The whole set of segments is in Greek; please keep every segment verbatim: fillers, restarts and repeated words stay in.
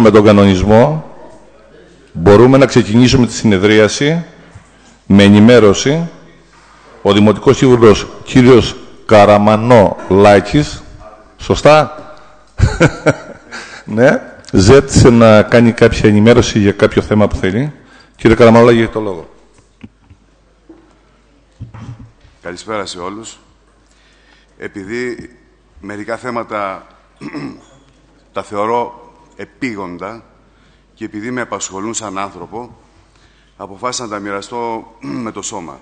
με τον κανονισμό, μπορούμε να ξεκινήσουμε τη συνεδρίαση με ενημέρωση. Ο Δημοτικός Σύμβουλος κύριος Καραμανό Λάκης, σωστά, ναι, ζήτησε να κάνει κάποια ενημέρωση για κάποιο θέμα που θέλει. Κύριε Καραμανό Λάκη, έχετε το λόγο. Καλησπέρα σε όλους. Επειδή μερικά θέματα τα θεωρώ επίγοντα και επειδή με απασχολούν σαν άνθρωπο, αποφάσισα να τα μοιραστώ με το σώμα.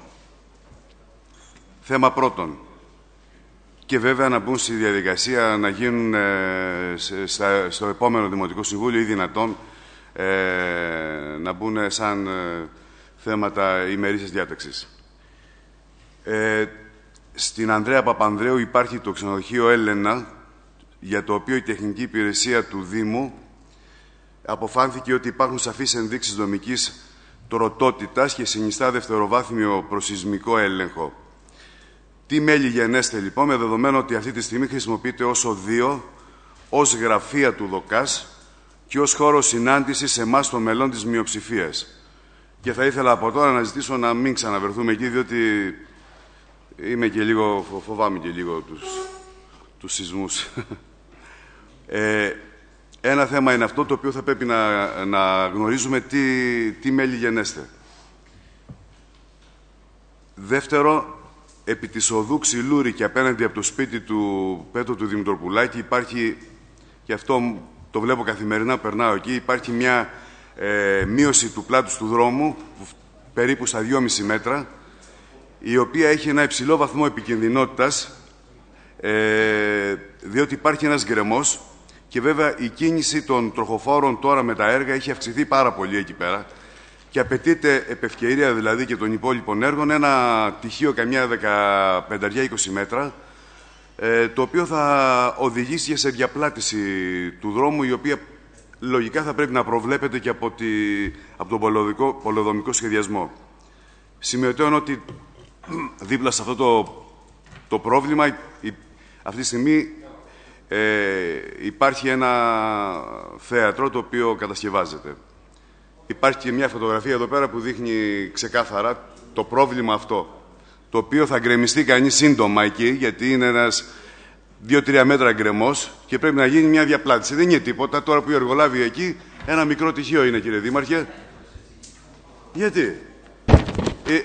Θέμα πρώτον. Και βέβαια να μπουν στη διαδικασία να γίνουν ε, σε, στα, στο επόμενο Δημοτικό Συμβούλιο ή δυνατόν ε, να μπουν σαν ε, θέματα ημερήσιας διάταξης. Ε, στην Ανδρέα Παπανδρέου υπάρχει το ξενοδοχείο Έλενα, για το οποίο η τεχνική υπηρεσία του Δήμου αποφάνθηκε ότι υπάρχουν σαφείς ενδείξεις δομικής τροτότητας και συνιστά δευτεροβάθμιο προσεισμικό έλεγχο. Τι μέλη γενέστε λοιπόν, με δεδομένο ότι αυτή τη στιγμή χρησιμοποιείται ως οδείο, ως γραφεία του ΔΟΚΑΣ και ως χώρο συνάντησης εμάς των μελών της μειοψηφίας. Και θα ήθελα από τώρα να ζητήσω να μην ξαναβερθούμε εκεί, διότι είμαι και λίγο, φοβάμαι και λίγο τους, τους σεισμούς. ε, ένα θέμα είναι αυτό το οποίο θα πρέπει να, να γνωρίζουμε τι, τι μέλη γενέστε. Δεύτερο, επί της οδού Ξυλούρη και απέναντι από το σπίτι του Πέτρου του Δημητροπουλάκη υπάρχει, και αυτό το βλέπω καθημερινά, περνάω εκεί, υπάρχει μια ε, μείωση του πλάτους του δρόμου, περίπου στα δυόμιση μέτρα, η οποία έχει ένα υψηλό βαθμό επικινδυνότητας, ε, διότι υπάρχει ένας γκρεμός και βέβαια η κίνηση των τροχοφόρων τώρα με τα έργα έχει αυξηθεί πάρα πολύ εκεί πέρα και απαιτείται επ' ευκαιρία δηλαδή και των υπόλοιπων έργων ένα τυχείο καμιά δεκαπέντε με είκοσι μέτρα, ε, το οποίο θα οδηγήσει και σε διαπλάτηση του δρόμου, η οποία λογικά θα πρέπει να προβλέπεται και από, τη, από τον πολεοδομικό, πολεοδομικό σχεδιασμό. Σημειωτέων ότι δίπλα σε αυτό το, το πρόβλημα η, αυτή τη στιγμή ε, υπάρχει ένα θέατρο το οποίο κατασκευάζεται. Υπάρχει και μια φωτογραφία εδώ πέρα που δείχνει ξεκάθαρα το πρόβλημα αυτό, το οποίο θα γκρεμιστεί κανείς σύντομα εκεί, γιατί είναι ένας δύο τρία μέτρα γκρεμός και πρέπει να γίνει μια διαπλάτηση. Δεν είναι τίποτα. Τώρα που οι εργολάβοι εκεί, ένα μικρό τυχείο είναι, κύριε Δήμαρχε. Γιατί? Ε,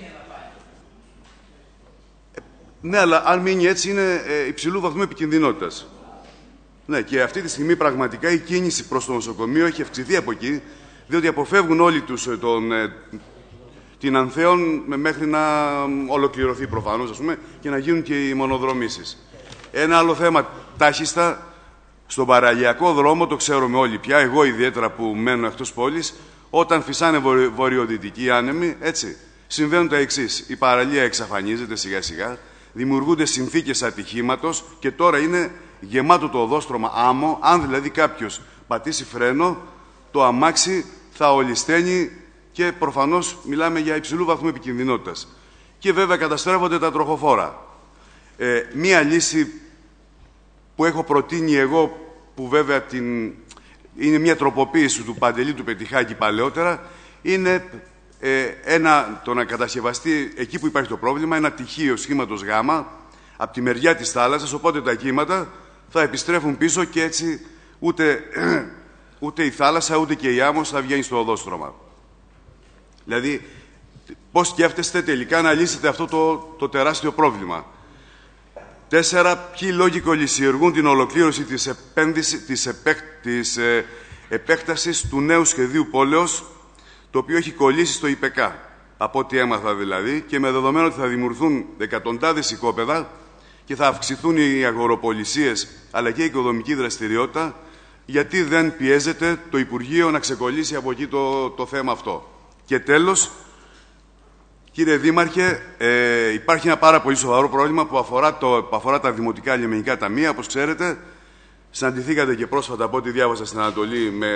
ναι, αλλά αν μείνει έτσι είναι ε, υψηλού βαθμού επικινδυνότητας. Ναι, και αυτή τη στιγμή πραγματικά η κίνηση προς το νοσοκομείο έχει αυξηθεί από εκεί, διότι αποφεύγουν όλοι τους τον, ε, την Ανθέων μέχρι να ολοκληρωθεί προφανώς, ας πούμε, και να γίνουν και οι μονοδρομήσεις. Ένα άλλο θέμα, τάχιστα, στον παραλιακό δρόμο, το ξέρουμε όλοι πια, εγώ ιδιαίτερα που μένω εκτός πόλης, όταν φυσάνε βορει, βορειοδυτικοί άνεμοι, έτσι, συμβαίνουν τα εξής. Η παραλία εξαφανίζεται σιγά σιγά, δημιουργούνται συνθήκες ατυχήματος και τώρα είναι γεμάτο το οδόστρωμα άμμο. Αν δηλαδή κάποιος πατήσει φρένο, το αμάξι θα ολισθαίνει και προφανώς μιλάμε για υψηλού βαθμού επικινδυνότητας. Και βέβαια καταστρέφονται τα τροχοφόρα. Ε, μία λύση που έχω προτείνει εγώ, που βέβαια την, είναι μια τροποποίηση του Παντελή του Πετιχάκη παλαιότερα, είναι ε, ένα, το να κατασκευαστεί εκεί που υπάρχει το πρόβλημα ένα τυχείο σχήματος Γ από τη μεριά της θάλασσας, οπότε τα κύματα θα επιστρέφουν πίσω και έτσι ούτε, ούτε η θάλασσα ούτε και η άμμος θα βγαίνει στο οδόστρωμα. Δηλαδή, πώς σκέφτεστε τελικά να λύσετε αυτό το, το τεράστιο πρόβλημα? Τέσσερα, ποιοι λόγοι κολλησιεργούν την ολοκλήρωση της, επένδυσης, της, επέκ, της ε, επέκτασης του νέου σχεδίου πόλεως, το οποίο έχει κολλήσει στο ΙΠΕΚΑ, από ό,τι έμαθα δηλαδή, και με δεδομένο ότι θα δημιουργηθούν εκατοντάδες οικόπεδα και θα αυξηθούν οι αγοροπολισίες αλλά και η οικοδομική δραστηριότητα, γιατί δεν πιέζεται το Υπουργείο να ξεκολλήσει από εκεί το, το θέμα αυτό. Και τέλος, κύριε Δήμαρχε, ε, υπάρχει ένα πάρα πολύ σοβαρό πρόβλημα που αφορά, το, που αφορά τα δημοτικά λιμενικά ταμεία. Όπως ξέρετε, συναντηθήκατε και πρόσφατα από ό,τι διάβασα στην Ανατολή με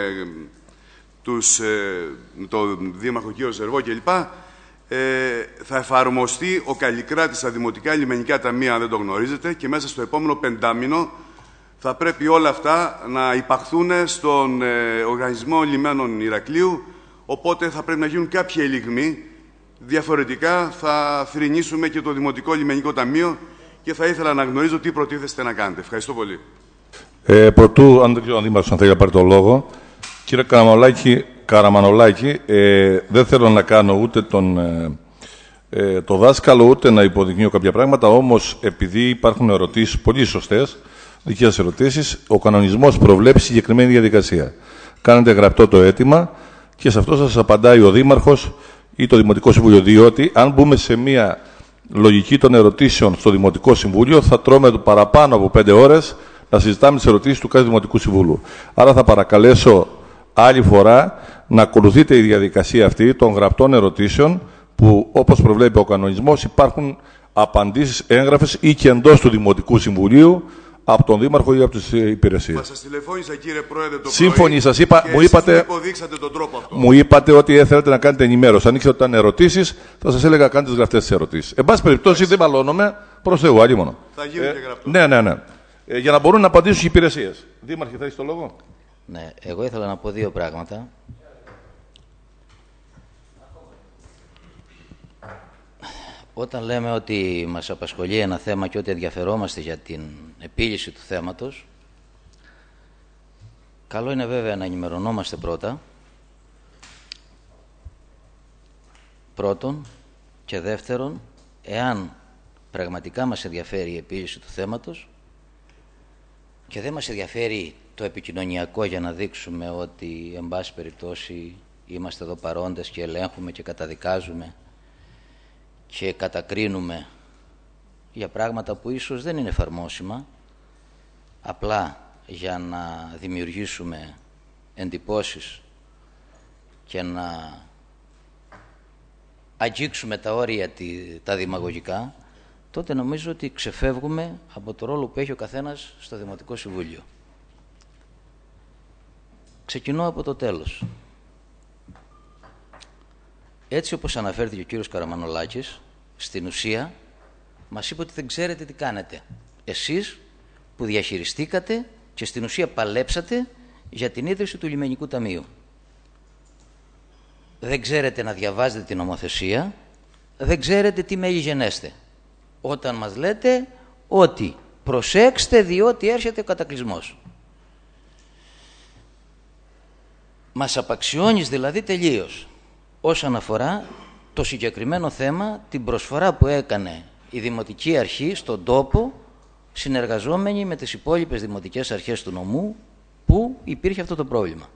τους, ε, το Δήμαρχο κύριο Ζερβό κλπ. Ε, θα εφαρμοστεί ο Καλλικράτης στα δημοτικά λιμενικά ταμεία, αν δεν το γνωρίζετε, και μέσα στο επόμενο πεντάμινο θα πρέπει όλα αυτά να υπαχθούν στον ε, Οργανισμό Λιμένων Ηρακλείου, οπότε θα πρέπει να γίνουν κάποιοι ελιγμοί. Διαφορετικά θα θρηνήσουμε και το Δημοτικό Λιμενικό Ταμείο και θα ήθελα να γνωρίζω τι προτίθεστε να κάνετε. Ευχαριστώ πολύ. Ε, πρωτού, αν δεν ξέρω αν Δήμαρχος αν θέλει να πάρει το λόγο, κύριε Καραμανολάκη, Καραμανολάκη ε, δεν θέλω να κάνω ούτε τον, ε, ε, το δάσκαλο, ούτε να υποδεικνύω κάποια πράγματα, όμως επειδή υπάρχουν ερωτήσεις πολύ σωστές, δικές σας ερωτήσεις, ο κανονισμός προβλέπει συγκεκριμένη διαδικασία. Κάνετε γραπτό το αίτημα και σε αυτό σας απαντάει ο Δήμαρχος ή το Δημοτικό Συμβούλιο, διότι αν μπούμε σε μια λογική των ερωτήσεων στο Δημοτικό Συμβούλιο, θα τρώμε παραπάνω από πέντε ώρες να συζητάμε τις ερωτήσεις του κάθε Δημοτικού Συμβούλου. Άρα θα παρακαλέσω άλλη φορά να ακολουθείτε η διαδικασία αυτή των γραπτών ερωτήσεων, που όπως προβλέπει ο κανονισμός υπάρχουν απαντήσεις έγγραφες ή και εντός του Δημοτικού Συμβουλίου από τον Δήμαρχο ή από τις υπηρεσίες. Μα σας τηλεφώνησα, κύριε Πρόεδρε, το Σύμφωνοι, πρωί σας είπα, και μου εσείς είπατε, δεν υποδείξατε τον τρόπο αυτό. μου είπατε ότι θέλετε να κάνετε ενημέρωση. Αν ήξερα ότι ήταν ερωτήσεις, θα σας έλεγα κάντε τις γραπτές τις ερωτήσεις. Εν πάση περιπτώσει, δεν μαλώνομαι, προς Θεού, άλλη μόνο. Θα γίνουν ε, και γραπτό. Ναι, ναι, ναι. Ε, για να μπορούν να απαντήσουν οι υπηρεσίες. Δήμαρχε, θα έχεις το λόγο. Ναι, εγώ ήθελα να πω δύο πράγματα. Όταν λέμε ότι μας απασχολεί ένα θέμα και ότι ενδιαφερόμαστε για την επίλυση του θέματος, καλό είναι βέβαια να ενημερωνόμαστε πρώτα, πρώτον, και δεύτερον, εάν πραγματικά μας ενδιαφέρει η επίλυση του θέματος και δεν μας ενδιαφέρει το επικοινωνιακό για να δείξουμε ότι, εν πάση περιπτώσει, είμαστε εδώ παρόντες και ελέγχουμε και καταδικάζουμε και κατακρίνουμε για πράγματα που ίσως δεν είναι εφαρμόσιμα, απλά για να δημιουργήσουμε εντυπώσεις και να αγγίξουμε τα όρια τα δημαγωγικά, τότε νομίζω ότι ξεφεύγουμε από το ρόλο που έχει ο καθένας στο Δημοτικό Συμβούλιο. Ξεκινώ από το τέλος. Έτσι όπως αναφέρθηκε ο κύριος Καραμανολάκης, στην ουσία μας είπε ότι δεν ξέρετε τι κάνετε. Εσείς που διαχειριστήκατε και στην ουσία παλέψατε για την ίδρυση του Λιμενικού Ταμείου. Δεν ξέρετε να διαβάζετε την νομοθεσία, δεν ξέρετε τι μέλη γενέστε. Όταν μας λέτε ότι προσέξτε διότι έρχεται ο κατακλυσμός. Μας απαξιώνεις δηλαδή τελείως όσον αφορά το συγκεκριμένο θέμα, την προσφορά που έκανε η Δημοτική Αρχή στον τόπο, συνεργαζόμενη με τις υπόλοιπες δημοτικές αρχές του νομού, που υπήρχε αυτό το πρόβλημα.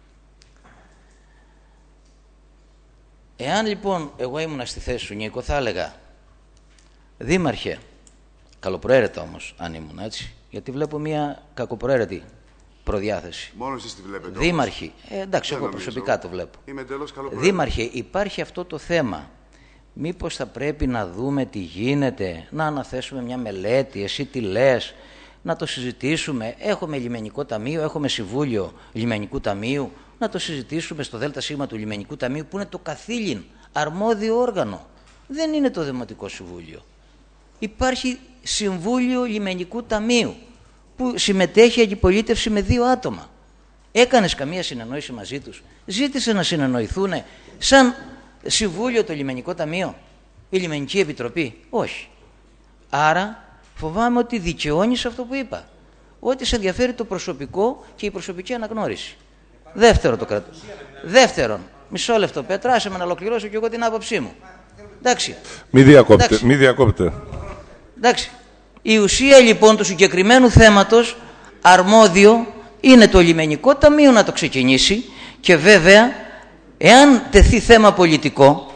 Εάν λοιπόν εγώ ήμουνα στη θέση σου, Νίκο, θα έλεγα, Δήμαρχε, καλοπροαίρετα όμως αν ήμουν έτσι, γιατί βλέπω μια κακοπροαίρετη προδιάθεση. Μόνο εσείς τη βλέπετε. Δήμαρχοι, ε, εντάξει, εγώ προσωπικά το βλέπω. Είμαι εντελώς καλοπροαίρετη. Δήμαρχε, υπάρχει αυτό το θέμα. Μήπως θα πρέπει να δούμε τι γίνεται, να αναθέσουμε μια μελέτη, εσύ τι λες, να το συζητήσουμε. Έχουμε Λιμενικό Ταμείο, έχουμε Συμβούλιο Λιμενικού Ταμείου, να το συζητήσουμε στο ΔΣ του Λιμενικού Ταμείου, που είναι το καθήλυν αρμόδιο όργανο. Δεν είναι το Δημοτικό Συμβούλιο. Υπάρχει Συμβούλιο Λιμενικού Ταμείου, που συμμετέχει η αντιπολίτευση με δύο άτομα. Έκανες καμία συνεννόηση μαζί τους? Ζήτησε να συνεννοηθούν σαν Συμβούλιο το Λιμενικό Ταμείο, η Λιμενική Επιτροπή? Όχι. Άρα φοβάμαι ότι δικαιώνεις αυτό που είπα, ότι σε ενδιαφέρει το προσωπικό και η προσωπική αναγνώριση. Δεύτερο το κρατώ. Δεύτερον, μισό λεπτό, Πέτρα, άσε με να ολοκληρώσω και εγώ την άποψή μου. Εντάξει. Μη διακόπτε. Μη διακόπτε. Εντάξει. Η ουσία λοιπόν του συγκεκριμένου θέματος, αρμόδιο είναι το Λιμενικό Ταμείο να το ξεκινήσει, και βέβαια εάν τεθεί θέμα πολιτικό,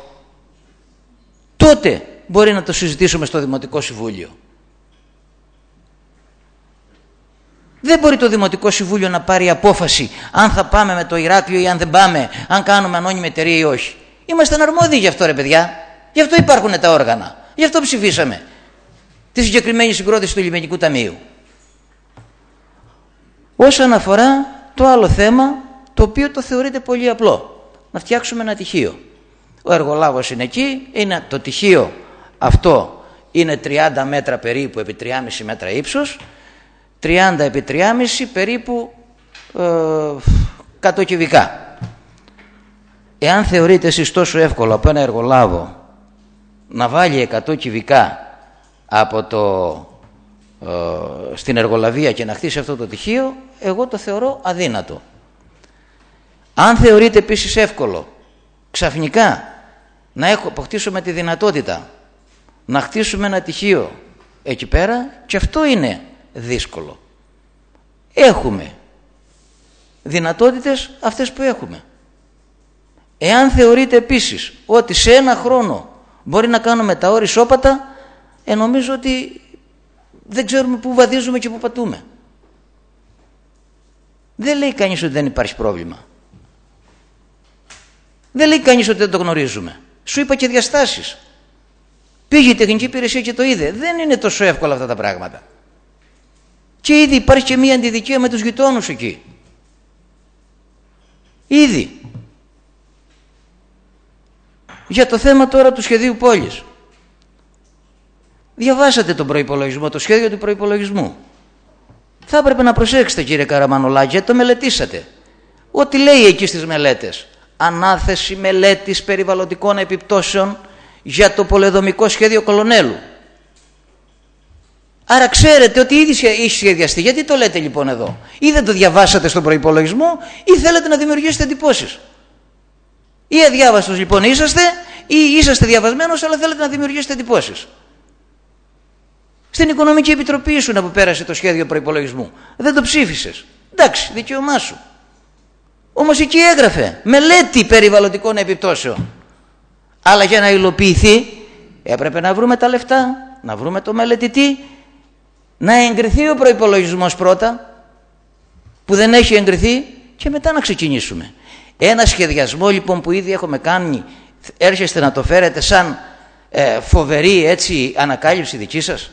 τότε μπορεί να το συζητήσουμε στο Δημοτικό Συμβούλιο. Δεν μπορεί το Δημοτικό Συμβούλιο να πάρει απόφαση αν θα πάμε με το Ηράκλειο ή αν δεν πάμε, αν κάνουμε ανώνυμη εταιρεία ή όχι. Είμαστε αρμόδιοι γι' αυτό, ρε παιδιά. Γι' αυτό υπάρχουν τα όργανα. Γι' αυτό ψηφίσαμε τη συγκεκριμένη συγκρότηση του Λιμενικού Ταμείου. Όσον αφορά το άλλο θέμα, το οποίο το θεωρείται πολύ απλό, να φτιάξουμε ένα τυχείο. Ο εργολάβος είναι εκεί, είναι το τυχείο αυτό, είναι τριάντα μέτρα περίπου επί τρία κόμμα πέντε μέτρα ύψος, τριάντα επί τρία κόμμα πέντε περίπου ε, εκατό κυβικά. Εάν θεωρείτε εσείς τόσο εύκολο από ένα εργολάβο να βάλει εκατό κυβικά από το, ε, στην εργολαβία και να χτίσει αυτό το τυχείο, εγώ το θεωρώ αδύνατο. Αν θεωρείτε επίσης εύκολο ξαφνικά να έχω, αποκτήσουμε τη δυνατότητα να χτίσουμε ένα τυχείο εκεί πέρα, και αυτό είναι δύσκολο. Έχουμε δυνατότητες αυτές που έχουμε. Εάν θεωρείτε επίσης ότι σε ένα χρόνο μπορεί να κάνουμε τα όρη σώπατα, ε, νομίζω ότι δεν ξέρουμε πού βαδίζουμε και πού πατούμε. Δεν λέει κανείς ότι δεν υπάρχει πρόβλημα. Δεν λέει κανείς ότι δεν το γνωρίζουμε. Σου είπα και διαστάσεις. Πήγε η τεχνική υπηρεσία και το είδε. Δεν είναι τόσο εύκολα αυτά τα πράγματα. Και ήδη υπάρχει και μία αντιδικία με τους γειτόνους εκεί. Ήδη. Για το θέμα τώρα του σχεδίου πόλης. Διαβάσατε τον προϋπολογισμό, το σχέδιο του προϋπολογισμού. Θα έπρεπε να προσέξετε, κύριε Καραμανολάκη, γιατί το μελετήσατε. Ό,τι λέει εκεί στις μελέτες. Ανάθεση μελέτης περιβαλλοντικών επιπτώσεων για το πολεοδομικό σχέδιο Κολονέλου. Άρα ξέρετε ότι ήδη έχει σχεδιαστεί. Γιατί το λέτε λοιπόν εδώ? Ή δεν το διαβάσατε στον προϋπολογισμό, ή θέλετε να δημιουργήσετε εντυπώσεις. Ή αδιάβαστος λοιπόν είσαστε, ή είσαστε διαβασμένος, αλλά θέλετε να δημιουργήσετε εντυπώσεις. Στην Οικονομική Επιτροπή ήσουν που πέρασε το σχέδιο προϋπολογισμού. Δεν το ψήφισες. Εντάξει, δικαίωμά σου. Όμως εκεί έγραφε μελέτη περιβαλλοντικών επιπτώσεων. Αλλά για να υλοποιηθεί έπρεπε να βρούμε τα λεφτά, να βρούμε το μελετητή, να εγκριθεί ο προϋπολογισμός πρώτα, που δεν έχει εγκριθεί, και μετά να ξεκινήσουμε. Ένα σχεδιασμό λοιπόν που ήδη έχουμε κάνει, έρχεστε να το φέρετε σαν ε, φοβερή έτσι ανακάλυψη δική σας?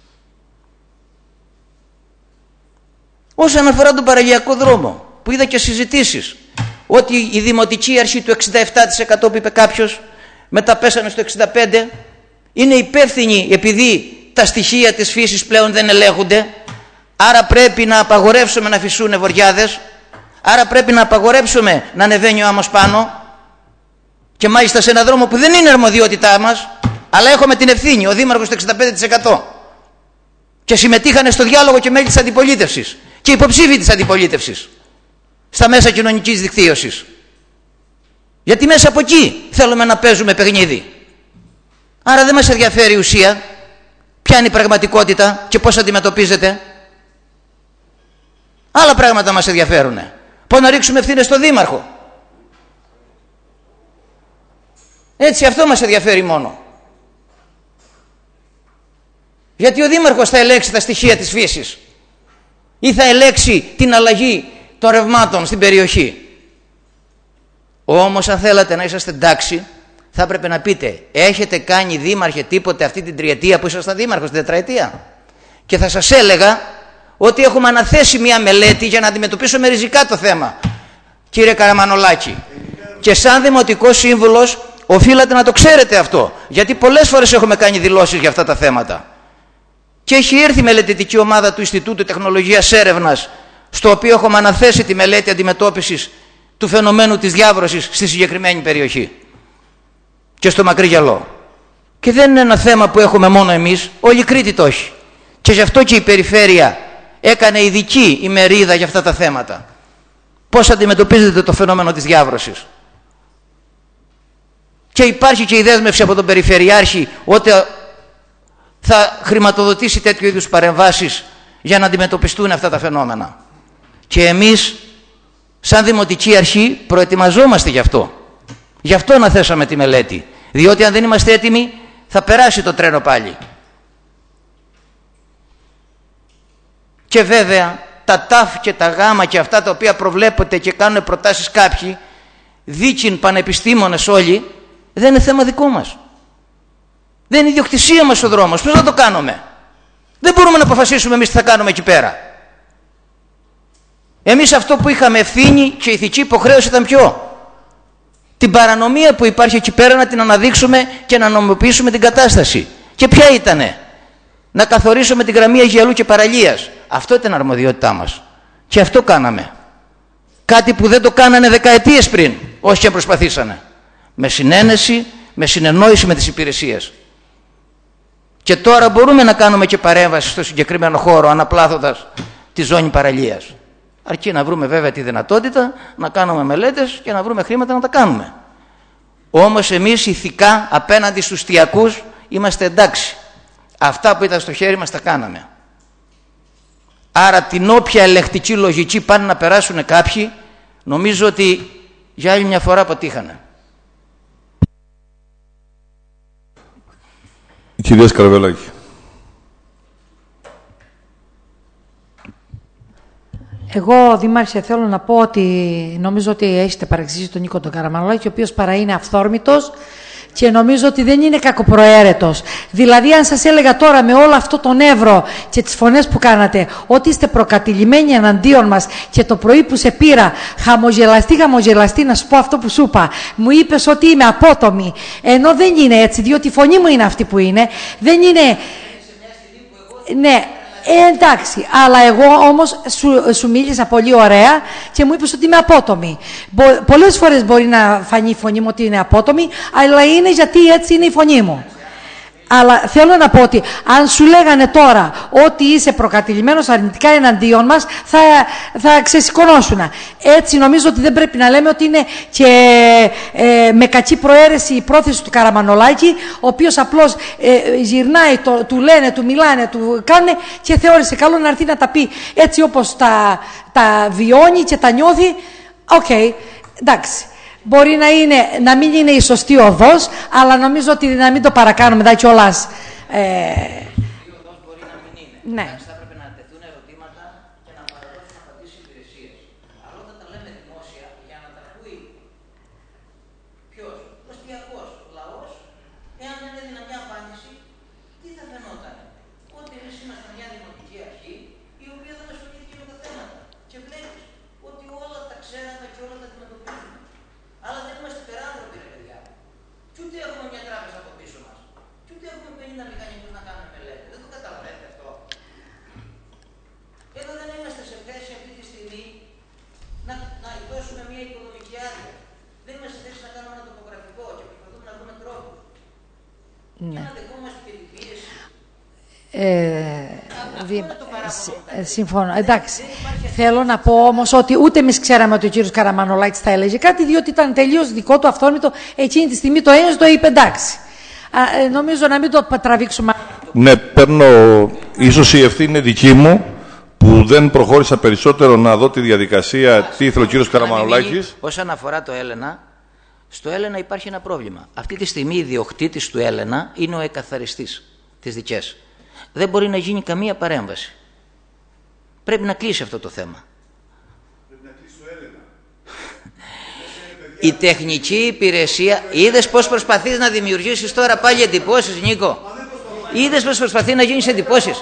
Όσον αφορά τον παραλιακό δρόμο, που είδα και συζητήσεις, ότι η δημοτική αρχή του εξήντα επτά τοις εκατό που είπε κάποιος, μετά πέσανε στο εξήντα πέντε τοις εκατό, είναι υπεύθυνοι επειδή τα στοιχεία της φύσης πλέον δεν ελέγχονται, άρα πρέπει να απαγορεύσουμε να φυσούν βοριάδες, άρα πρέπει να απαγορεύσουμε να ανεβαίνει ο άμμος πάνω, και μάλιστα σε ένα δρόμο που δεν είναι αρμοδιότητά μας, αλλά έχουμε την ευθύνη, ο δήμαρχος το εξήντα πέντε τοις εκατό. Και συμμετείχανε στο διάλογο και μέλη της αντιπολίτευσης και υποψήφοι της αντιπολίτευσης στα μέσα κοινωνικής δικτύωσης. Γιατί μέσα από εκεί θέλουμε να παίζουμε παιχνίδι. Άρα δεν μας ενδιαφέρει η ουσία, ποια είναι η πραγματικότητα και πώς αντιμετωπίζεται. Άλλα πράγματα μας ενδιαφέρουν. Πώς να ρίξουμε ευθύνες στο δήμαρχο. Έτσι, αυτό μας ενδιαφέρει μόνο. Γιατί ο δήμαρχος θα ελέγξει τα στοιχεία της φύσης ή θα ελέγξει την αλλαγή των ρευμάτων στην περιοχή. Όμως αν θέλατε να είσαστε εντάξει, θα έπρεπε να πείτε, έχετε κάνει δήμαρχε τίποτε αυτή την τριετία που ήσασταν δήμαρχος, την τετραετία? Και θα σας έλεγα ότι έχουμε αναθέσει μια μελέτη για να αντιμετωπίσουμε ριζικά το θέμα, κύριε Καραμανολάκη. Και σαν δημοτικός σύμβουλος οφείλατε να το ξέρετε αυτό, γιατί πολλές φορές έχουμε κάνει δηλώσεις για αυτά τα θέματα. Και έχει έρθει η μελετητική ομάδα του Ινστιτούτου Τεχνολογίας Έρευνας, στο οποίο έχουμε αναθέσει τη μελέτη αντιμετώπισης του φαινομένου της διάβρωσης στη συγκεκριμένη περιοχή και στο Μακρύ Γυαλό. Και δεν είναι ένα θέμα που έχουμε μόνο εμείς, όλη η Κρήτη το έχει. Και γι' αυτό και η περιφέρεια έκανε ειδική ημερίδα για αυτά τα θέματα. Πώς αντιμετωπίζετε το φαινόμενο της διάβρωσης. Και υπάρχει και η δέσμευση από τον Περιφερειάρχη ότι θα χρηματοδοτήσει τέτοιου είδους παρεμβάσεις για να αντιμετωπιστούν αυτά τα φαινόμενα. Και εμείς σαν Δημοτική Αρχή προετοιμαζόμαστε γι' αυτό. Γι' αυτό αναθέσαμε τη μελέτη. Διότι αν δεν είμαστε έτοιμοι θα περάσει το τρένο πάλι. Και βέβαια τα ταφ και τα γάμα και αυτά τα οποία προβλέπονται και κάνουν προτάσεις κάποιοι, δίκην πανεπιστήμονες όλοι, δεν είναι θέμα δικό μας. Δεν είναι ιδιοκτησία μας ο δρόμος. Πώς να το κάνουμε? Δεν μπορούμε να αποφασίσουμε εμείς τι θα κάνουμε εκεί πέρα. Εμείς αυτό που είχαμε ευθύνη και ηθική υποχρέωση ήταν ποιο? Την παρανομία που υπάρχει εκεί πέρα να την αναδείξουμε και να νομιμοποιήσουμε την κατάσταση. Και ποια ήτανε? Να καθορίσουμε την γραμμή Αγιαλού και Παραλίας. Αυτό ήταν αρμοδιότητά μας. Και αυτό κάναμε. Κάτι που δεν το κάνανε δεκαετίες πριν, όσοι και προσπαθήσανε. Με συνένεση, με συνεννόηση με τις υπηρεσίες. Και τώρα μπορούμε να κάνουμε και παρέμβαση στο συγκεκριμένο χώρο, αναπλάθοντας τη ζώνη παραλίας. Αρκεί να βρούμε βέβαια τη δυνατότητα να κάνουμε μελέτες και να βρούμε χρήματα να τα κάνουμε. Όμως εμείς ηθικά απέναντι στους τιακούς είμαστε εντάξει. Αυτά που ήταν στο χέρι μας τα κάναμε. Άρα την όποια ελεκτική λογική πάνε να περάσουν κάποιοι, νομίζω ότι για άλλη μια φορά αποτύχανε. Η κυρία Σκαρβελάκη. Εγώ, Δήμαρχε, θέλω να πω ότι νομίζω ότι έχετε παρεξηγήσει τον Νίκο τον Καραμανολάκη, ο οποίος παρά είναι αυθόρμητος και νομίζω ότι δεν είναι κακοπροαίρετος. Δηλαδή, αν σας έλεγα τώρα με όλο αυτό τον νεύρο και τις φωνές που κάνατε ότι είστε προκατηλημένοι εναντίον μας και το πρωί που σε πήρα χαμογελαστή, χαμογελαστή, να σου πω αυτό που σου είπα, μου είπες ότι είμαι απότομη, ενώ δεν είναι έτσι, διότι η φωνή μου είναι αυτή που είναι, δεν είναι... Ναι. Ε, εντάξει, αλλά εγώ όμως σου, σου μίλησα πολύ ωραία και μου είπες ότι είμαι απότομη. Μπο, πολλές φορές μπορεί να φανεί η φωνή μου ότι είναι απότομη, αλλά είναι γιατί έτσι είναι η φωνή μου. Αλλά θέλω να πω ότι αν σου λέγανε τώρα ότι είσαι προκατηλημένος αρνητικά εναντίον μας, θα, θα ξεσηκωνώσουν. Έτσι νομίζω ότι δεν πρέπει να λέμε ότι είναι και ε, με κακή προαίρεση η πρόθεση του Καραμανολάκη, ο οποίος απλώς ε, γυρνάει, το, του λένε, του μιλάνε, του κάνουν και θεώρησε καλό να έρθει να τα πει έτσι όπως τα, τα βιώνει και τα νιώθει. Οκ, okay, εντάξει. Μπορεί να, είναι, να μην είναι η σωστή οδός, αλλά νομίζω ότι να μην το παρακάνουμε μετά κιόλας. Ε... Η οδός μπορεί να μην είναι. Ναι. Θα έπρεπε να τεθούν ερωτήματα και να παραδώσουν απαντήσεις υπηρεσίες. Αλλά όταν τα λέμε δημόσια, για να τα ακούει ποιος, προστιακός λαός, εάν δεν έδινα μια απάντηση, τι θα φαινόταν? Ότι εμείς ήμασταν μια δημοτική αρχή, η οποία δεν ασχολήθηκε με τα θέματα. Και βλέπεις ότι όλα τα ξέραμε και όλα τα αντιμετωπίζουμε. Αλλά δεν είμαστε περάνθρωποι, ρε παιδιά. Και ούτε έχουμε μια τράπεζα από πίσω μας. Και ούτε έχουμε πενήντα μηχανικούς να κάνουμε μελέτη. Δεν το καταλαβαίνετε αυτό? Εδώ δεν είμαστε σε θέση αυτή τη στιγμή να, να δώσουμε μια οικονομική άδεια. Δεν είμαστε σε θέση να κάνουμε ένα τοπογραφικό και προσπαθούμε να βρούμε τρόπους. Ναι. Και να δεχόμαστε και την πίεση. Ε, δι... Συμφωνώ. Εντάξει. Θέλω να πω όμως ότι ούτε εμείς ξέραμε ότι ο κύριος Καραμανολάκης θα έλεγε κάτι, διότι ήταν τελείως δικό του αυθόρμητο. Εκείνη τη στιγμή το ένιωσε, το είπε εντάξει. Α, ε, νομίζω να μην το τραβήξουμε. Ναι, παίρνω. Ίσως η ευθύνη είναι δική μου που δεν προχώρησα περισσότερο να δω τη διαδικασία, τι ήθελε ο κύριος Καραμανολάκης. Όσον αφορά το Έλενα, στο Έλενα υπάρχει ένα πρόβλημα. Αυτή τη στιγμή η ιδιοκτήτης του Έλενα είναι ο εκαθαριστής της δικές. Δεν μπορεί να γίνει καμία παρέμβαση. Πρέπει να κλείσει αυτό το θέμα. Πρέπει να κλείσει το Έλενα. Η τεχνική υπηρεσία... Είδες πώς προσπαθείς να δημιουργήσεις τώρα πάλι εντυπώσεις, Νίκο? Είδες πώς προσπαθεί να γίνεις εντυπώσεις?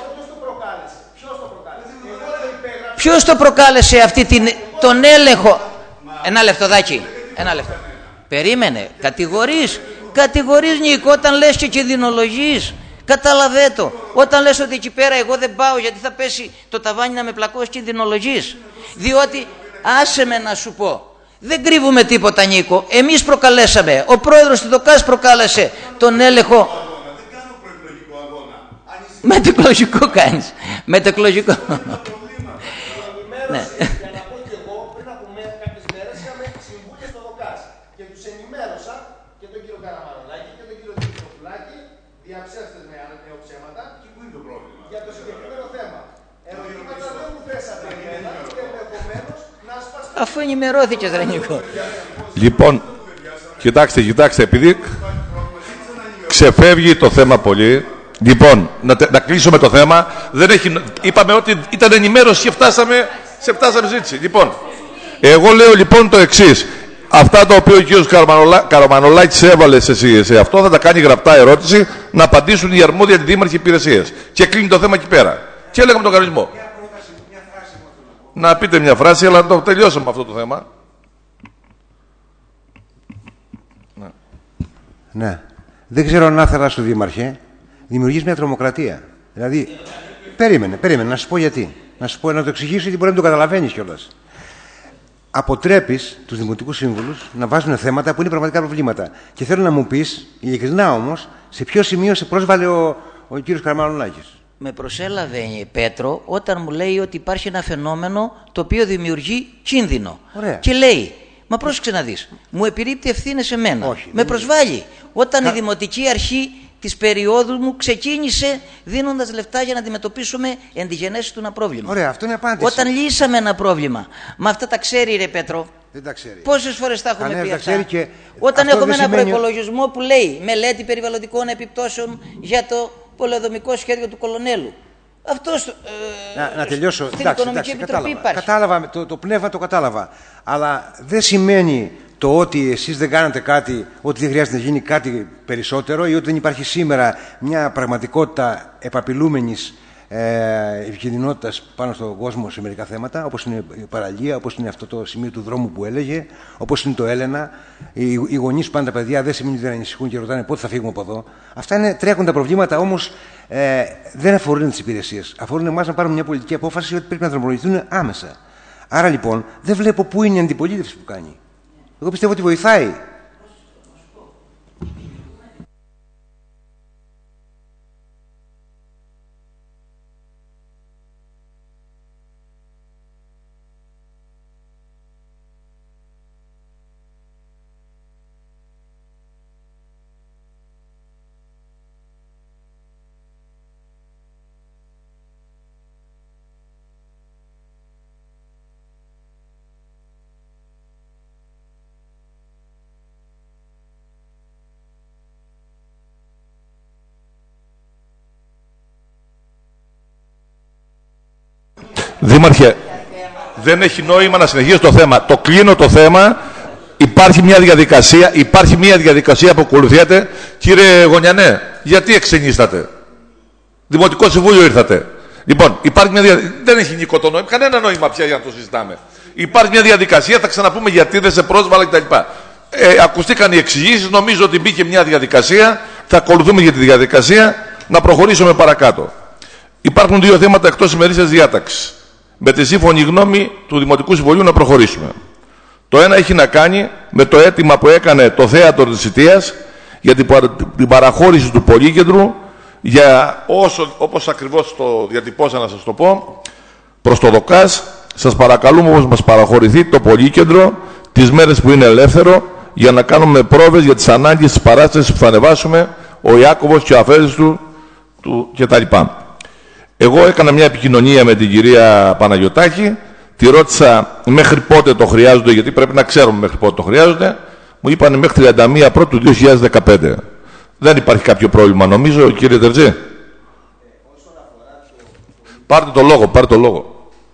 Ποιος το προκάλεσε αυτή την, τον έλεγχο? Ένα λεπτοδάκι. Ένα λεπτό. Περίμενε. Κατηγορείς. Κατηγορείς, Νίκο, όταν λες και κινδυνολογείς. Κατάλαβε το. Όταν λες ότι εκεί πέρα εγώ δεν πάω γιατί θα πέσει το ταβάνι να με πλακώσει, κινδυνολογείς. Διότι, άσε με να σου πω, δεν κρύβουμε τίποτα, Νίκο. Εμείς προκαλέσαμε. Ο πρόεδρος του ΔΟΚΑΣ προκάλεσε τον έλεγχο. Δεν κάνω προεκλογικό αγώνα. Μετεκλογικό κάνεις. Μετεκλογικό. Ναι. Για να πω και εγώ, πριν από κάποιες μέρες είχαμε συμβούλια στο ΔΟΚΑΣ και τους ενημέρωσα και τον κύριο Καραμανολάκη και τον κύριο Δημητροπουλάκη, διαψεύστες με ψέματα, Και πού είναι το πρόβλημα? για το συγκεκριμένο θέμα. Ερωτήματα δεν μου θέσατε εμένα και ενδεχομένως να ασπαστείτε. Αφού ενημερώθηκες, ρε Νίκο. Λοιπόν, κοιτάξτε, κοιτάξτε, επειδή ξεφεύγει το θέμα πολύ. Λοιπόν, να, να κλείσουμε το θέμα. Δεν έχει, είπαμε ότι ήταν ενημέρωση και φτάσαμε σε φτάσαμε ζήτηση. Λοιπόν, εγώ λέω λοιπόν το εξής. Αυτά τα οποία ο κ. Καραμανολά, Καραμανολάκης έβαλε σε, σε αυτό θα τα κάνει γραπτά ερώτηση να απαντήσουν οι αρμόδιοι αντιδήμαρχοι υπηρεσίες. Και κλείνει το θέμα εκεί πέρα. Και έλεγαμε τον κανονισμό. Να πείτε μια φράση, αλλά να το τελειώσουμε αυτό το θέμα. Ναι. Ναι. Δεν ξέρω αν άθελα στο Δήμαρχε. Δημιουργείς μια τρομοκρατία. Δηλαδή, περίμενε, περίμενε, να σου πω γιατί. Να σου πω, να το εξηγήσω, γιατί μπορεί να το καταλαβαίνεις κιόλας. Αποτρέπεις τους δημοτικούς σύμβουλους να βάζουν θέματα που είναι πραγματικά προβλήματα. Και θέλω να μου πεις, ειλικρινά όμως, σε ποιο σημείο σε πρόσβαλε ο, ο κύριος Καραμανολάκης. Με προσέλαβε, Πέτρο, όταν μου λέει ότι υπάρχει ένα φαινόμενο το οποίο δημιουργεί κίνδυνο. Ωραία. Και λέει, μα πρόσεξε να δεις, μου επιρρύπτει ευθύνες σε μένα. Όχι, με προσβάλλει. Είναι... Όταν Κα... η δημοτική αρχή της περίοδου μου ξεκίνησε δίνοντας λεφτά για να αντιμετωπίσουμε εν τη γενέση του ένα πρόβλημα. Ωραία, αυτό είναι απάντηση. Όταν λύσαμε ένα πρόβλημα. Μα αυτά τα ξέρει, ρε Πέτρο. Δεν τα ξέρει. Πόσες φορές τα έχουμε πει αυτά. Και... Όταν έχουμε ένα σημαίνει... προϋπολογισμό που λέει μελέτη περιβαλλοντικών επιπτώσεων για το πολεοδομικό σχέδιο του Κολονέλου. Αυτός, ε, να, να τελειώσω. Στην εντάξει, Οικονομική εντάξει, Επιτροπή κατάλαβα. υπάρχει. Κατάλαβα, το, το πνεύμα το κατάλαβα. Αλλά δεν σημαίνει το ότι εσείς δεν κάνατε κάτι, ότι δεν χρειάζεται να γίνει κάτι περισσότερο ή ότι δεν υπάρχει σήμερα μια πραγματικότητα επαπειλούμενης ε, επικινδυνότητας πάνω στον κόσμο σε μερικά θέματα, όπως είναι η παραλία, όπως είναι αυτό το σημείο του δρόμου που έλεγε, όπως είναι το Έλενα. Οι, οι γονείς που πάνε τα παιδιά δεν σημαίνει ότι δεν ανησυχούν και ρωτάνε πότε θα φύγουμε από εδώ. Αυτά είναι τρέχοντα προβλήματα, όμως ε, δεν αφορούν τις υπηρεσίες. Αφορούν εμάς να πάρουμε μια πολιτική απόφαση ότι πρέπει να δρομολογηθούν άμεσα. Άρα λοιπόν δεν βλέπω πού είναι η αντιπολίτευση που κάνει. Εγώ πιστεύω ότι βοηθάει. Δήμαρχε, δεν έχει νόημα να συνεχίσει το θέμα. Το κλείνω το θέμα. Υπάρχει μια διαδικασία, υπάρχει μια διαδικασία που ακολουθιέται. Κύριε Γωνιανέ, γιατί εξενίστατε? Δημοτικό Συμβούλιο ήρθατε. Λοιπόν, υπάρχει μια διαδικασία. Δεν έχει Νίκο το νόημα, κανένα νόημα πια για να το συζητάμε. Υπάρχει μια διαδικασία, θα ξαναπούμε γιατί δεν σε πρόσβαλα κτλ. Ε, ακουστήκαν οι εξηγήσεις, νομίζω ότι μπήκε μια διαδικασία. Θα ακολουθούμε για τη διαδικασία να προχωρήσουμε παρακάτω. Υπάρχουν δύο θέματα εκτός ημερήσιας διάταξης. Με τη σύμφωνη γνώμη του Δημοτικού Συμβουλίου να προχωρήσουμε. Το ένα έχει να κάνει με το αίτημα που έκανε το θέατρο της Ιτίας για την παραχώρηση του πολύκεντρου για όσο, όπως ακριβώς το διατυπώσα να σας το πω, προς το ΔΟΚΑΣ. Σας παρακαλούμε όμως μας παραχωρηθεί το πολύκεντρο τις μέρες που είναι ελεύθερο για να κάνουμε πρόβες για τις ανάγκες της παράστασης που θα ανεβάσουμε ο Ιάκωβος και ο αφέντης του, του κτλ. Εγώ έκανα μια επικοινωνία με την κυρία Παναγιωτάκη, τη ρώτησα μέχρι πότε το χρειάζονται, γιατί πρέπει να ξέρουμε μέχρι πότε το χρειάζονται. Μου είπαν μέχρι τριάντα μία Πρώτου του δύο χιλιάδες δεκαπέντε. Δεν υπάρχει κάποιο πρόβλημα, νομίζω, κύριε Τερτζή. Ε, το... Πάρτε το λόγο, πάρτε το λόγο.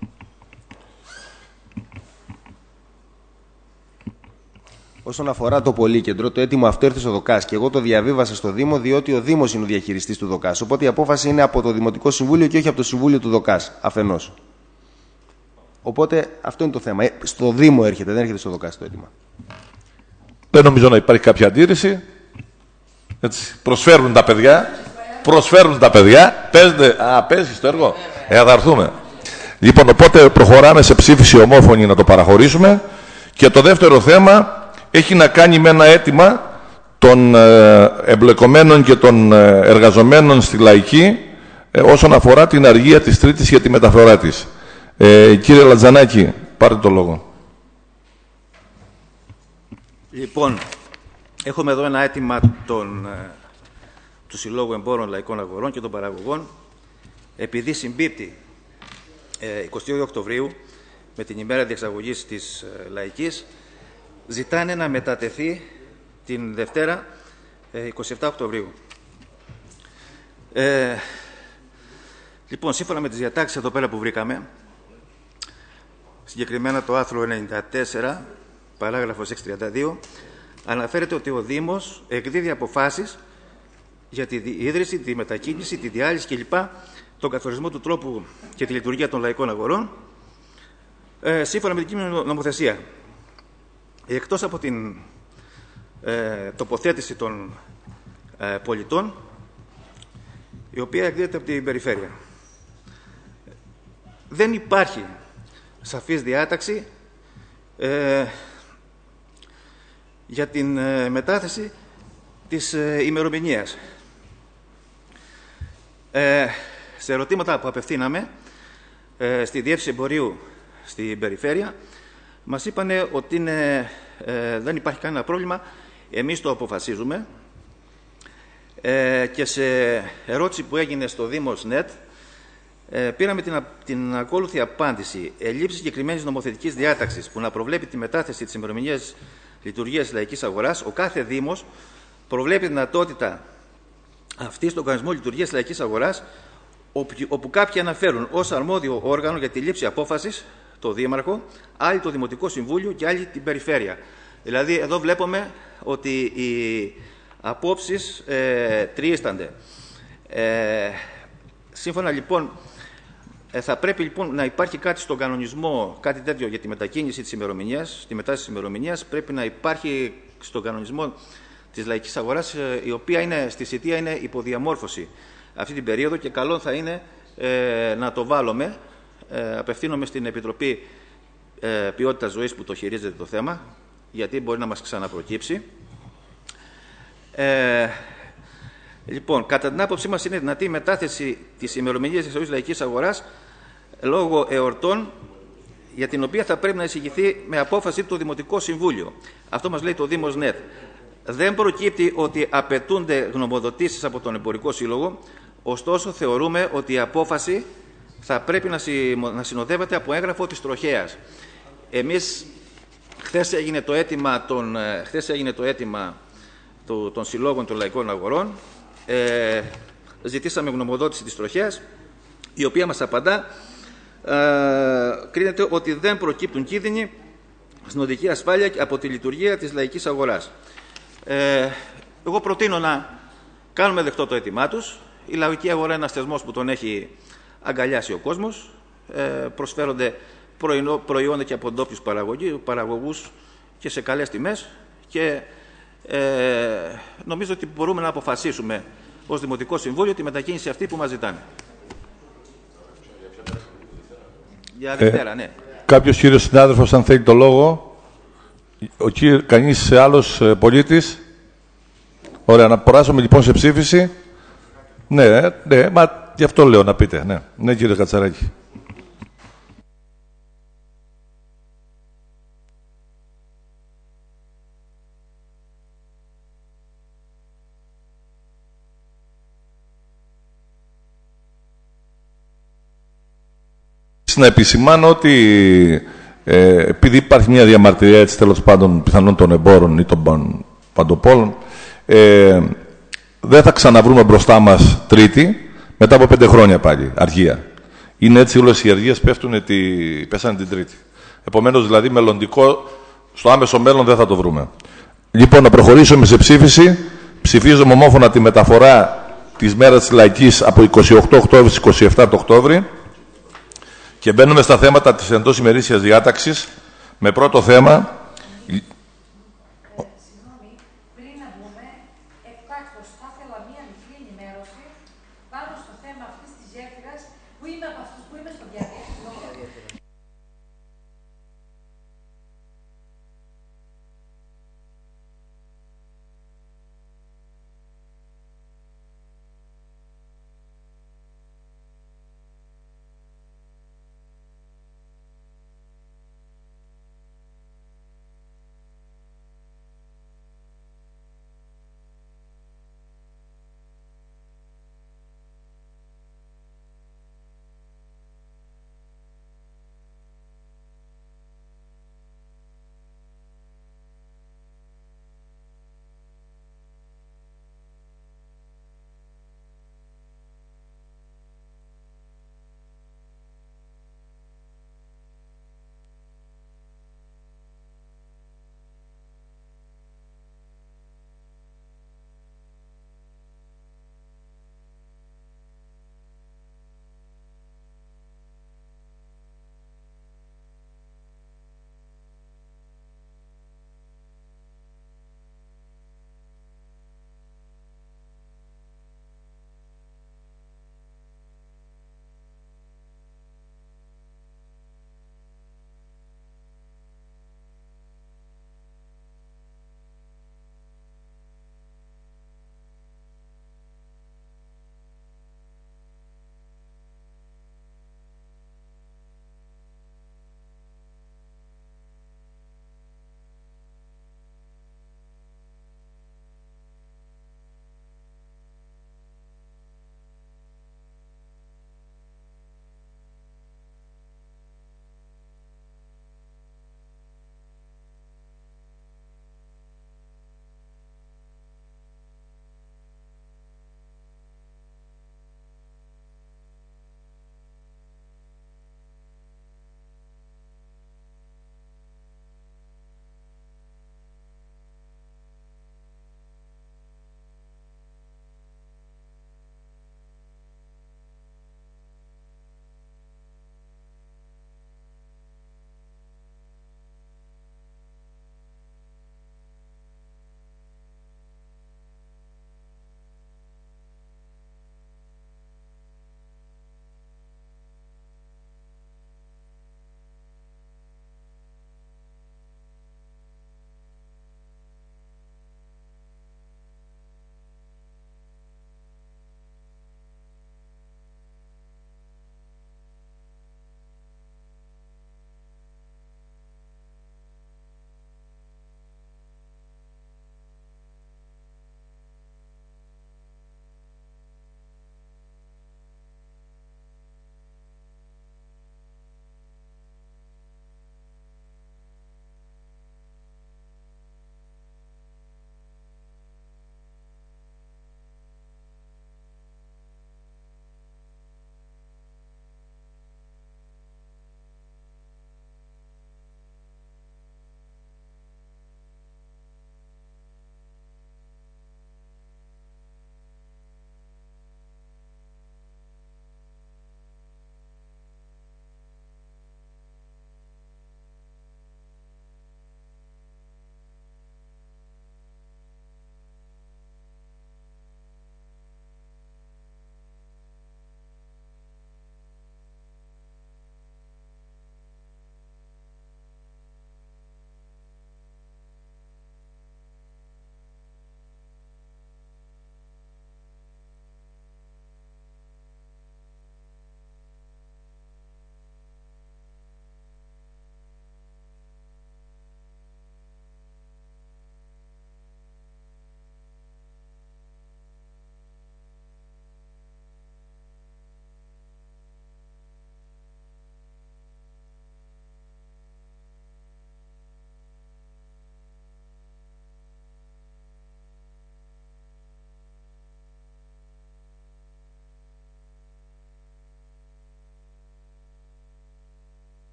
Όσον αφορά το πολύκεντρο, το αίτημα αυτό ήρθε στο ΔΟΚΑΣ και εγώ το διαβίβασα στο Δήμο, διότι ο Δήμος είναι ο διαχειριστής του ΔΟΚΑΣ. Οπότε η απόφαση είναι από το Δημοτικό Συμβούλιο και όχι από το Συμβούλιο του ΔΟΚΑΣ, αφενός. Οπότε αυτό είναι το θέμα. Στο Δήμο έρχεται, δεν έρχεται στο ΔΟΚΑΣ το αίτημα. Δεν νομίζω να υπάρχει κάποια αντίρρηση. Έτσι. Προσφέρουν τα παιδιά. Προσφέρουν τα παιδιά. Παίζετε. Α, παίζεις το έργο. Ε, θα έρθουμε. Λοιπόν, οπότε προχωράμε σε ψήφιση ομόφωνη να το παραχωρήσουμε. Και το δεύτερο θέμα έχει να κάνει με ένα αίτημα των ε, εμπλεκομένων και των ε, εργαζομένων στη Λαϊκή ε, όσον αφορά την αργία της Τρίτης για τη μεταφορά της. Ε, κύριε Λατζανάκη, πάρτε το λόγο. Λοιπόν, έχουμε εδώ ένα αίτημα των, ε, του Συλλόγου Εμπόρων Λαϊκών Αγορών και των Παραγωγών, επειδή συμπίπτει ε, εικοστή όγδοη Οκτωβρίου με την ημέρα διεξαγωγής της ε, Λαϊκής, ζητάνε να μετατεθεί την Δευτέρα ε, εικοστή εβδόμη Οκτωβρίου. Ε, λοιπόν, σύμφωνα με τις διατάξεις εδώ πέρα που βρήκαμε, συγκεκριμένα το άρθρο ενενήντα τέσσερα, παράγραφος εξακόσια τριάντα δύο, αναφέρεται ότι ο Δήμος εκδίδει αποφάσεις για τη ίδρυση, τη μετακίνηση, τη διάλυση κλπ. Τον καθορισμό του τρόπου και τη λειτουργία των λαϊκών αγορών, ε, σύμφωνα με την κείμενη νομοθεσία. Εκτός από την ε, τοποθέτηση των ε, πολιτών, η οποία εκδίδεται από την περιφέρεια. δεν υπάρχει σαφής διάταξη ε, για την ε, μετάθεση της ε, ημερομηνίας. Ε, σε ερωτήματα που απευθύναμε ε, στη Διεύθυνση Εμπορίου στην Περιφέρεια, μας είπανε ότι είναι, ε, δεν υπάρχει κανένα πρόβλημα, εμείς το αποφασίζουμε. Ε, και σε ερώτηση που έγινε στο Δήμος ΝΕΤ, ε, πήραμε την, την ακόλουθη απάντηση. Ελλείψη συγκεκριμένης νομοθετικής διάταξης που να προβλέπει τη μετάθεση της ημερομηνίας λειτουργίας της λαϊκής αγοράς, ο κάθε Δήμος προβλέπει δυνατότητα αυτή στον κανονισμό λειτουργίας της λαϊκής αγοράς, όπου, όπου κάποιοι αναφέρουν ως αρμόδιο όργανο για τη λήψη απόφασης το Δήμαρχο, άλλοι το Δημοτικό Συμβούλιο και άλλοι την Περιφέρεια. Δηλαδή, εδώ βλέπουμε ότι οι απόψεις ε, τριίστανται. Ε, σύμφωνα λοιπόν, ε, θα πρέπει λοιπόν να υπάρχει κάτι στον κανονισμό, κάτι τέτοιο για τη μετακίνηση της ημερομηνίας, τη μετάσταση της ημερομηνίας, πρέπει να υπάρχει στον κανονισμό της λαϊκής αγοράς, ε, η οποία είναι, στη Σιτία είναι υποδιαμόρφωση αυτή την περίοδο και καλό θα είναι ε, να το βάλουμε. Ε, απευθύνομαι στην Επιτροπή ε, Ποιότητας Ζωής που το χειρίζεται το θέμα, γιατί μπορεί να μας ξαναπροκύψει. Ε, λοιπόν, κατά την άποψή μας είναι δυνατή η μετάθεση της ημερομηνίας της εξωτερικής λαϊκής αγοράς λόγω εορτών, για την οποία θα πρέπει να εισηγηθεί με απόφαση το Δημοτικό Συμβούλιο. Αυτό μας λέει το Δήμος ΝΕΤ. Δεν προκύπτει ότι απαιτούνται γνωμοδοτήσεις από τον Εμπορικό Σύλλογο, ωστόσο θεωρούμε ότι η απόφαση θα πρέπει να συνοδεύεται από έγγραφο της τροχέας. Εμείς, χθες έγινε το αίτημα των, χθες έγινε το αίτημα των συλλόγων των λαϊκών αγορών, ε, ζητήσαμε γνωμοδότηση της τροχέας, η οποία μας απαντά, ε, κρίνεται ότι δεν προκύπτουν κίνδυνοι στην οδική ασφάλεια από τη λειτουργία της λαϊκής αγοράς. Ε, εγώ προτείνω να κάνουμε δεκτό το αίτημά τους. Η λαϊκή αγορά είναι ένας θεσμός που τον έχει αγκαλιάσει ο κόσμος. Ε, προσφέρονται προϊό, προϊόντα και από ντόπιους παραγωγούς και σε καλές τιμές και ε, νομίζω ότι μπορούμε να αποφασίσουμε ως Δημοτικό Συμβούλιο τη μετακίνηση αυτή που μας ζητάνε. Για Δευτέρα, ε, ναι. Κάποιος κύριος συνάδελφος, αν θέλει το λόγο, ο κύριος, κανείς άλλος ε, πολίτης. Ωραία, να περάσουμε λοιπόν σε ψήφιση. Ναι, ναι, μα γι' αυτό λέω να πείτε. Ναι, ναι κύριε Κατσαράκη. Να επισημάνω ότι ε, επειδή υπάρχει μια διαμαρτυρία, έτσι τέλος πάντων πιθανόν των εμπόρων ή των παντοπόλων, ε, δεν θα ξαναβρούμε μπροστά μας Τρίτη μετά από πέντε χρόνια πάλι, αργία. Είναι έτσι, όλες οι αργίες πέφτουν, τη, πέσανε την Τρίτη. Επομένως, δηλαδή, μελλοντικό, στο άμεσο μέλλον δεν θα το βρούμε. Λοιπόν, να προχωρήσουμε σε ψήφιση. Ψηφίζουμε ομόφωνα τη μεταφορά της μέρας της Λαϊκής από είκοσι οκτώ Οκτώβρη στις είκοσι επτά Οκτώβρη. Και μπαίνουμε στα θέματα της εντός ημερήσιας διάταξης, με πρώτο θέμα... Ε, συγγνώμη, πριν να μπούμε, εκτάκτως θα ήθελα μία μικρή ενημέρωση πάνω στο θέμα αυτής της γέφυρας που είμαι από αυτούς που είμαι στο διαδίκτυο.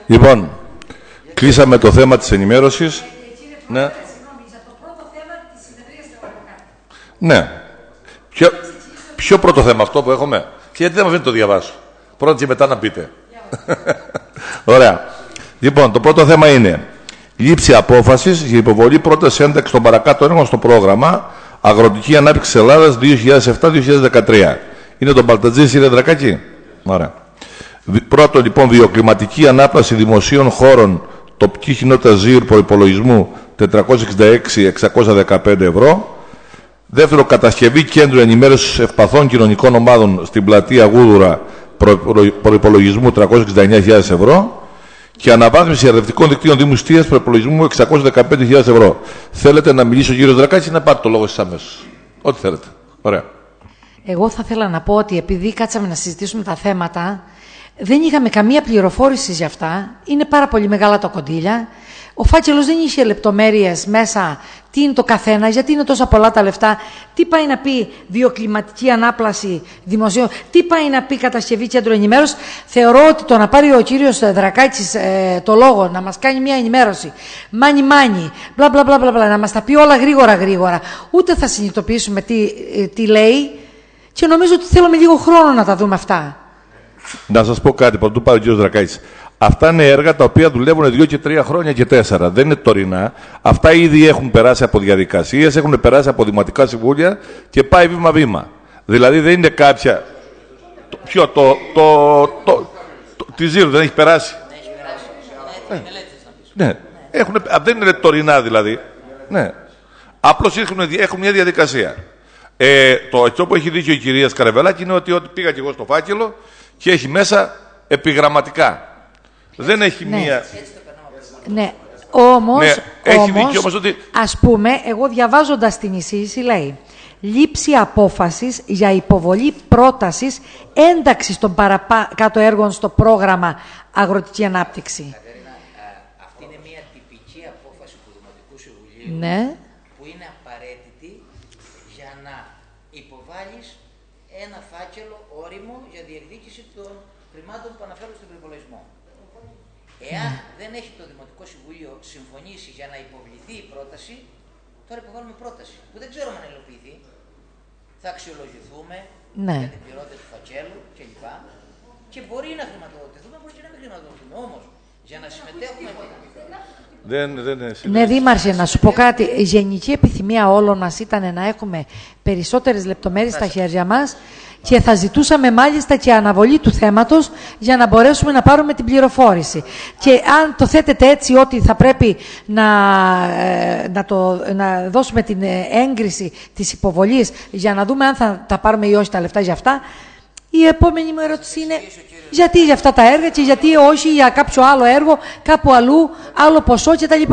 Λοιπόν, κλείσαμε το θέμα της ενημέρωσης. Ναι. Ναι. Ποιο, ποιο πρώτο θέμα αυτό που έχουμε? Και γιατί δεν μας να το διαβάσω? Πρώτα και μετά να πείτε. Ωραία. Λοιπόν, το πρώτο θέμα είναι λήψη απόφασης για υποβολή πρόταση ένταξη των παρακάτω έργων στο πρόγραμμα Αγροτική Ανάπτυξη Ελλάδας δύο χιλιάδες επτά με δύο χιλιάδες δεκατρία. Είναι τον Παλτατζή, κύριε Δρακάκη? Ωραία. Πρώτο, λοιπόν, βιοκλιματική ανάπλαση δημοσίων χώρων τοπική κοινότητα Ζήρ προϋπολογισμού τετρακόσια εξήντα έξι χιλιάδες εξακόσια δεκαπέντε ευρώ. Δεύτερο, κατασκευή κέντρου ενημέρωσης ευπαθών κοινωνικών ομάδων στην πλατεία Γούδουρα προϋπολογισμού τριακόσια εξήντα εννέα χιλιάδες ευρώ. Και αναβάθμιση αρδευτικών δικτύων Δήμου Στίας προϋπολογισμού εξακόσια δεκαπέντε χιλιάδες ευρώ. Θέλετε να μιλήσει ο κύριος Δρακάκης ή να πάρετε το λόγο εσείς αμέσως? Ό,τι θέλετε. Ωραία. Εγώ θα ήθελα να πω ότι επειδή κάτσαμε να συζητήσουμε τα θέματα, δεν είχαμε καμία πληροφόρηση για αυτά. Είναι πάρα πολύ μεγάλα τα κονδύλια. Ο φάκελος δεν είχε λεπτομέρειες μέσα τι είναι το καθένα, γιατί είναι τόσα πολλά τα λεφτά, τι πάει να πει βιοκλιματική ανάπλαση δημοσίων, τι πάει να πει κατασκευή κέντρο ενημέρωση. Θεωρώ ότι το να πάρει ο κύριος Δρακάκης ε, το λόγο, να μας κάνει μια ενημέρωση, μάνι μάνι, μπλα μπλα μπλα μπλα, να μας τα πει όλα γρήγορα γρήγορα, ούτε θα συνειδητοποιήσουμε τι, ε, τι λέει, και νομίζω ότι θέλουμε λίγο χρόνο να τα δούμε αυτά. Να σας πω κάτι, πρωτού πάρει ο κύριος Δρακάκης. Αυτά είναι έργα τα οποία δουλεύουν δύο και τρία χρόνια και τέσσερα. Δεν είναι τωρινά. Αυτά ήδη έχουν περάσει από διαδικασίες, έχουν περάσει από δημοτικά συμβούλια και πάει βήμα-βήμα. Δηλαδή δεν είναι κάποια. Το, ποιο, το. το, το, το τη Ζήρου δεν έχει περάσει. Ναι, έχει περάσει. Ναι. ναι. Έχουν, δεν είναι τωρινά δηλαδή. Ναι. Απλώς έχουν, έχουν μια διαδικασία. Ε, το αυτό που έχει δίκιο η κυρία Σκαρεβελάκη είναι ότι, ότι πήγα και εγώ στο φάκελο και έχει μέσα επιγραμματικά. Δεν έχει ναι. μία... Ναι, όμως, ναι, έχει όμως, δίκιο, όμως ότι... ας πούμε, εγώ διαβάζοντας την εισήγηση λέει λήψη απόφασης για υποβολή πρότασης ένταξης των παρακάτω έργων στο πρόγραμμα Αγροτική Ανάπτυξη. Κατερίνα, αυτή είναι μία τυπική απόφαση του Δημοτικού Συμβουλίου, ναι. που είναι απαραίτητη για να υποβάλεις ένα φάκελο όριμο για διεκδίκηση των χρημάτων που αναφέρουν στον προϋπολογισμό. Εάν mm. δεν έχει το Δημοτικό Συμβούλιο συμφωνήσει για να υποβληθεί η πρόταση, τώρα υποβάλλουμε πρόταση που δεν ξέρουμε αν υλοποιηθεί. Θα αξιολογηθούμε ναι. για την πληρότητα του φακέλου κλπ. Και μπορεί να χρηματοδοτηθούμε, μπορεί και να μην χρηματοδοτηθούμε. Όμως, για να συμμετέχουμε. Δεν, δεν, ναι, Δήμαρχε, να σου πω κάτι. Η γενική επιθυμία όλων μας ήταν να έχουμε περισσότερες λεπτομέρειες στα χέρια μας. Και θα ζητούσαμε μάλιστα και αναβολή του θέματος για να μπορέσουμε να πάρουμε την πληροφόρηση. Και αν το θέτετε έτσι ότι θα πρέπει να, να, το, να δώσουμε την έγκριση της υποβολής για να δούμε αν θα τα πάρουμε ή όχι τα λεφτά για αυτά, η επόμενη μου ερώτηση είναι γιατί για αυτά τα έργα και γιατί όχι για κάποιο άλλο έργο, κάπου αλλού, άλλο ποσό κτλ.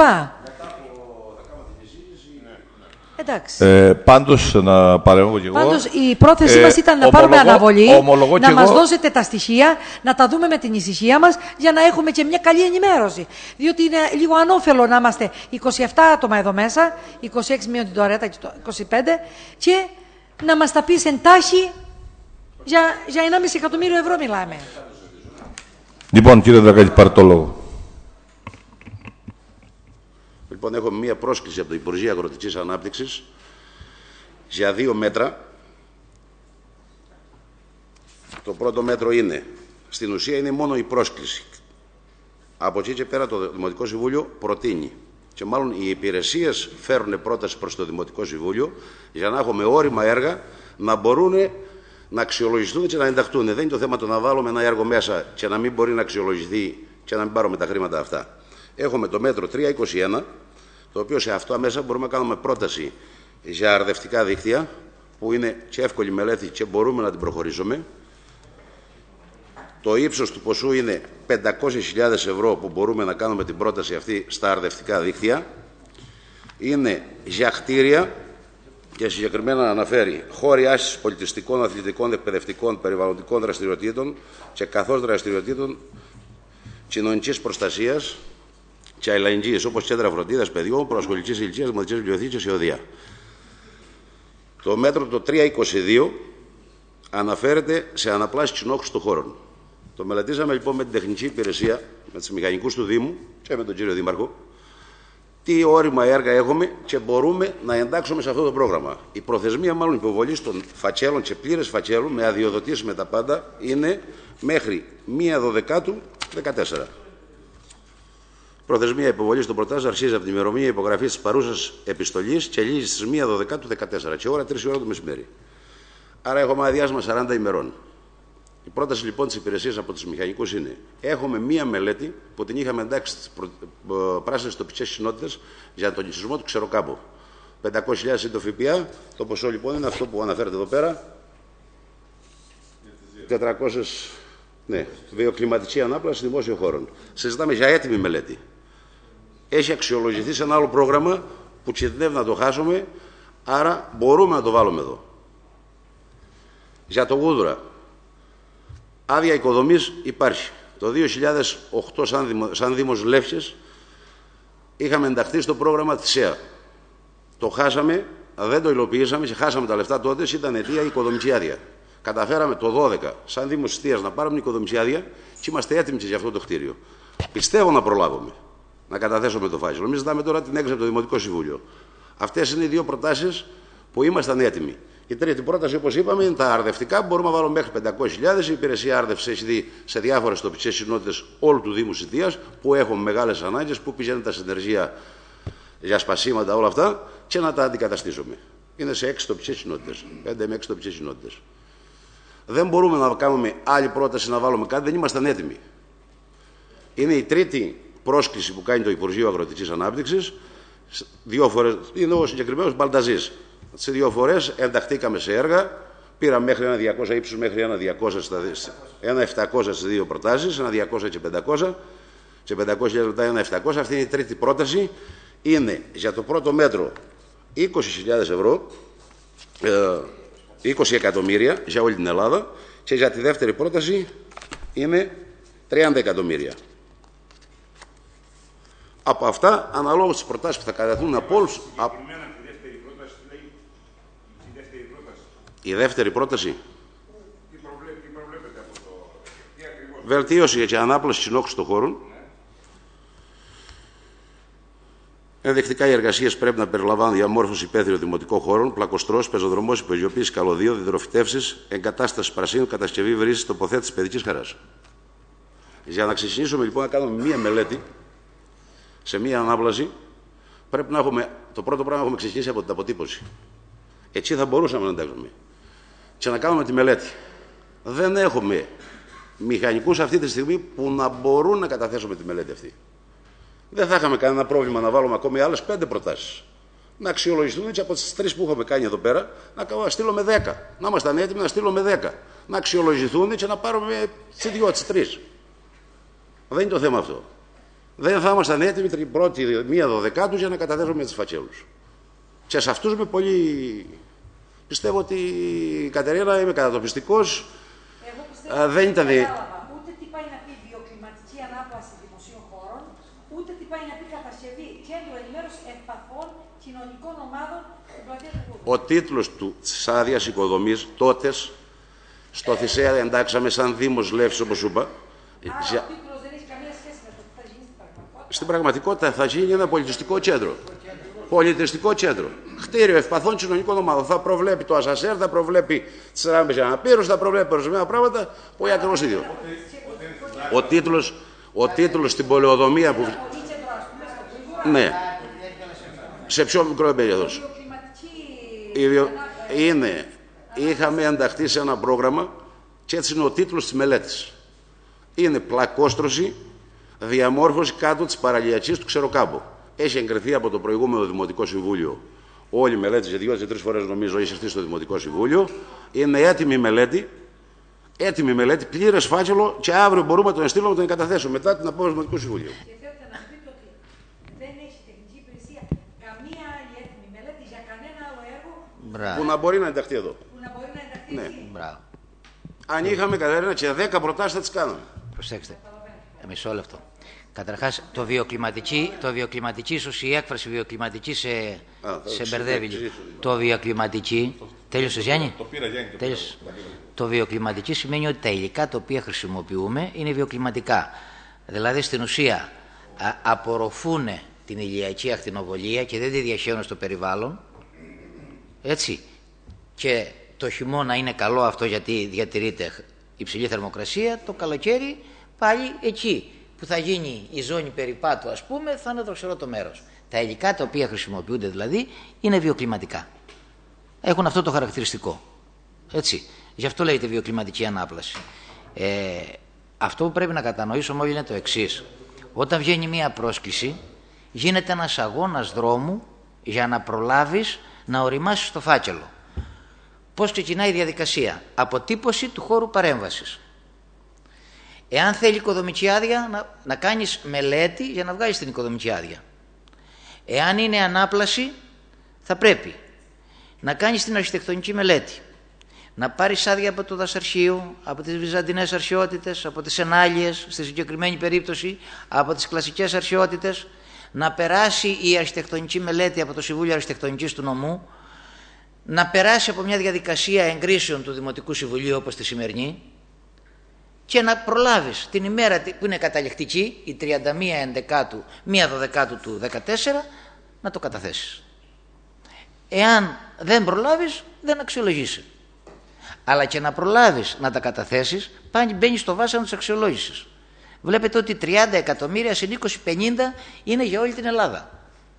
Εντάξει. Ε, πάντως, να παρέμβω και εγώ. Πάντως, η πρόθεσή ε, μας ήταν να ομολογώ, πάρουμε αναβολή, να μας εγώ... δώσετε τα στοιχεία, να τα δούμε με την ησυχία μας, για να έχουμε και μια καλή ενημέρωση. Διότι είναι λίγο ανώφελο να είμαστε είκοσι επτά άτομα εδώ μέσα, είκοσι έξι μείον την τωρέτα και το είκοσι πέντε, και να μας τα πεις εντάχει για, για ενάμιση εκατομμύριο ευρώ μιλάμε. Λοιπόν, κύριε Δρακάκη, πάρε το λόγο. Λοιπόν, έχουμε μία πρόσκληση από το Υπουργείο Αγροτικής Ανάπτυξης για δύο μέτρα. Το πρώτο μέτρο είναι, στην ουσία είναι μόνο η πρόσκληση. Από εκεί και πέρα το Δημοτικό Συμβούλιο προτείνει. Και μάλλον οι υπηρεσίες φέρουν πρόταση προς το Δημοτικό Συμβούλιο για να έχουμε όριμα έργα να μπορούν να αξιολογηθούν και να ενταχθούν. Δεν είναι το θέμα το να βάλουμε ένα έργο μέσα και να μην μπορεί να αξιολογηθεί και να μην πάρουμε τα χρήματα αυτά. Έχουμε το μέτρο τριακόσια είκοσι ένα, το οποίο σε αυτό μέσα μπορούμε να κάνουμε πρόταση για αρδευτικά δίκτυα, που είναι και εύκολη μελέτη και μπορούμε να την προχωρήσουμε. Το ύψος του ποσού είναι πεντακόσιες χιλιάδες ευρώ που μπορούμε να κάνουμε την πρόταση αυτή στα αρδευτικά δίκτυα. Είναι για κτίρια και συγκεκριμένα αναφέρει χώροι άσκησης πολιτιστικών, αθλητικών, εκπαιδευτικών, περιβαλλοντικών δραστηριοτήτων και καθώς δραστηριοτήτων κοινωνικής προστασίας και αλληλεγγύης, όπως κέντρα φροντίδας παιδιών, προασχολικής ηλικίας, δημοτικές βιβλιοθήκες και οδεία. Το μέτρο το τριακόσια είκοσι δύο αναφέρεται σε αναπλάσεις κοινόχρηστων χώρων. Το μελετήσαμε λοιπόν με την τεχνική υπηρεσία, με τους μηχανικούς του Δήμου και με τον κύριο Δήμαρχο, τι όρημα έργα έχουμε και μπορούμε να εντάξουμε σε αυτό το πρόγραμμα. Η προθεσμία μάλλον υποβολής των φατσέλων και πλήρες φατσέλου με αδειοδοτήσεις με τα πάντα είναι μέχρι μία Δωδεκάτου δεκατέσσερα. Προθεσμία υποβολής των προτάσεων αρχίζει από την ημερομηνία υπογραφής της παρούσας επιστολής και λύγει στις μία Δωδεκάτου δεκατέσσερα και ώρα τρεις ώρα το μεσημέρι. Άρα έχουμε ένα διάστημα σαράντα ημερών. Η πρόταση λοιπόν της υπηρεσίας από τους μηχανικούς είναι: έχουμε μία μελέτη που την είχαμε εντάξει στις προ... πράσινες τοπικές κοινότητες για τον νησισμό του Ξεροκάμπου. πεντακόσιες χιλιάδες είναι το ΦΠΑ, το ποσό λοιπόν είναι αυτό που αναφέρεται εδώ πέρα. τετρακόσιες, ναι, βιοκλιματική ανάπλαση δημόσιων χώρων. Συζητάμε για έτοιμη μελέτη. Έχει αξιολογηθεί σε ένα άλλο πρόγραμμα που κινδυνεύει να το χάσουμε, άρα μπορούμε να το βάλουμε εδώ. Για το Γούδουρα. Άδεια οικοδομής υπάρχει. Το δύο χιλιάδες οκτώ σαν, δημο, σαν Δήμος Λεύσης είχαμε ενταχθεί στο πρόγραμμα της ΕΑ. Το χάσαμε, δεν το υλοποιήσαμε και χάσαμε τα λεφτά τότε, ήταν αιτία οικοδομική άδεια. Καταφέραμε το δώδεκα σαν Δήμος Ιστίας να πάρουμε οικοδομική άδεια και είμαστε έτοιμοι για αυτό το κτίριο. Πιστεύω να προλάβουμε να καταθέσουμε το φάκελο. Εμείς ζητάμε τώρα την έγκριση από το Δημοτικό Συμβούλιο. Αυτές είναι οι δύο προτάσεις που ήμασταν έτοιμοι. Η τρίτη πρόταση, όπως είπαμε, είναι τα αρδευτικά που μπορούμε να βάλουμε μέχρι πεντακόσιες χιλιάδες. Η υπηρεσία άρδευση έχει δει σε διάφορες τοπικές κοινότητες όλου του Δήμου Ιστίας που έχουν μεγάλες ανάγκες, που πηγαίνουν τα συνεργεία για σπασίματα, όλα αυτά και να τα αντικαταστήσουμε. Είναι σε έξι τοπικές κοινότητες. πέντε με έξι τοπικές κοινότητες. Δεν μπορούμε να κάνουμε άλλη πρόταση να βάλουμε κάτι, δεν ήμασταν έτοιμοι. Είναι η τρίτη πρόσκληση που κάνει το Υπουργείο Αγροτικής Ανάπτυξης. Δύο φορές, είναι ο συγκεκριμένος Μπαλταζής. Σε δύο φορές ενταχθήκαμε σε έργα, πήραμε μέχρι ένα διακόσια ύψους, μέχρι ένα διακόσια, ένα επτακόσια στις δύο προτάσεις, ένα διακόσια και πεντακόσια, και πεντακόσια μετά ένα επτακόσια. Αυτή είναι η τρίτη πρόταση. Είναι για το πρώτο μέτρο είκοσι χιλιάδες ευρώ, είκοσι εκατομμύρια για όλη την Ελλάδα, και για τη δεύτερη πρόταση είναι τριάντα εκατομμύρια. Από αυτά, αναλόγως τις προτάσεις που θα καταθούν από όλους. Η δεύτερη πρόταση. Τι προβλέπετε από το... Τι ακριβώς... Βελτίωση και ανάπλαση συνόχου των χώρων. Ναι. Ενδεικτικά οι εργασίες πρέπει να περιλαμβάνουν διαμόρφωση υπαίθριων δημοτικών χώρων, πλακοστρώσεις, πεζοδρομώσεις, υπογειοποίηση καλωδίων, διδροφυτεύσεις, εγκατάσταση πρασίνου, κατασκευή βρύσης, τοποθέτηση παιδικής χαράς. Για να ξεκινήσουμε λοιπόν να κάνουμε μία μελέτη σε μία ανάπλαση, πρέπει να έχουμε το πρώτο πράγμα να έχουμε ξεκινήσει από την αποτύπωση. Έτσι θα μπορούσαμε να εντάξουμε. Και να κάνουμε τη μελέτη. Δεν έχουμε μηχανικούς αυτή τη στιγμή που να μπορούν να καταθέσουμε τη μελέτη αυτή. Δεν θα είχαμε κανένα πρόβλημα να βάλουμε ακόμη άλλες πέντε προτάσεις. Να αξιολογηθούν έτσι από τις τρεις που έχουμε κάνει εδώ πέρα, να στείλουμε δέκα. Να ήμασταν έτοιμοι να στείλουμε δέκα. Να αξιολογηθούν και να πάρουμε τις δυο, τις τρεις. Δεν είναι το θέμα αυτό. Δεν θα ήμασταν έτοιμοι την πρώτη μία Δωδεκάτου για να καταθέσουμε τις φατσέλους. Και σε αυτούς με πολύ. Πιστεύω ότι η Κατερίνα, είμαι κατατοπιστικός. Εγώ πιστεύω δεν ήταν. Ούτε τι πάει να πει βιοκλιματική ανάπλαση δημοσίων χώρων, ούτε τι πάει να πει κατασκευή κέντρου ενημέρωση ευπαθών κοινωνικών ομάδων στην πλατεία του Γούδου. Ο τίτλος του της άδειας οικοδομής τότε στο Θησέα εντάξαμε σαν Δήμος Λεύσης, όπως σου είπα. Άρα για... ο τίτλος δεν έχει καμία σχέση με το τι θα γίνει στην πραγματικότητα. Στην πραγματικότητα θα γίνει ένα πολιτιστικό κέντρο. Πολιτιστικό κέντρο. Κτίριο ευπαθών κοινωνικών ομάδων. Θα προβλέπει το ασανσέρ, θα προβλέπει τις ράμπες για αναπήρους, θα προβλέπει ορισμένα πράγματα που είναι ακριβώς ίδιο. Ο τίτλος, ο τίτλος στην πολεοδομία που. Ναι. Σε πιο μικρό επίπεδο. Είναι. Είχαμε ενταχθεί σε ένα πρόγραμμα και έτσι είναι ο τίτλος της μελέτης. Είναι πλακόστρωση, διαμόρφωση κάτω της παραλιακής του Ξεροκάμπου. Έχει εγκριθεί από το προηγούμενο Δημοτικό Συμβούλιο. Όλη η μελέτη, σε δύο ή τρεις φορές νομίζω, έχει έρθει στο Δημοτικό Συμβούλιο. Είναι έτοιμη μελέτη, έτοιμη μελέτη, πλήρες φάκελο και αύριο μπορούμε να τον στείλουμε να τον εγκαταθέσουμε μετά την απόφαση του Δημοτικού Συμβουλίου. Και θέλετε να πείτε ότι δεν έχει τεχνική υπηρεσία καμία άλλη έτοιμη μελέτη για κανένα άλλο έργο. Μπράβο. Που να μπορεί να ενταχθεί εδώ. Που να μπορεί να ενταχθεί ναι. εκεί. Μπράβο. Αν είχαμε Κατερίνα και δέκα προτάσεις θα τις κάναμε. Προσέξτε, μισό λεπτό. Καταρχάς, το βιοκλιματική, το βιοκλιματική, ίσως η έκφραση βιοκλιματική σε, Α, σε μπερδεύει. Το βιοκλιματική. Τέλειωσες, Γιάννη? Το πήρα, Γιάννη. Τέλειωσες. Το βιοκλιματική σημαίνει ότι τα υλικά τα οποία χρησιμοποιούμε είναι βιοκλιματικά. Δηλαδή στην ουσία α, απορροφούν την ηλιακή ακτινοβολία και δεν τη διαχέουν στο περιβάλλον. Έτσι. Και το χειμώνα είναι καλό αυτό γιατί διατηρείται υψηλή θερμοκρασία. Το καλοκαίρι πάλι εκεί που θα γίνει η ζώνη περιπάτου, ας πούμε, θα είναι δροσερό το μέρος. Τα υλικά τα οποία χρησιμοποιούνται δηλαδή είναι βιοκλιματικά. Έχουν αυτό το χαρακτηριστικό. Έτσι. Γι' αυτό λέγεται βιοκλιματική ανάπλαση. Ε, αυτό που πρέπει να κατανοήσουμε όλοι είναι το εξής. Όταν βγαίνει μία πρόσκληση, γίνεται ένας αγώνας δρόμου για να προλάβεις να οριμάσεις το φάκελο. Πώς ξεκινάει η διαδικασία? Αποτύπωση του χώρου παρέμβασης. Εάν θέλει οικοδομική άδεια, να, να κάνεις μελέτη για να βγάλεις την οικοδομική άδεια. Εάν είναι ανάπλαση, θα πρέπει να κάνεις την αρχιτεκτονική μελέτη, να πάρεις άδεια από το δασαρχείο, από τις βυζαντινές αρχαιότητες, από τις ενάλειες, στη συγκεκριμένη περίπτωση, από τις κλασικές αρχαιότητες, να περάσει η αρχιτεκτονική μελέτη από το Συμβούλιο Αρχιτεκτονικής του Νομού, να περάσει από μια διαδικασία εγκρίσεων του Δημοτικού Συμβουλίου όπως τη σημερινή και να προλάβεις την ημέρα που είναι καταληκτική, η τριάντα μία ενδεκάτου, μία δωδεκάτου του δεκατέσσερα, να το καταθέσεις. Εάν δεν προλάβεις, δεν αξιολογήσει. Αλλά και να προλάβεις να τα καταθέσεις, πάλι μπαίνεις στο βάσανο της αξιολόγησης. Βλέπετε ότι τριάντα εκατομμύρια συν είκοσι πενήντα είναι για όλη την Ελλάδα.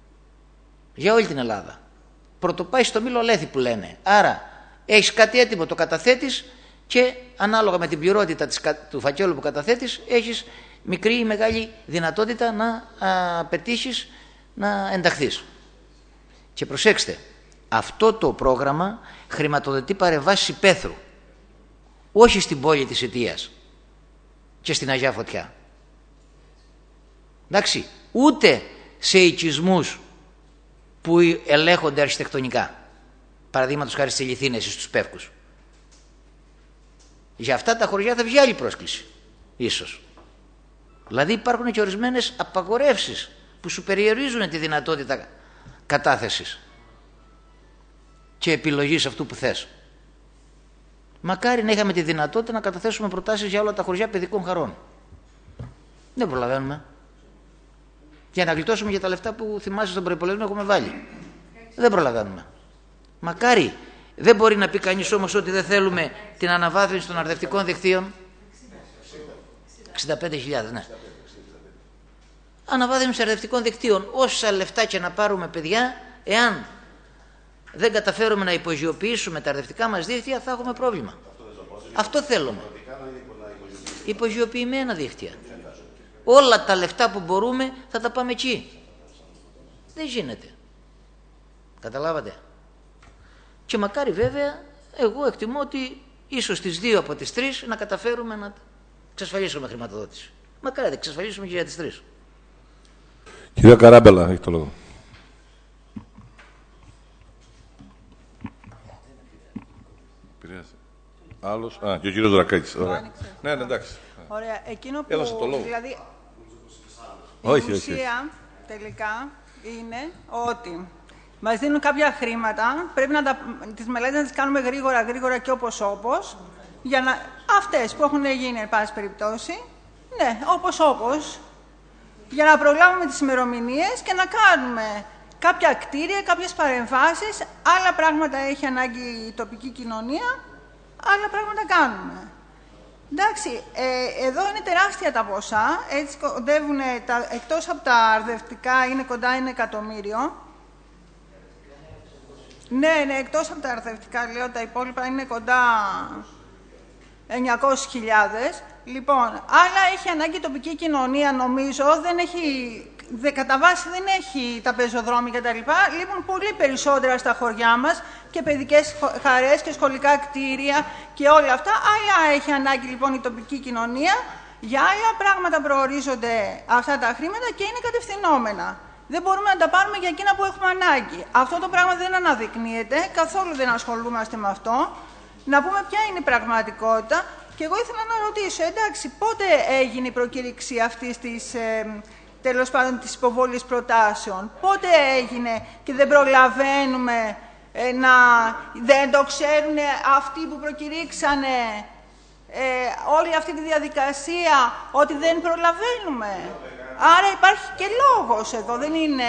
Για όλη την Ελλάδα. Πρωτοπάει στο μήλο λέθη που λένε. Άρα έχεις κάτι έτοιμο, το καταθέτεις και ανάλογα με την πληρότητα της, του φακέλου που καταθέτεις, έχεις μικρή ή μεγάλη δυνατότητα να α, πετύχεις να ενταχθείς. Και προσέξτε, αυτό το πρόγραμμα χρηματοδοτεί παρεμβάσεις υπαίθρου, όχι στην πόλη της Αιτίας και στην Αγιά Φωτιά. Εντάξει, ούτε σε οικισμούς που ελέγχονται αρχιτεκτονικά, παραδείγματος χάρη στις Ελιθίνες ή στους Πεύκους. Για αυτά τα χωριά θα βγει άλλη πρόσκληση, ίσως. Δηλαδή υπάρχουν και ορισμένες απαγορεύσεις που σου περιορίζουν τη δυνατότητα κατάθεσης και επιλογής αυτού που θες. Μακάρι να είχαμε τη δυνατότητα να καταθέσουμε προτάσεις για όλα τα χωριά παιδικών χαρών. Δεν προλαβαίνουμε. Για να γλιτώσουμε για τα λεφτά που θυμάσαι στον προϋπολογισμό έχουμε βάλει. Δεν προλαβαίνουμε. Μακάρι. Δεν μπορεί να πει κανείς όμως ότι δεν θέλουμε την αναβάθμιση των αρδευτικών δικτύων. εξήντα πέντε χιλιάδες, ναι. Αναβάθμιση αρδευτικών δικτύων. Όσα λεφτά και να πάρουμε, παιδιά, εάν δεν καταφέρουμε να υπογειοποιήσουμε τα αρδευτικά μας δίκτυα, θα έχουμε πρόβλημα. Αυτό θέλουμε. Υπογειοποιημένα δίκτυα. Όλα τα λεφτά που μπορούμε θα τα πάμε εκεί. Δεν γίνεται. Καταλάβατε. Και μακάρι βέβαια, εγώ εκτιμώ ότι ίσως τις δύο από τις τρεις να καταφέρουμε να εξασφαλίσουμε χρηματοδότηση. Μακάρι να εξασφαλίσουμε και για τις τρεις. Κυρία Καράμπελα, έχει το λόγο. Άλλος, α, και ο κύριος Δρακάκης. Ωραία. Ναι, ναι, εντάξει. Ωραία. Εκείνο που Έδωσε το λόγο. δηλαδή Όχι, η όχι, ουσία τελικά είναι ότι μας δίνουν κάποια χρήματα, πρέπει να τα, τις μελέτες να τις κάνουμε γρήγορα, γρήγορα και όπως όπως, για να, αυτές που έχουν γίνει, εν πάση περιπτώσει, ναι, όπως όπως, για να προλάβουμε τις ημερομηνίες και να κάνουμε κάποια κτίρια, κάποιες παρεμβάσεις, άλλα πράγματα έχει ανάγκη η τοπική κοινωνία, άλλα πράγματα κάνουμε. Εντάξει, ε, εδώ είναι τεράστια τα ποσά, έτσι κοντεύουν, τα, εκτός από τα αρδευτικά είναι κοντά ένα εκατομμύριο. Ναι, ναι, εκτός από τα αρδευτικά, λέω, τα υπόλοιπα είναι κοντά εννιακόσιες χιλιάδες. Λοιπόν, άλλα έχει ανάγκη η τοπική κοινωνία, νομίζω, δεν έχει, δε, κατά βάση δεν έχει τα πεζοδρόμια κτλ. Λείπουν πολύ περισσότερα στα χωριά μας και παιδικές χαρές και σχολικά κτίρια και όλα αυτά. Άλλα έχει ανάγκη λοιπόν η τοπική κοινωνία, για άλλα πράγματα προορίζονται αυτά τα χρήματα και είναι κατευθυνόμενα. Δεν μπορούμε να τα πάρουμε για εκείνα που έχουμε ανάγκη. Αυτό το πράγμα δεν αναδεικνύεται, καθόλου δεν ασχολούμαστε με αυτό. Να πούμε ποια είναι η πραγματικότητα. Και εγώ ήθελα να ρωτήσω, εντάξει, πότε έγινε η προκήρυξη αυτής της, ε, τέλος πάντων, της υποβολής προτάσεων. Πότε έγινε και δεν προλαβαίνουμε ε, να δεν το ξέρουν αυτοί που προκηρύξανε ε, όλη αυτή τη διαδικασία, ότι δεν προλαβαίνουμε. Άρα υπάρχει και λόγος εδώ, δεν είναι...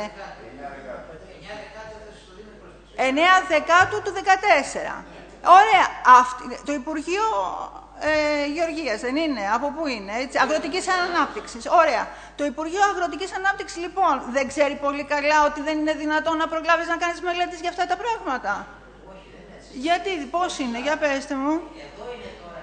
εννέα Δεκάτου του δεκατέσσερα. Ωραία. Αυτή, το Υπουργείο ε, Γεωργίας δεν είναι, από πού είναι, έτσι, Αγροτικής Ανάπτυξης. Ωραία. Το Υπουργείο Αγροτικής Ανάπτυξης λοιπόν δεν ξέρει πολύ καλά ότι δεν είναι δυνατόν να προλάβεις να κάνεις μελέτες για αυτά τα πράγματα. Γιατί, πώς είναι, για πέστε μου. Εδώ είναι τώρα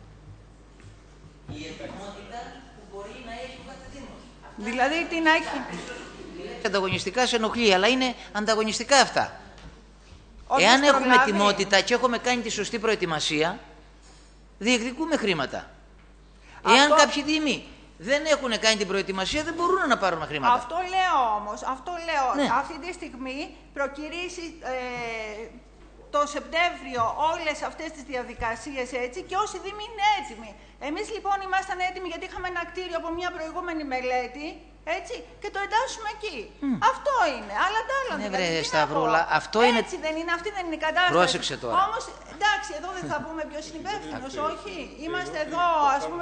η ετοιμότητα που μπορεί να έχει ο κάθε Δήμος. Δηλαδή τι να έχει... Ανταγωνιστικά σε ενοχλεί, αλλά είναι ανταγωνιστικά αυτά. Όποιος Εάν έχουμε προλάβει. ετοιμότητα και έχουμε κάνει τη σωστή προετοιμασία, διεκδικούμε χρήματα. Αυτό... Εάν κάποιοι δήμοι δεν έχουν κάνει την προετοιμασία, δεν μπορούν να πάρουν χρήματα. Αυτό λέω όμως, αυτό λέω. Ναι. Αυτή τη στιγμή προκυρήσει ε, το Σεπτέμβριο όλες αυτές τις διαδικασίες έτσι και όσοι δήμοι είναι έτοιμοι. Εμείς λοιπόν ήμασταν έτοιμοι γιατί είχαμε ένα κτίριο από μια προηγούμενη μελέτη έτσι, και το εντάσσουμε εκεί. Mm. Αυτό είναι. Αλλά τα άλλα ναι, δηλαδή, βρε, Σταυρούλα, αυτό είναι... Έτσι δεν είναι, αυτή δεν είναι η κατάσταση. Πρόσεξε τώρα. Όμως, εντάξει, εδώ δεν θα πούμε ποιος είναι υπεύθυνος, όχι. Είμαστε εδώ, ας πούμε...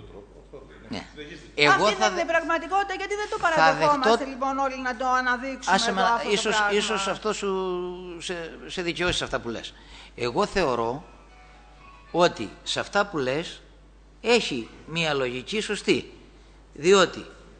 Ναι. Αυτή θα... δεν είναι πραγματικότητα, γιατί δεν το παραδεχόμαστε δεχτώ... λοιπόν όλοι να το αναδείξουμε Άσε εδώ, με, αυτό ίσως, το πράγμα. ίσως αυτό σου σε, σε δικαιώσει αυτά που λες. Εγώ θεωρώ ότι σε αυτά που λες έχει μία λογική σωστή. Διότι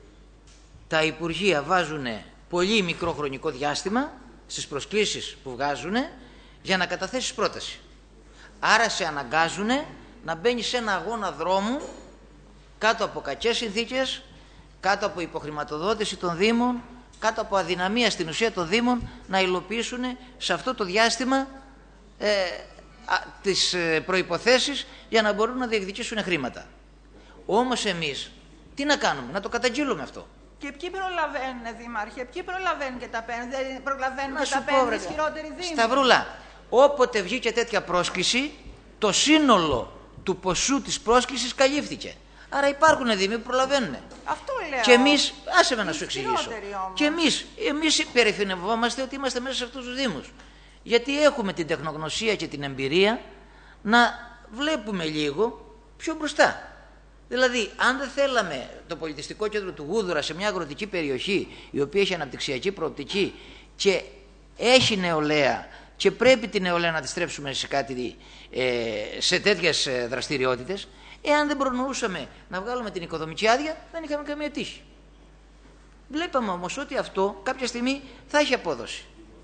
τα Υπουργεία βάζουν πολύ μικρό χρονικό διάστημα στις προσκλήσεις που βγάζουν για να καταθέσεις πρόταση. Άρα σε αναγκάζουν να μπαίνεις σε ένα αγώνα δρόμου κάτω από κακές συνθήκες, κάτω από υποχρηματοδότηση των Δήμων, κάτω από αδυναμία στην ουσία των Δήμων να υλοποιήσουν σε αυτό το διάστημα ε, α, τις ε, προϋποθέσεις για να μπορούν να διεκδικήσουν χρήματα. Όμως εμείς τι να κάνουμε, να το καταγγείλουμε αυτό. Και ποιοι προλαβαίνουν, Δήμαρχε, ποιοι προλαβαίνουν και τα παίρνουν, δεν προλαβαίνουν Να και τα σου πω, παίρνουν βρε, οι ισχυρότεροι Δήμοι. Σταυρούλα, όποτε βγήκε τέτοια πρόσκληση, το σύνολο του ποσού της πρόσκλησης καλύφθηκε. Άρα υπάρχουν Δήμοι που προλαβαίνουν. Αυτό λέω. Και εμείς, άσε με να σου εξηγήσω. Όμως. Και εμείς, εμείς υπερηφανευόμαστε ότι είμαστε μέσα σε αυτούς τους Δήμους. Γιατί έχουμε την τεχνογνωσία και την εμπειρία να βλέπουμε λίγο πιο μπροστά. Δηλαδή, αν δεν θέλαμε το πολιτιστικό κέντρο του Γούδουρα σε μια αγροτική περιοχή η οποία έχει αναπτυξιακή προοπτική και έχει νεολαία και πρέπει την νεολαία να τη στρέψουμε σε, κάτι, σε τέτοιες δραστηριότητες, εάν δεν προνοούσαμε να βγάλουμε την οικοδομική άδεια, δεν είχαμε καμία τύχη. Βλέπαμε όμως ότι αυτό κάποια στιγμή θα έχει απόδοση.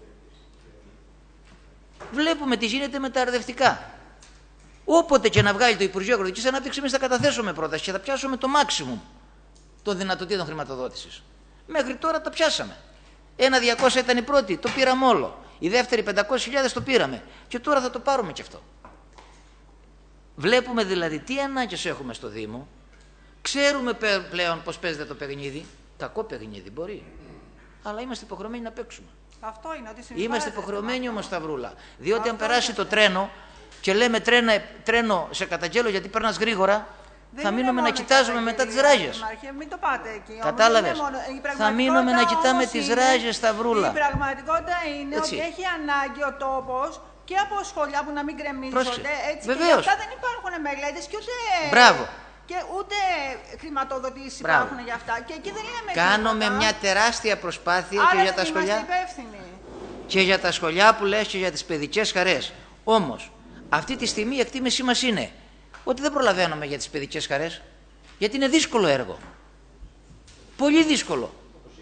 Βλέπουμε τι γίνεται με τα αρδευτικά. Όποτε και να βγάλει το Υπουργείο Αγροτικής Ανάπτυξης, εμείς θα καταθέσουμε πρόταση και θα πιάσουμε το maximum των δυνατοτήτων χρηματοδότησης. Μέχρι τώρα τα πιάσαμε. Ένα διακόσια ήταν η πρώτη, το πήραμε όλο. Η δεύτερη πεντακόσιες χιλιάδες το πήραμε. Και τώρα θα το πάρουμε και αυτό. Βλέπουμε δηλαδή τι ανάγκες έχουμε στο Δήμο. Ξέρουμε πλέον πώς παίζεται το παιχνίδι. Κακό παιχνίδι μπορεί. Αλλά είμαστε υποχρεωμένοι να παίξουμε. Αυτό είναι, ότι είμαστε υποχρεωμένοι όμως, Σταυρούλα. Διότι αν περάσει το τρένο και λέμε τρένα, τρένο σε καταγγέλω γιατί περνάς γρήγορα, δεν θα μείνουμε να κοιτάζουμε μετά τις ράγες. Μην το πάτε εκεί. Κατάλαβες. Θα μείνουμε να κοιτάμε τις ράγες, Σταυρούλα. Η πραγματικότητα είναι έτσι. Ότι έχει ανάγκη ο τόπος και από σχολιά που να μην γκρεμίζονται. Έτσι, βεβαίως. Και για αυτά δεν υπάρχουν μελέτες και ούτε... Μπράβο. Και ούτε χρηματοδοτήσεις υπάρχουν για αυτά. Και εκεί δεν λέμε Κάνουμε τίποτα. μια τεράστια προσπάθεια Άρα και για τα σχολιά. Και για τα σχολιά που λες και για τις παιδικές χαρές. Όμως, αυτή τη στιγμή η εκτίμησή μας είναι ότι δεν προλαβαίνουμε για τις παιδικές χαρές. Γιατί είναι δύσκολο έργο. Πολύ δύσκολο.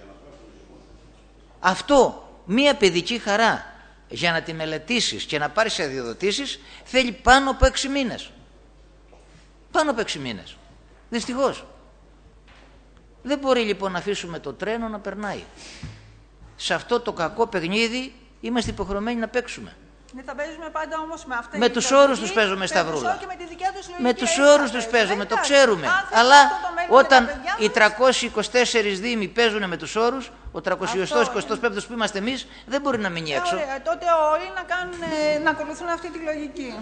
Αυτό, μια παιδική χαρά, για να τη μελετήσεις και να πάρεις αδειοδοτήσεις, θέλει πάνω από έξι μήνες. Πάνω από έξι μήνες. Δυστυχώς. Δεν μπορεί λοιπόν να αφήσουμε το τρένο να περνάει. Σε αυτό το κακό παιχνίδι είμαστε υποχρεωμένοι να παίξουμε. Ναι, θα παίζουμε πάντα όμως με αυτά. Με τους όρους τους παίζουμε, Σταυρούλα. Και με τη δικιά τους λογική. Με τους όρους τους παίζουμε, το ξέρουμε. Αλλά όταν οι τριακόσιοι είκοσι τέσσερις δήμοι παίζουν με τους όρους, ο τριακόσιος είκοσι πέντε που είμαστε εμείς δεν μπορεί να μείνει έξω. Ωραία, τότε όλοι να, κάνουν, να ακολουθούν αυτή τη λογική.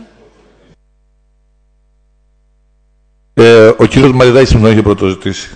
Ε, ο κύριος Μαριδάκης μου έχει πρώτο ζητήσει.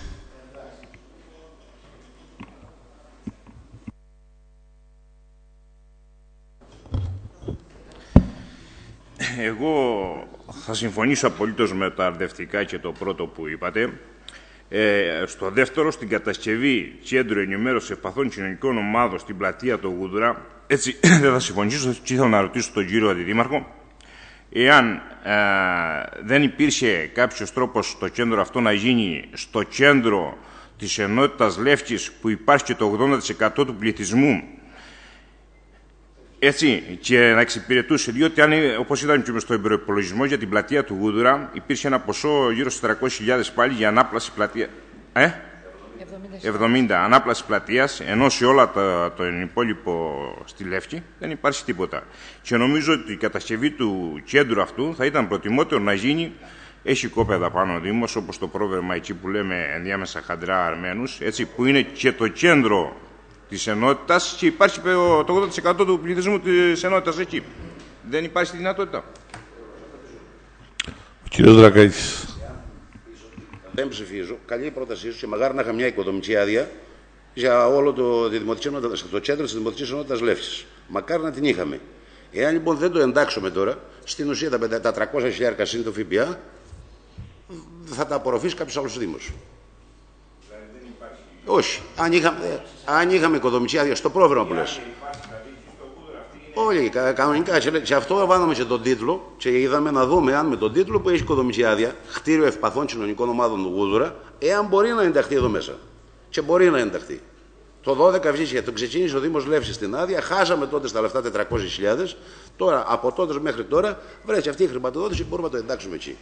εγώ θα συμφωνήσω απολύτως με τα αρδευτικά και το πρώτο που είπατε. Ε, στο δεύτερο, στην κατασκευή κέντρου ενημέρωσης ευπαθών κοινωνικών ομάδων στην πλατεία του Γούδουρα, έτσι δεν θα συμφωνήσω και ήθελα να ρωτήσω τον κύριο Αντιδήμαρχο, εάν ε, δεν υπήρχε κάποιος τρόπος στο κέντρο αυτό να γίνει στο κέντρο της ενότητας Λεύκης που υπάρχει και το ογδόντα τοις εκατό του πληθυσμού, έτσι, και να εξυπηρετούσε, διότι αν, όπως ήταν και στο υπολογισμό για την πλατεία του Γούδουρα, υπήρχε ένα ποσό γύρω στις τριακόσιες χιλιάδες πάλι για ανάπλαση πλατεία. Ε? εβδομήντα ανάπλαση πλατείας, ενώ σε όλα το, το υπόλοιπο στη Λεύκη δεν υπάρχει τίποτα. Και νομίζω ότι η κατασκευή του κέντρου αυτού θα ήταν προτιμότερο να γίνει. Έχει κόπεδα πάνω ο Δήμος, όπως το πρόβλημα εκεί που λέμε ενδιάμεσα χαντρά Αρμένους, έτσι, που είναι και το κέντρο της ενότητας και υπάρχει το ογδόντα τοις εκατό του πληθυσμού της ενότητας εκεί. Δεν υπάρχει δυνατότητα. Κύριος Δρακάκης. Δεν ψηφίζω. Καλή η πρότασή σου και μακάρι να είχα μια οικοδομική άδεια για όλο το, τη το κέντρο της Δημοτικής Ενότητας Λεύκης. Μακάρι να την είχαμε. Εάν λοιπόν δεν το εντάξουμε τώρα, στην ουσία τα, τα τριακόσια χιλιάδες συν το ΦΠΑ θα τα απορροφήσει κάποιος άλλος Δήμος. Δηλαδή δεν υπάρχει... Όχι. Αν είχαμε, αν είχαμε οικοδομική άδεια στο πρόγραμμα που λες. Όχι, κανονικά. Και αυτό βάλαμε και τον τίτλο και είδαμε να δούμε αν με τον τίτλο που έχει οικοδομική άδεια, κτίριο ευπαθών κοινωνικών ομάδων του Γούδουρα, εάν μπορεί να ενταχθεί εδώ μέσα. Και μπορεί να ενταχθεί. Το δώδεκα βγήκε, το ξεκίνησε ο Δήμος Λεύσης στην άδεια, χάσαμε τότε στα λεφτά τετρακόσιες χιλιάδες. Τώρα, από τότε μέχρι τώρα, βρέθηκε αυτή η χρηματοδότηση, μπορούμε να το εντάξουμε εκεί.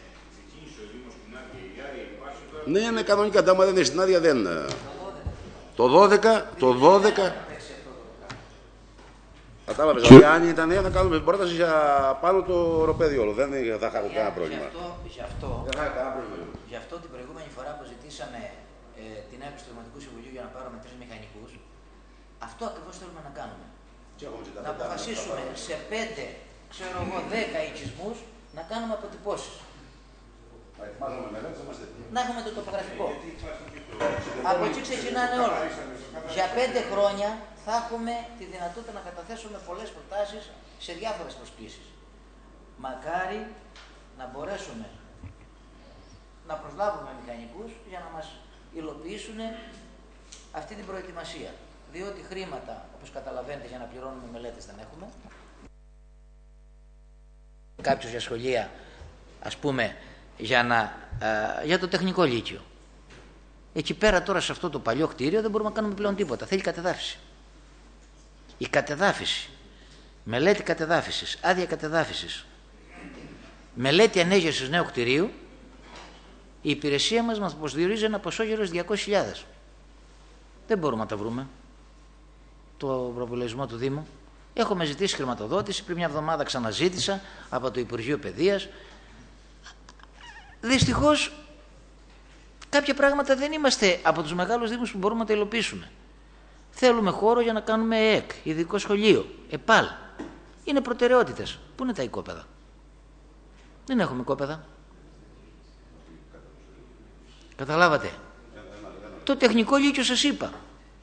Ναι, ναι, κανονικά. Άμα δεν είναι στην άδεια, δεν. Το δώδεκα, το δώδεκα. Κατάλαβες, δηλαδή αν ήταν να κάνουμε πρόταση για πάνω το οροπέδιο όλο. Δεν θα είχαμε κανένα πρόβλημα. Γι' αυτό, γι' αυτό την προηγούμενη φορά που ζητήσαμε ε, την έγκριση του Δημοτικού Συμβουλίου για να πάρουμε τρεις μηχανικούς, αυτό ακριβώς θέλουμε να κάνουμε. Να αποφασίσουμε σε πέντε, ξέρω εγώ, δέκα οικισμούς να κάνουμε αποτυπώσεις. Να έχουμε το τοπογραφικό. Από εκεί ξεκινάνε όλα. Για πέντε χρόνια θα έχουμε τη δυνατότητα να καταθέσουμε πολλές προτάσεις σε διάφορες προσκλήσεις. Μακάρι να μπορέσουμε να προσλάβουμε μηχανικούς για να μας υλοποιήσουν αυτή την προετοιμασία. Διότι χρήματα, όπως καταλαβαίνετε, για να πληρώνουμε μελέτες δεν έχουμε. Κάποιος για σχολεία, ας πούμε, για, να, α, για το τεχνικό λύκειο. Εκεί πέρα τώρα σε αυτό το παλιό κτίριο δεν μπορούμε να κάνουμε πλέον τίποτα. Θέλει κατεδάφιση. Η κατεδάφιση, μελέτη κατεδάφισης, άδεια κατεδάφισης, μελέτη ανέγερσης νέου κτηρίου, η υπηρεσία μας μας προσδιορίζει ένα ποσό γύρω στις διακόσιες χιλιάδες. Δεν μπορούμε να τα βρούμε. Το προπολογισμό του Δήμου. Έχουμε ζητήσει χρηματοδότηση, πριν μια εβδομάδα ξαναζήτησα από το Υπουργείο Παιδείας. Δυστυχώς, κάποια πράγματα δεν είμαστε από τους μεγάλους Δήμους που μπορούμε να τα υλοποιήσουμε. Θέλουμε χώρο για να κάνουμε ΕΕΚ, ειδικό σχολείο, ΕΠΑΛ. Είναι προτεραιότητες. Πού είναι τα οικόπεδα? Δεν έχουμε οικόπεδα. Καταλάβατε. Το τεχνικό λύκειο σας είπα.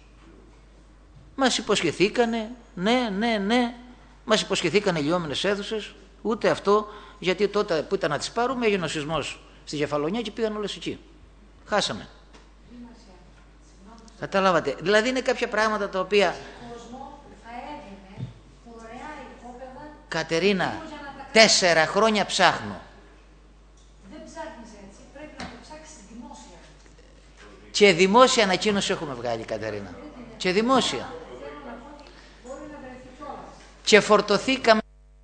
Μας υποσχεθήκανε, ναι, ναι, ναι. Μας υποσχεθήκανε λιώμενες αίθουσες. Ούτε αυτό, γιατί τότε που ήταν να τις πάρουμε έγινε ο σεισμός στη Κεφαλονιά και πήγαν όλες εκεί. Χάσαμε. Καταλάβατε. Δηλαδή είναι κάποια πράγματα τα οποία... Κατερίνα, τέσσερα χρόνια ψάχνω. Δεν ψάχνεις έτσι, πρέπει να το ψάξεις δημόσια. Και δημόσια ανακοίνωση έχουμε βγάλει, Κατερίνα. Και δημόσια. Και φορτωθήκαμε.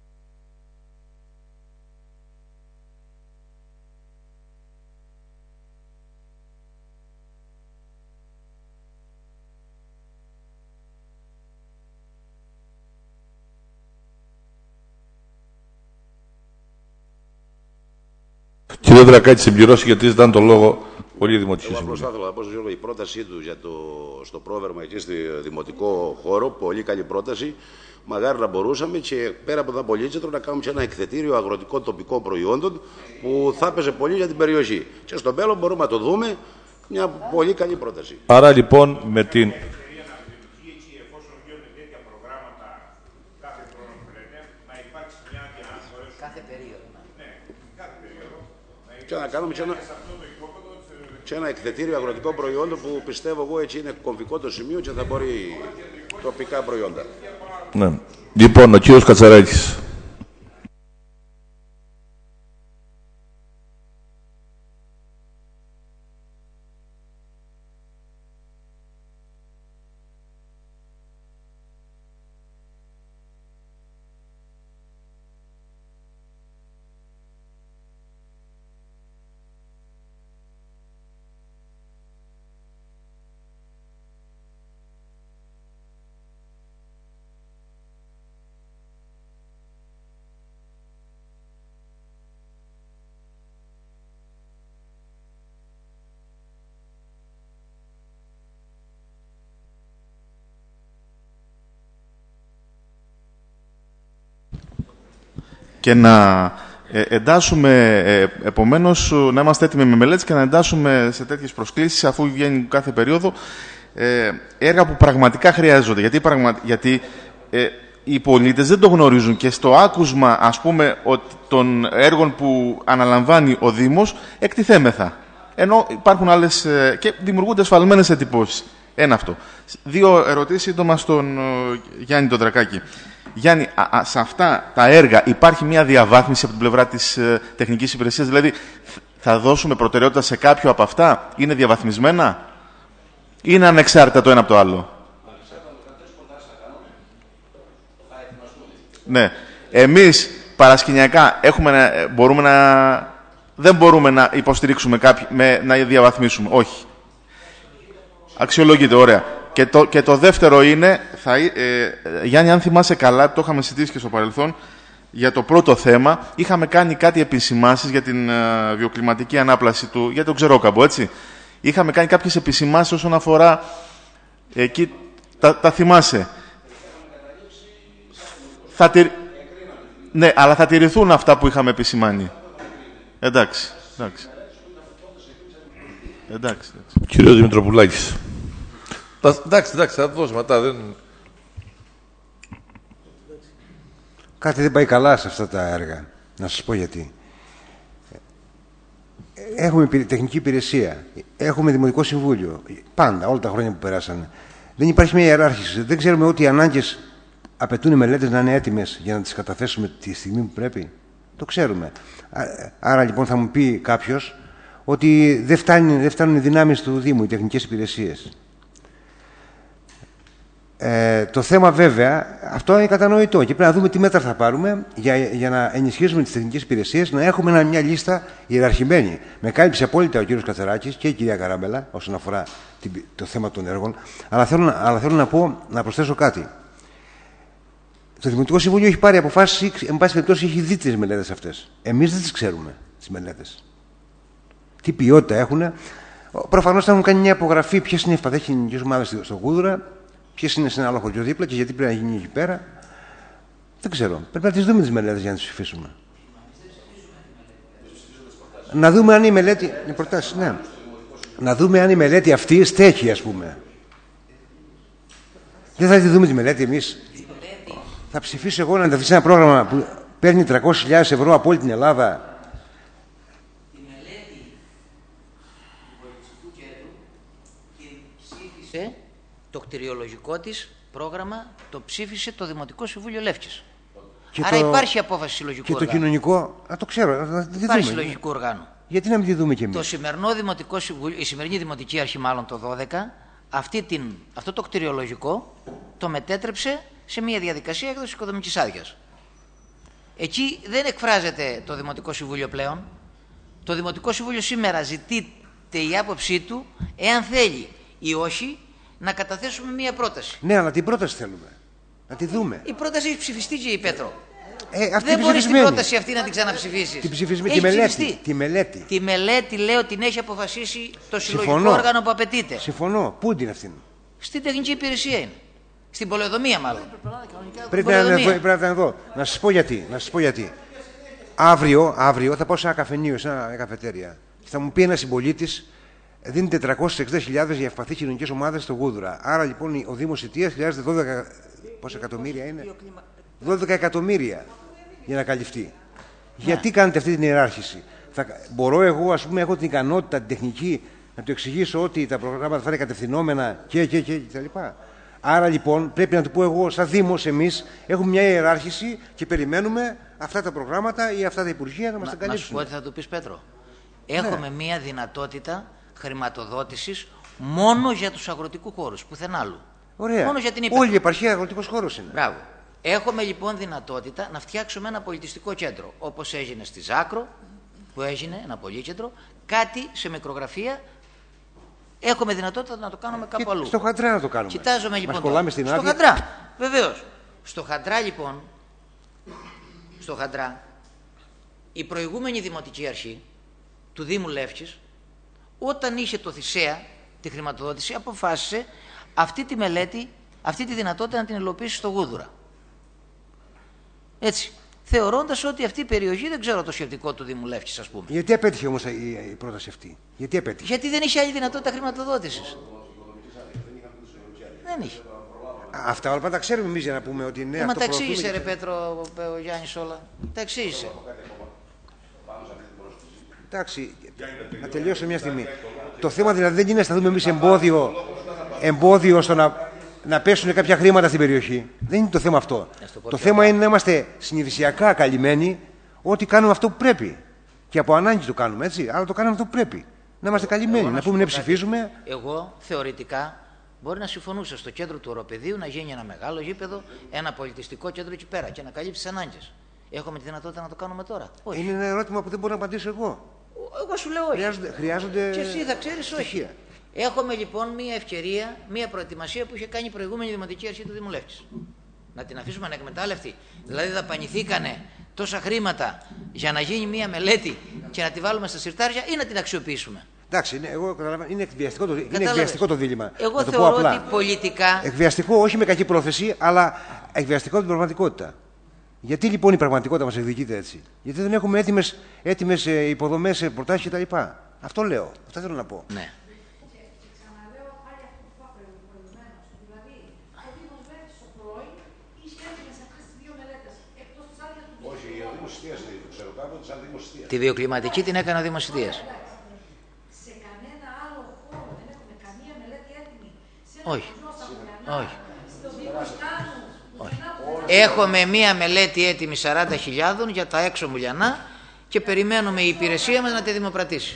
Κύριε Δρακάκη, συμπληρώσει γιατί ζητάνε το λόγο πολύ δημοτική συμβουλή. Θα ήθελα να πω, Γιώργο, η πρότασή του για το, στο πρόγραμμα εκεί στη δημοτικό χώρο, πολύ καλή πρόταση. Μαγάρι να μπορούσαμε και πέρα από τα πολύτσετρο να κάνουμε και ένα εκθετήριο αγροτικών τοπικών προϊόντων που θα έπαιζε πολύ για την περιοχή. Και στο μέλλον μπορούμε να το δούμε. Μια πολύ καλή πρόταση. Άρα λοιπόν με την. κάθε χρόνο που λέτε, να υπάρξει μια άδεια να μπορέσουμε. Κάθε περίοδο. Ναι, κάθε περίοδο. Και να κάνουμε και ένα, και ένα εκθετήριο αγροτικό προϊόντο που πιστεύω εγώ έτσι είναι κομβικό το σημείο και θα μπορεί τοπικά προϊόντα. Ναι. Λοιπόν, ο κύριος Κατσαράκης. Και να εντάσσουμε, επομένως, να είμαστε έτοιμοι με μελέτες και να εντάσσουμε σε τέτοιες προσκλήσεις, αφού βγαίνει κάθε περίοδο, έργα που πραγματικά χρειάζονται. Γιατί, πραγμα... Γιατί ε, οι πολίτες δεν το γνωρίζουν και στο άκουσμα, ας πούμε, ότι των έργων που αναλαμβάνει ο Δήμος, εκτιθέμεθα. Ενώ υπάρχουν άλλες ε, και δημιουργούνται ασφαλμένες εντυπώσεις. Ένα αυτό. Δύο ερωτήσεις σύντομα στον ε, Γιάννη τον Δρακάκη. Γιάννη, α, α, σε αυτά τα έργα υπάρχει μια διαβάθμιση από την πλευρά της ε, τεχνικής υπηρεσίας, δηλαδή θα δώσουμε προτεραιότητα σε κάποιο από αυτά, είναι διαβαθμισμένα ή είναι ανεξάρτητα το ένα από το άλλο? Ναι. Εμείς παρασκηνιακά έχουμε να, μπορούμε να, δεν μπορούμε να υποστηρίξουμε κάποιοι, με, να διαβαθμίσουμε. Όχι. Αξιολογείται, ωραία. Και το, και το δεύτερο είναι, θα, ε, Γιάννη, αν θυμάσαι καλά, το είχαμε συζητήσει και στο παρελθόν, για το πρώτο θέμα, είχαμε κάνει κάτι επισημάσεις για την ε, βιοκλιματική ανάπλαση του, για τον Ξερόκαμπο, έτσι. Είχαμε κάνει κάποιες επισημάσεις όσον αφορά, εκεί, τα, τα θυμάσαι. Θα τηρ... Ναι, αλλά θα τηρηθούν αυτά που είχαμε επισημάνει. Εντάξει, εντάξει. Εντάξει, εντάξει. Κύριος Δημητροπουλάκης. Εντάξει, εντάξει, θα το δώσουμε μετά. Δεν... Κάτι δεν πάει καλά σε αυτά τα έργα. Να σας πω γιατί. Έχουμε τεχνική υπηρεσία. Έχουμε δημοτικό συμβούλιο. Πάντα, όλα τα χρόνια που περάσανε. Δεν υπάρχει μια ιεράρχηση. Δεν ξέρουμε ότι οι ανάγκες απαιτούν οι μελέτες να είναι έτοιμες για να τις καταθέσουμε τη στιγμή που πρέπει. Το ξέρουμε. Άρα λοιπόν θα μου πει κάποιος ότι δεν, φτάνει, δεν φτάνουν οι δυνάμεις του Δήμου, οι τεχνικές υπηρεσίες. Ε, το θέμα βέβαια, αυτό είναι κατανοητό και πρέπει να δούμε τι μέτρα θα πάρουμε για, για να ενισχύσουμε τις τεχνικές υπηρεσίες, να έχουμε μια λίστα ιεραρχημένη. Με κάλυψε απόλυτα ο κύριος Κατσαράκης και η κυρία Καράμπελα όσον αφορά το θέμα των έργων, αλλά θέλω, αλλά θέλω να, πω, να προσθέσω κάτι. Το Δημοτικό Συμβούλιο έχει πάρει αποφάσεις, εν πάση περιπτώσει έχει δει τις μελέτες αυτές. Εμείς δεν τις ξέρουμε τις μελέτες. Τι ποιότητα έχουν. Προφανώς θα έχουν κάνει μια απογραφή ποιες είναι οι ευπαθές κοινωνικές ομάδες στο Κούδουρα, ποιες είναι σε ένα άλλο χωριό δίπλα και γιατί πρέπει να γίνει εκεί πέρα. Δεν ξέρω. Πρέπει να τις δούμε τις μελέτες για να τις ψηφίσουμε. Να δούμε αν η μελέτη. Οι προτάσεις, ναι. Να δούμε αν η μελέτη αυτή στέκει, ας πούμε. Δεν θα τη δούμε τη μελέτη εμείς. Θα ψηφίσω εγώ να ενταφίσει ένα πρόγραμμα που παίρνει τριακόσιες χιλιάδες ευρώ από όλη την Ελλάδα. Η μελέτη του πολιτιστικού κέντρου την ψήφισε, το κτηριολογικό της πρόγραμμα το ψήφισε το Δημοτικό Συμβούλιο Λεύκης. Και άρα το... υπάρχει απόφαση συλλογικού και οργάνου. Και το κοινωνικό, α, το ξέρω. Θα τη υπάρχει δούμε. συλλογικού οργάνου. Γιατί να μην τη δούμε κι εμείς. Το σημερινό Δημοτικό Συμβούλιο, η σημερινή Δημοτική Αρχή, μάλλον το δώδεκα, αυτή την, αυτό το κτηριολογικό το μετέτρεψε σε μια διαδικασία έκδοσης οικοδομικής άδειας. Εκεί δεν εκφράζεται το Δημοτικό Συμβούλιο πλέον. Το Δημοτικό Συμβούλιο σήμερα ζητείται η άποψή του, εάν θέλει ή όχι, να καταθέσουμε μια πρόταση. Ναι, αλλά την πρόταση θέλουμε. Να τη δούμε. Η πρόταση έχει ψηφιστεί, κύριε Πέτρο. Ε, δεν μπορεί την πρόταση αυτή να την ξαναψηφίσεις. Την ψηφισμένη, τη μελέτη, τη μελέτη. Τη μελέτη, λέω, την έχει αποφασίσει το συλλογικό Συμφωνώ. όργανο που απαιτείται. Συμφωνώ. Πού είναι αυτή? Στην τεχνική υπηρεσία είναι. Στην πολεοδομία, μάλλον. Πρέπει να είναι εδώ. Να σας πω γιατί. Να σας πω γιατί. Αύριο, αύριο θα πάω σε ένα καφενείο, σε μια καφετέρια. Θα μου πει ένας συμπολίτης, δίνει τετρακόσιες εξήντα χιλιάδες για ευπαθείς κοινωνικές ομάδες στο Γούδουρα. Άρα λοιπόν ο Δήμος Ιτίας χρειάζεται δώδεκα πόσα εκατομμύρια είναι. δώδεκα εκατομμύρια για να καλυφθεί. Ναι. Γιατί κάνετε αυτή την ιεράρχηση? Θα, μπορώ εγώ, ας πούμε, έχω την ικανότητα, την τεχνική, να του εξηγήσω ότι τα προγράμματα θα είναι κατευθυνόμενα και, και, και, και τα λοιπά. Άρα λοιπόν πρέπει να του πω εγώ, σαν Δήμος, εμείς έχουμε μια ιεράρχηση και περιμένουμε αυτά τα προγράμματα ή αυτά τα υπουργεία να μας τα καλύψουν. Να σου πω τι θα του πεις, Πέτρο. Έχουμε ναι. μια δυνατότητα χρηματοδότησης μόνο για τους αγροτικούς χώρους, πουθενά άλλου. Ωραία. Μόνο για την ύπεθρο. Όλη η επαρχία αγροτικός χώρος είναι. Μπράβο. Έχουμε λοιπόν δυνατότητα να φτιάξουμε ένα πολιτιστικό κέντρο, όπως έγινε στη Ζάκρο, που έγινε ένα πολύκεντρο, κάτι σε μικρογραφία. Έχουμε δυνατότητα να το κάνουμε κάπου και αλλού. Στο Χαντρά να το κάνουμε. Κοιτάζομαι λοιπόν. Μας κολλάμε στην στο άδεια. Χαντρά, βεβαίως. Στο Χαντρά λοιπόν, στο Χαντρά, η προηγούμενη δημοτική αρχή του Δήμου Λεύκης, όταν είχε το Θησέα, τη χρηματοδότηση, αποφάσισε αυτή τη μελέτη, αυτή τη δυνατότητα να την υλοποιήσει στο Γούδουρα. Έτσι. Θεωρώντας ότι αυτή η περιοχή, δεν ξέρω το σκεπτικό του Δήμου Λεύκης, ας πούμε. Γιατί απέτυχε όμως η, η πρόταση αυτή? Γιατί απέτυχε? Γιατί δεν είχε άλλη δυνατότητα χρηματοδότησης. Δεν είχε. Αυτά όλα τα ξέρουμε εμείς για να πούμε ότι ναι, ε, αυτό μα τα εξήγησε και... ρε Πέτρο ο Γιάννης όλα. Τα εξήγησε. Εντάξει, να τελειώσω μια στιγμή. Το θέμα δηλαδή δεν είναι να σταθούμε εμείς εμπόδιο, εμπόδιο στο να, να πέσουν κάποια χρήματα στην περιοχή. Δεν είναι το θέμα αυτό. Το θέμα είναι να είμαστε συνειδησιακά καλυμμένοι ότι κάνουμε αυτό που πρέπει. Και από ανάγκη το κάνουμε, έτσι. Αλλά το κάνουμε αυτό που πρέπει. Να είμαστε καλυμμένοι, να πούμε ναι, ψηφίζουμε. Εγώ θεωρητικά μπορεί να συμφωνούσα στο κέντρο του οροπεδίου να γίνει ένα μεγάλο γήπεδο, ένα πολιτιστικό κέντρο εκεί πέρα και να καλύψει τις ανάγκες. Έχουμε τη δυνατότητα να το κάνουμε τώρα? Όχι. Είναι ένα ερώτημα που δεν μπορώ να απαντήσω εγώ. Εγώ σου λέω όχι. Χρειάζονται, χρειάζονται και εσύ θα ξέρεις όχι. Έχουμε λοιπόν μια ευκαιρία, μια προετοιμασία που είχε κάνει η προηγούμενη δημοτική αρχή του Δήμου Λεύκης. Να την αφήσουμε ανεκμετάλλευτη. Δηλαδή δαπανηθήκανε τόσα χρήματα για να γίνει μια μελέτη και να τη βάλουμε στα συρτάρια ή να την αξιοποιήσουμε? Εντάξει, είναι, εγώ καταλαβαίνω, είναι εκβιαστικό το, είναι εκβιαστικό το δίλημμα. Εγώ να το θεωρώ πω απλά. ότι πολιτικά. Εκβιαστικό, όχι με κακή πρόθεση, αλλά εκβιαστικό την πραγματικότητα. Γιατί λοιπόν η πραγματικότητα μας εκδικείται έτσι? Γιατί δεν έχουμε έτοιμες, έτοιμες ε, υποδομές, προτάσεις κτλ. Αυτό λέω. Αυτό θέλω να πω. Ναι. Τη βιοκλιματική την έκανε ο Δήμος Ιδίας. Σε κανένα άλλο χώρο δεν έχουμε καμία μελέτη έτοιμη. Όχι. Όχι. Όχι. Έχουμε μία μελέτη έτοιμη σαράντα χιλιάδων για τα έξω Μουλιανά και περιμένουμε η υπηρεσία μας να τη δημοπρατήσει.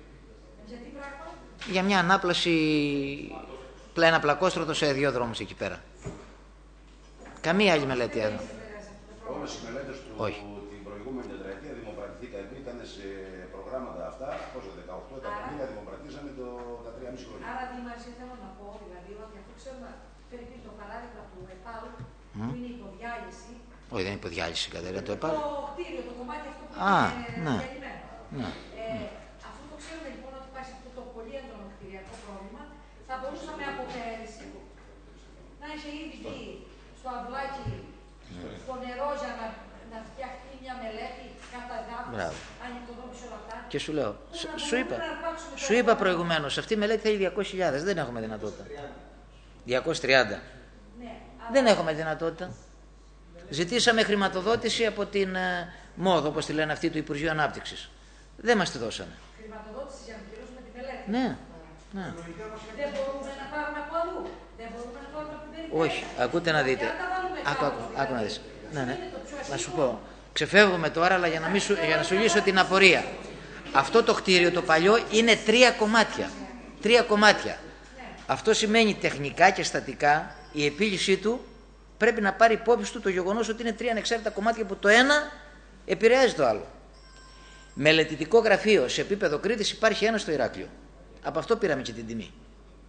Για μια ανάπλαση, ένα πλακόστρωτο σε δύο δρόμους εκεί πέρα. Καμία άλλη μελέτη εδώ. Όλες οι μελέτες του Όχι. την προηγούμενη τετραετία δημοπρατηθήκαν, ήταν σε προγράμματα αυτά, πόσο δεκαοκτώ εκατομμύρια δημοπρατήσαμε το, τα τρία μισή χρόνια. Άρα, Δήμαρχε, θέλω να πω δηλαδή ότι αυτό ξέρουμε, φέρει το παράδειγμα του ΕΠΑΛ, mm. που είναι υποδιάλυση. Όχι, δεν είναι υποδιάλυση, Κατερίνα, το ΕΠΑΛ. Το κτίριο, το κομμάτι αυτό που Α, είναι ναι. διαλυμένο. Ναι. Ε, αυτό το ξέρουμε λοιπόν ότι υπάρχει αυτό το πολύ έντονο κτηριακό πρόβλημα. Θα μπορούσαμε από πέρυσι να είχε ήδη βγει στο αυλάκι στο νερό για να, να φτιαχτεί μια μελέτη καταδάφισης, ανοιχτοδόμηση όλα αυτά. Και σου λέω, σου, σου είπα, σου είπα προηγουμένως, αυτή η μελέτη θέλει διακόσιες χιλιάδες, δεν έχουμε δυνατότητα. διακόσιες τριάντα. Ναι, δεν έχουμε δυνατότητα. Ζητήσαμε χρηματοδότηση από την ε, ΜΟΔ, όπως τη λένε αυτή, του Υπουργείου Ανάπτυξης. Δεν μας τη δώσανε. Χρηματοδότηση για να πληρώσουμε τη μελέτη. Ναι, ναι. Δεν μπορούμε να πάρουμε από αλλού. Δεν μπορούμε να πάρουμε από την περιφέρεια. Όχι, ακούτε να δείτε. Άκου, άκου, άκου να δεις. Ναι, ναι. Να σου πω. Ξεφεύγουμε τώρα, αλλά για να, μην σου, για να σου λύσω την απορία. Αυτό το κτίριο, το παλιό, είναι τρία κομμάτια. Τρία κομμάτια. Αυτό σημαίνει τεχνικά και στατικά η επίλυσή του πρέπει να πάρει υπόψη του το γεγονός ότι είναι τρία ανεξάρτητα κομμάτια που το ένα επηρεάζει το άλλο. Μελετητικό γραφείο σε επίπεδο Κρήτης υπάρχει ένα στο Ηράκλειο. Από αυτό πήραμε και την τιμή.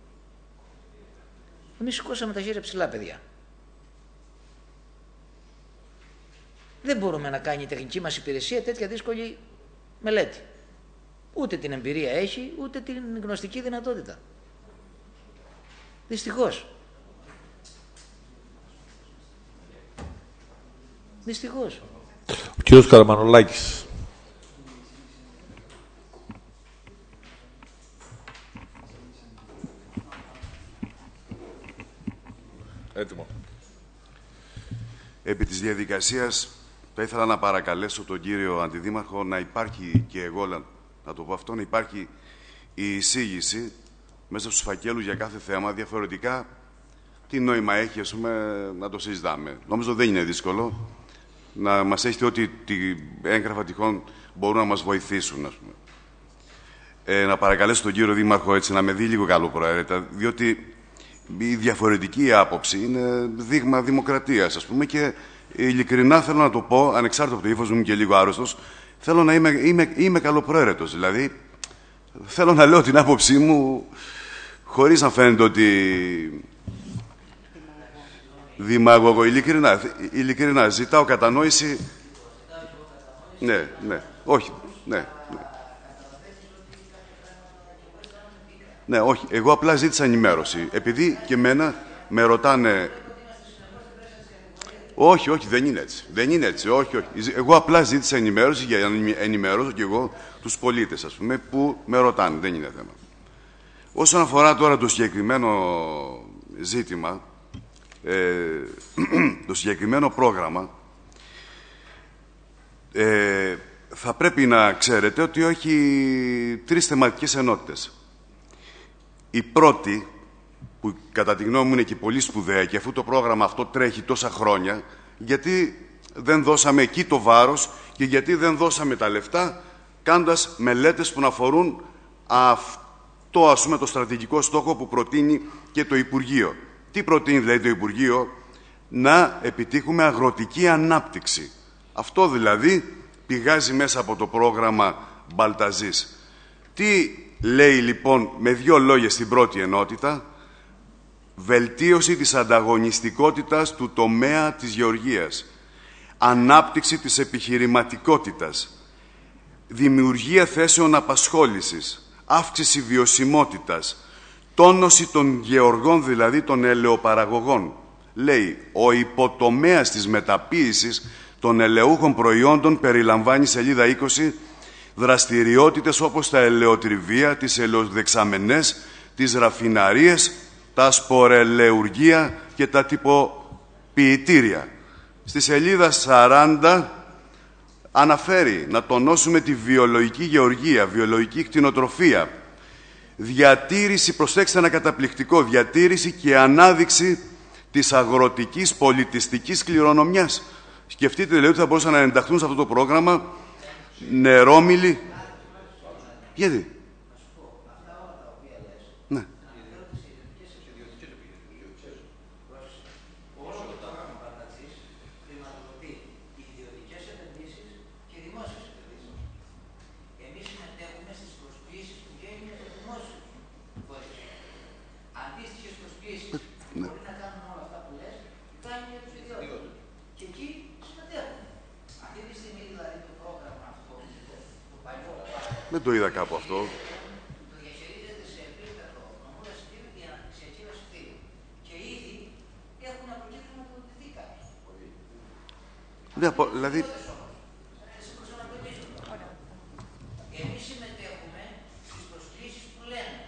Εμείς σηκώσαμε τα χέρια ψηλά, παιδιά. Δεν μπορούμε να κάνει η τεχνική μας υπηρεσία τέτοια δύσκολη μελέτη. Ούτε την εμπειρία έχει, ούτε την γνωστική δυνατότητα. Δυστυχώς. Δυστυχώς. Ο κύριος Καραμανολάκης. Έτοιμο. Επί της διαδικασίας, θα ήθελα να παρακαλέσω τον κύριο Αντιδήμαρχο να υπάρχει, και εγώ να το πω αυτό, να υπάρχει η εισήγηση μέσα στους φακέλους για κάθε θέμα. Διαφορετικά, τι νόημα έχει, ας πούμε, να το συζητάμε. Νομίζω δεν είναι δύσκολο να μας έχετε ό,τι έγγραφα τυχόν μπορούν να μας βοηθήσουν, ας πούμε. Ε, να παρακαλέσω τον κύριο Δήμαρχο έτσι να με δει λίγο καλοπροαίρετα, διότι η διαφορετική άποψη είναι δείγμα δημοκρατίας, ας πούμε, και ειλικρινά θέλω να το πω, ανεξάρτητα από το ύφος μου, είμαι και λίγο άρρωστος, θέλω να είμαι, είμαι, είμαι καλοπροαίρετος. Δηλαδή, θέλω να λέω την άποψή μου χωρίς να φαίνεται ότι δημαγωγώ. Ειλικρινά, ειλικρινά, ζητάω κατανόηση. Ναι, ναι, όχι, ναι, ναι. Ναι, όχι, εγώ απλά ζήτησα ενημέρωση. Επειδή και εμένα με ρωτάνε... Όχι, όχι, δεν είναι έτσι. Δεν είναι έτσι, όχι, όχι. Εγώ απλά ζήτησα ενημέρωση για να ενημερώσω και εγώ τους πολίτες, ας πούμε, που με ρωτάνε. Δεν είναι θέμα. Όσον αφορά τώρα το συγκεκριμένο ζήτημα, ε, το συγκεκριμένο πρόγραμμα, ε, θα πρέπει να ξέρετε ότι έχει τρεις θεματικές ενότητες. Η πρώτη, που κατά τη γνώμη μου είναι και πολύ σπουδαία, και αφού το πρόγραμμα αυτό τρέχει τόσα χρόνια, γιατί δεν δώσαμε εκεί το βάρος και γιατί δεν δώσαμε τα λεφτά κάνοντας μελέτες που να αφορούν αυτό, ας πούμε, το στρατηγικό στόχο που προτείνει και το Υπουργείο. Τι προτείνει δηλαδή το Υπουργείο? Να επιτύχουμε αγροτική ανάπτυξη. Αυτό δηλαδή πηγάζει μέσα από το πρόγραμμα Μπαλταζής. Τι λέει λοιπόν με δύο λόγια στην πρώτη ενότητα? Βελτίωση της ανταγωνιστικότητας του τομέα της γεωργίας, ανάπτυξη της επιχειρηματικότητας, δημιουργία θέσεων απασχόλησης, αύξηση βιωσιμότητας, τόνωση των γεωργών, δηλαδή των ελαιοπαραγωγών. Λέει, ο υποτομέας της μεταποίησης των ελαιούχων προϊόντων περιλαμβάνει, σελίδα είκοσι, δραστηριότητες όπως τα ελαιοτριβία, τις ελαιοδεξαμενές, τις ραφιναρίες, τα σπορελαιουργία και τα τυποποιητήρια. Στη σελίδα σαράντα αναφέρει να τονώσουμε τη βιολογική γεωργία, βιολογική κτηνοτροφία, διατήρηση, προσέξτε ένα καταπληκτικό, διατήρηση και ανάδειξη της αγροτικής πολιτιστικής κληρονομιάς. Σκεφτείτε δηλαδή ότι θα μπορούσαν να ενταχθούν σε αυτό το πρόγραμμα νερόμιλοι. Γιατί? Ναι. Δεν το είδα κάπου αυτό. Το διαχειρίζεται σε επίπεδο νομούλα στήριου για αναπτυξιακή βασιστήριου. Και ήδη έχουν από εκεί χρηματοδοτηθεί κάποιοι. Δηλαδή... Εμείς συμμετέχουμε στις προσκλήσεις που λένε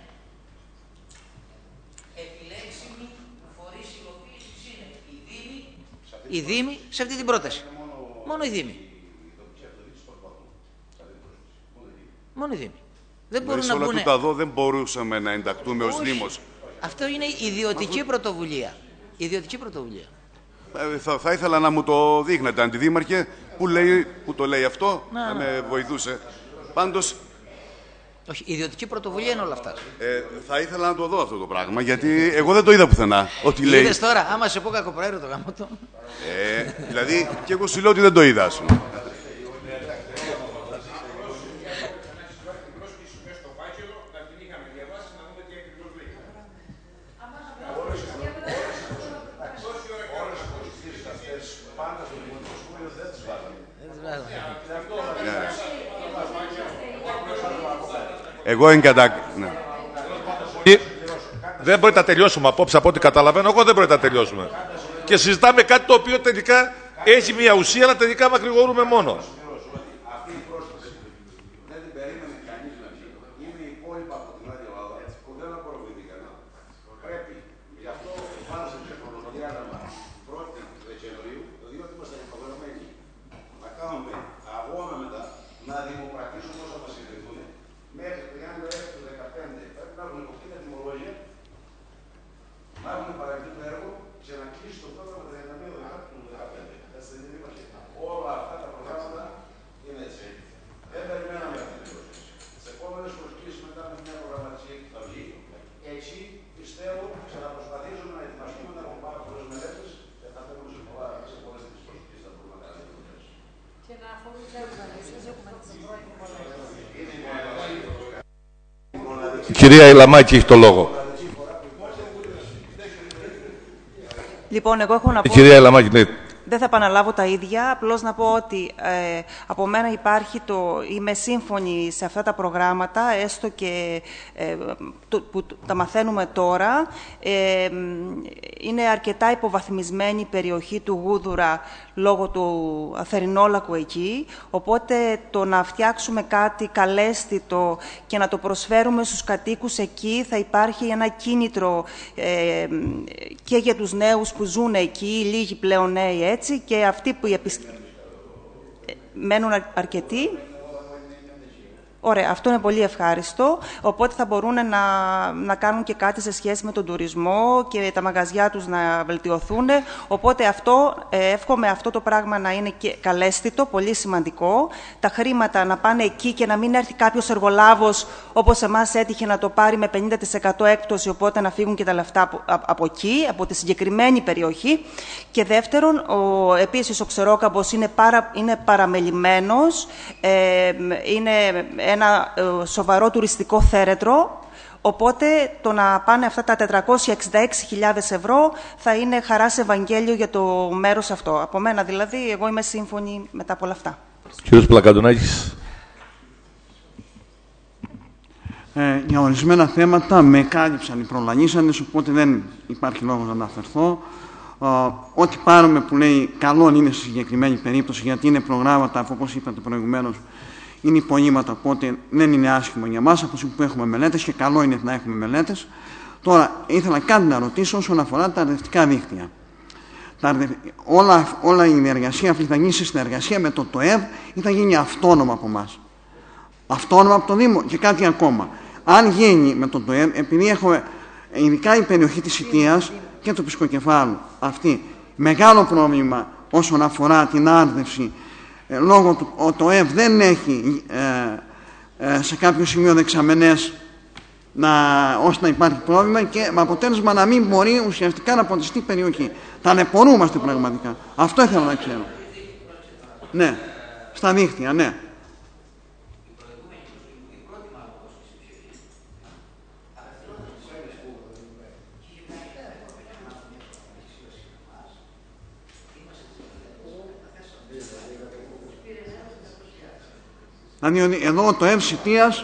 επιλέξιμοι φορείς υλοποίησης είναι οι Δήμοι. Οι Δήμοι σε αυτή την πρόταση. Μόνο οι Δήμοι. Μόνο οι Δήμοι. Δεν μπορούν δηλαδή, να όλα τούτα εδώ δεν μπορούσαμε να ενταχθούμε ως Δήμος. Αυτό είναι ιδιωτική πρωτοβουλία. Ιδιωτική πρωτοβουλία. Ε, θα, θα ήθελα να μου το δείχνετε, Αντιδήμαρχε, που, λέει, που το λέει αυτό, να, να να. με βοηθούσε. Πάντως... Όχι, ιδιωτική πρωτοβουλία είναι όλα αυτά. Ε, θα ήθελα να το δω αυτό το πράγμα, γιατί εγώ δεν το είδα πουθενά. Ότι λέει... Είδες τώρα, άμα σε πω κακοπροαίρετο γάμο το. Ε, δηλαδή, και εγώ σου λέω ότι δεν το είδα, ας πούμε. Εγώ εγκατα... ναι. Δεν μπορεί να τελειώσουμε απόψε, από ό,τι καταλαβαίνω. Εγώ δεν μπορεί να τελειώσουμε. Και συζητάμε κάτι το οποίο τελικά έχει μια ουσία, αλλά τελικά μακρηγορούμε μόνο. Η κυρία Ηλαμάκη έχει το λόγο. Λοιπόν, εγώ έχω να Η πω... κυρία Ηλαμάκη, ναι. Δεν θα επαναλάβω τα ίδια, απλώς να πω ότι ε, από μένα υπάρχει το... Είμαι σύμφωνη σε αυτά τα προγράμματα, έστω και ε, το, που τα μαθαίνουμε τώρα. Ε, είναι αρκετά υποβαθμισμένη η περιοχή του Γούδουρα λόγω του Αθερινόλακου εκεί, οπότε το να φτιάξουμε κάτι καλέσθητο και να το προσφέρουμε στους κατοίκους εκεί θα υπάρχει ένα κίνητρο ε, και για τους νέους που ζουν εκεί, λίγοι πλέον νέοι έτσι, και αυτοί που επισκ... μένουν αρκετοί. Ωραία, αυτό είναι πολύ ευχάριστο, οπότε θα μπορούν να, να κάνουν και κάτι σε σχέση με τον τουρισμό και τα μαγαζιά τους να βελτιωθούν. Οπότε αυτό, ε, εύχομαι αυτό το πράγμα να είναι και καλέσθητο, πολύ σημαντικό. Τα χρήματα να πάνε εκεί και να μην έρθει κάποιος εργολάβος όπως εμάς έτυχε να το πάρει με πενήντα τοις εκατό έκπτωση, οπότε να φύγουν και τα λεφτά από, από εκεί, από τη συγκεκριμένη περιοχή. Και δεύτερον, ο, επίσης ο Ξερόκαμπος είναι, παρα, είναι παραμελημένος, ε, είναι ένα ε, σοβαρό τουριστικό θέρετρο, οπότε το να πάνε αυτά τα τετρακόσιες εξήντα έξι χιλιάδες ευρώ θα είναι χαρά σε Ευαγγέλιο για το μέρος αυτό. Από μένα δηλαδή, εγώ είμαι σύμφωνη μετά από όλα αυτά. Κύριος Πλακαντονάκης. Ε, για ορισμένα θέματα με κάλυψαν οι προλαλήσαντες, οπότε δεν υπάρχει λόγος να αναφερθώ. Ε, ό,τι πάρουμε που λέει καλό είναι στη συγκεκριμένη περίπτωση, γιατί είναι προγράμματα, όπως είπατε προηγουμένως, είναι υπολείμματα, οπότε δεν είναι άσχημο για μας από που έχουμε μελέτες και καλό είναι να έχουμε μελέτες. Τώρα, ήθελα κάτι να ρωτήσω όσον αφορά τα αρδευτικά δίκτυα. Τα αρδευ... όλα, όλα η εργασία αυτή θα γίνει σε συνεργασία με το ΤΟΕΒ ή θα γίνει αυτόνομα από εμάς. Αυτόνομα από το Δήμο και κάτι ακόμα. Αν γίνει με το ΤΟΕΒ, επειδή έχουμε ειδικά η περιοχή της Ιτίας και του Πισκοκεφάλου αυτή μεγάλο πρόβλημα όσον αφορά την άρδευση, λόγω του ότι το ΕΒ δεν έχει ε, ε, σε κάποιο σημείο δεξαμενές να, ώστε να υπάρχει πρόβλημα και με αποτέλεσμα να μην μπορεί ουσιαστικά να ποτιστεί η περιοχή. Ταλαιπωρούμαστε πραγματικά. Αυτό ήθελα να ξέρω. Ναι, στα δίκτυα, ναι. Δηλαδή εδώ το ΕΒ Σιτίας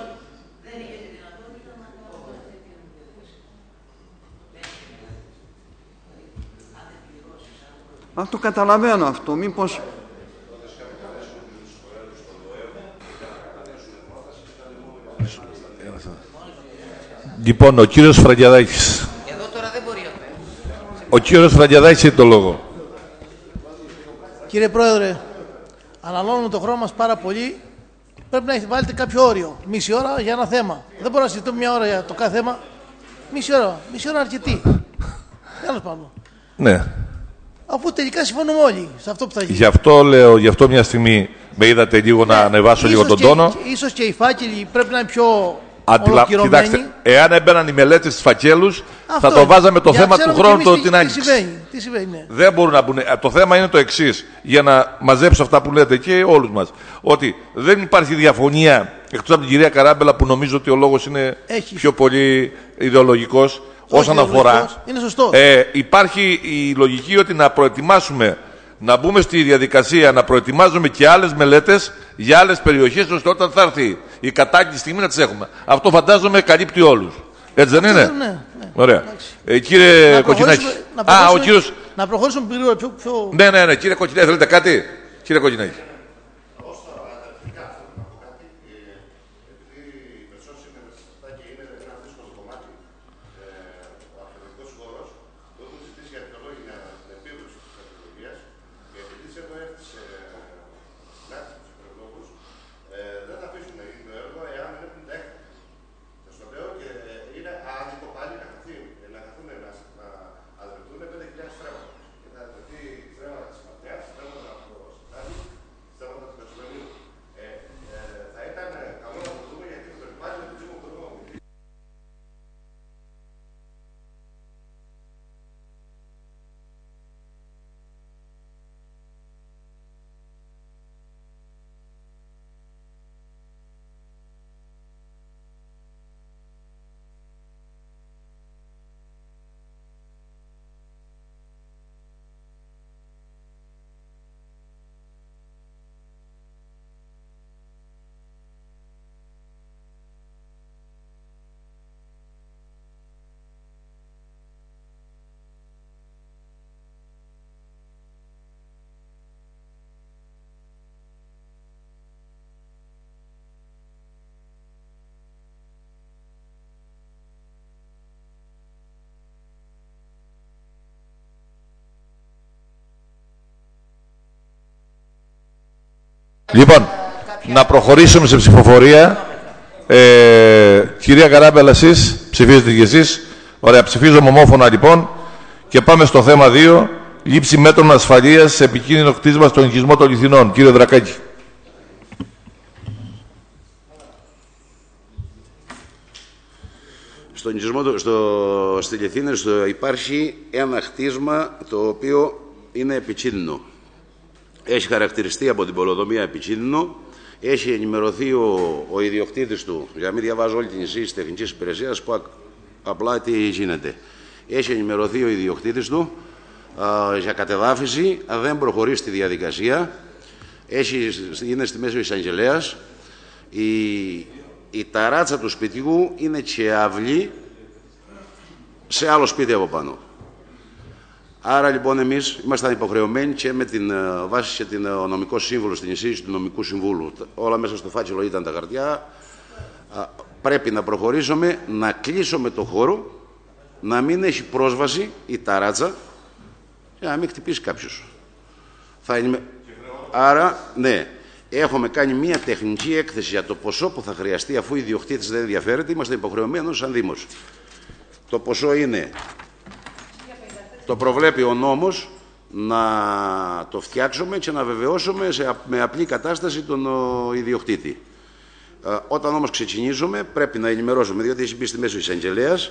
αυτό καταλαβαίνω αυτό, μήπως Λοιπόν, ο κύριος Φραγκιαδάκης. Εδώ τώρα δεν μπορεί. Ο κύριος Φραγκιαδάκης έχει το λόγο. Κύριε Πρόεδρε, αναλώνουμε το χρόνο μας πάρα πολύ. Πρέπει να βάλετε κάποιο όριο. Μισή ώρα για ένα θέμα. Δεν μπορούμε να συζητούμε μια ώρα για το κάθε θέμα. Μισή ώρα. Μισή ώρα αρκετή. Τέλος πάντων. Ναι. Αφού τελικά συμφωνούμε όλοι σε αυτό που θα γίνει. Γι' αυτό λέω, γι' αυτό μια στιγμή με είδατε λίγο ναι, να ανεβάσω λίγο τον και, τόνο. Ίσως και οι φάκελοι πρέπει να είναι πιο Αντιλα... ολοκληρωμένοι. Κοιτάξτε, εάν έμπαιναν οι μελέτες στις φακέλους, θα το βάζαμε το θέμα του χρόνου το την άνοιξη. Τι συμβαίνει, τι συμβαίνει, ναι. Δεν μπορούν να μπουν. Το θέμα είναι το εξής, για να μαζέψω αυτά που λέτε και όλους μας. Ότι δεν υπάρχει διαφωνία, εκτός από την κυρία Καράμπελα που νομίζω ότι ο λόγος είναι Έχει. πιο πολύ ιδεολογικός. Όχι όσον αφορά. Είναι σωστό. Ε, υπάρχει η λογική ότι να προετοιμάσουμε, να μπούμε στη διαδικασία να προετοιμάζουμε και άλλες μελέτες για άλλες περιοχές, ώστε όταν θα έρθει η κατάλληλη στιγμή να τις έχουμε. Αυτό φαντάζομαι καλύπτει όλους. Έτσι δεν είναι? Ναι, ναι. Ωραία. Ε, κύριε Κοκκινάκη. Α, ο κύριος... Να προχωρήσουμε πιο, πιο, πιο... Ναι, ναι, ναι. Κύριε Κοκκινάκη, θέλετε κάτι? Κύριε Κοκκινάκη. Λοιπόν, να προχωρήσουμε σε ψηφοφορία. Ε, κυρία Καράμπελα, εσείς ψηφίζετε και εσείς. Ωραία, ψηφίζουμε ομόφωνα λοιπόν. Και πάμε στο θέμα δύο. Λήψη μέτρων ασφαλείας σε επικίνδυνο κτίσμα στον οικισμό των Λιθινών. Κύριε Δρακάκη. Στον οικισμό, στο, στη Λιθίνες υπάρχει ένα κτίσμα το οποίο είναι επικίνδυνο. Έχει χαρακτηριστεί από την πολεοδομία επικίνδυνο. Έχει ενημερωθεί ο, ο ιδιοκτήτης του, για να μην διαβάζω όλη την εισήγηση της τεχνικής υπηρεσίας, που απλά τι γίνεται. Έχει ενημερωθεί ο ιδιοκτήτης του α, για κατεδάφιση, δεν προχωρεί στη διαδικασία. Έχει, είναι στη μέση ο εισαγγελέας. Η, η ταράτσα του σπιτιού είναι και αυλή σε άλλο σπίτι από πάνω. Άρα λοιπόν εμείς ήμασταν υποχρεωμένοι και με την βάση και την νομικό σύμβουλο στην εισήγηση του νομικού συμβούλου. Όλα μέσα στο φάκελο ήταν τα χαρτιά. Πρέπει να προχωρήσουμε, να κλείσουμε το χώρο, να μην έχει πρόσβαση η ταράτσα και να μην χτυπήσει κάποιος. Θα είναι... Άρα, ναι, έχουμε κάνει μια τεχνική έκθεση για το ποσό που θα χρειαστεί, αφού η ιδιοκτήτης δεν ενδιαφέρεται, είμαστε υποχρεωμένοι σαν Δήμος. Το ποσό είναι... Το προβλέπει ο νόμος να το φτιάξουμε και να βεβαιώσουμε σε, με απλή κατάσταση τον ο, ιδιοκτήτη. Ε, όταν όμως ξεκινήσουμε πρέπει να ενημερώσουμε, διότι έχει μπει στη μέση ο εισαγγελέας,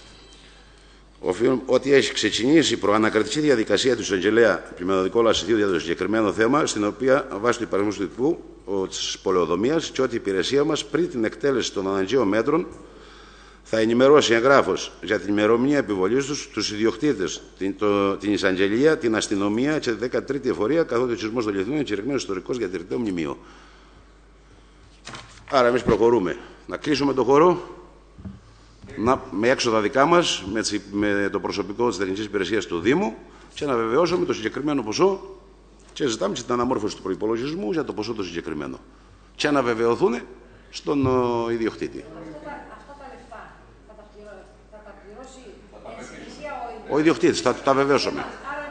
ότι έχει ξεκινήσει η προανακριτική διαδικασία του εισαγγελέα επιμεδοτικού λασιδίου για το συγκεκριμένο θέμα, στην οποία βάσει του υπαριθμού του τυπού της πολεοδομίας και ότι η υπηρεσία μας πριν την εκτέλεση των αναγκαίων μέτρων θα ενημερώσει εγγράφος για την ημερομηνία επιβολής τους τους ιδιοκτήτες, την, το, την εισαγγελία, την αστυνομία και τη δέκατη τρίτη εφορία, καθότι ο σεισμός των Λιθινών είναι κηρυγμένος ιστορικός διατηρητικό μνημείο. Άρα, εμείς προχωρούμε να κλείσουμε το χώρο να, με έξοδα δικά μας, με, με το προσωπικό της τεχνικής υπηρεσίας του Δήμου και να βεβαιώσουμε το συγκεκριμένο ποσό και ζητάμε και την αναμόρφωση του προϋπολογισμού για το ποσό το συγκεκριμένο. Και να βεβαιωθούν στον ο, ιδιοκτήτη. Ο ιδιοκτήτης, θα τα βεβαίωσαμε.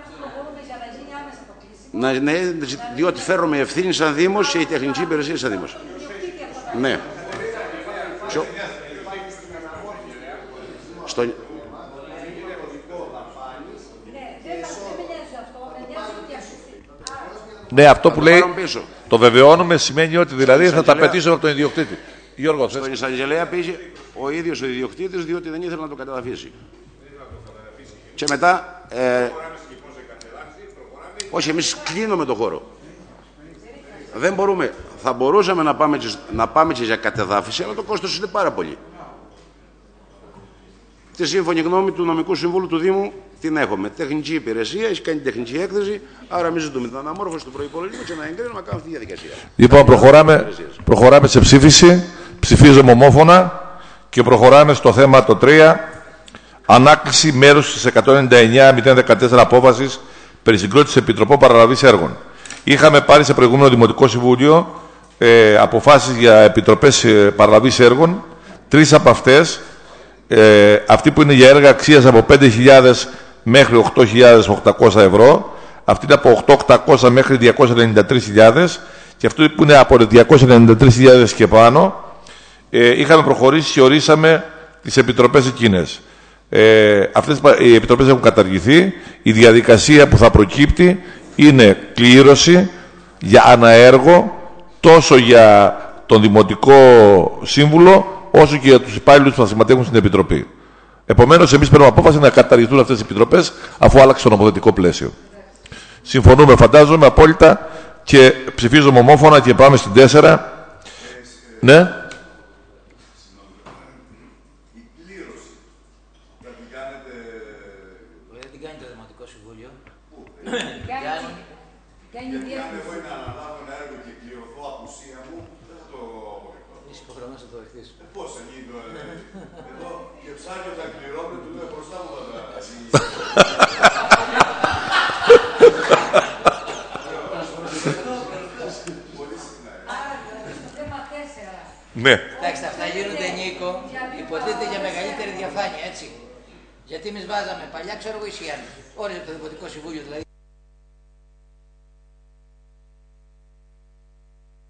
Να, ναι, διότι φέρουμε ευθύνη σαν Δήμος και η τεχνική υπηρεσία σαν Δήμος. Ναι. Ποιο... Στο... Ναι, αυτό που λέει, το βεβαιώνουμε σημαίνει ότι δηλαδή θα τα πετήσουμε από τον ιδιοκτήτη. Γιώργο, στον εισαγγελέα πήγε ο ίδιος ο ιδιοκτήτης, διότι δεν ήθελε να το καταδαφίσει. Και μετά, ε, όχι, εμείς κλείνουμε το χώρο. Δεν μπορούμε, θα μπορούσαμε να πάμε, και, να πάμε και για κατεδάφιση, αλλά το κόστος είναι πάρα πολύ. Τη σύμφωνη γνώμη του νομικού συμβούλου του Δήμου την έχουμε. Τεχνική υπηρεσία, έχει κάνει τεχνική έκθεση, άρα εμείς ζητούμε την αναμόρφωση του προϋπολογισμού και να εγκρίνουμε να κάνουμε αυτή τη διαδικασία. Λοιπόν, προχωράμε, προχωράμε σε ψήφιση, ψηφίζουμε ομόφωνα και προχωράμε στο θέμα το τρία. Ανάκληση μέρους της εκατόν ενενήντα εννέα μηδέν δεκατέσσερα απόφασης περί συγκρότησης Επιτροπών Παραλαβής Έργων. Είχαμε πάρει σε προηγούμενο Δημοτικό Συμβούλιο ε, αποφάσεις για επιτροπές ε, παραλαβής έργων. Τρεις από αυτές, ε, αυτή που είναι για έργα αξίας από πέντε χιλιάδες μέχρι οκτώ χιλιάδες οκτακόσια ευρώ, αυτή είναι από οκτώ χιλιάδες οκτακόσια μέχρι διακόσιες ενενήντα τρεις χιλιάδες και αυτή που είναι από διακόσιες ενενήντα τρεις χιλιάδες και πάνω, ε, είχαμε προχωρήσει και ορίσαμε τις επιτροπές εκείνες. Ε, αυτές οι επιτροπές έχουν καταργηθεί. Η διαδικασία που θα προκύπτει είναι κλήρωση για αναέργο τόσο για τον Δημοτικό Σύμβουλο όσο και για τους υπάλληλους που θα συμμετέχουν στην Επιτροπή. Επομένως, εμείς παίρνουμε απόφαση να καταργηθούν αυτές οι επιτροπές αφού άλλαξε το νομοθετικό πλαίσιο. Συμφωνούμε, φαντάζομαι, απόλυτα και ψηφίζουμε ομόφωνα και πάμε στην τέσσερα. Ναι. Ναι. Εντάξει, αυτά γίνονται, Νίκο, υποτίθεται για μεγαλύτερη διαφάνεια, έτσι. Γιατί εμείς βάζαμε παλιά, ξέρω εγώ, ισχύαν. Όλοι από το Δημοτικό Συμβούλιο δηλαδή.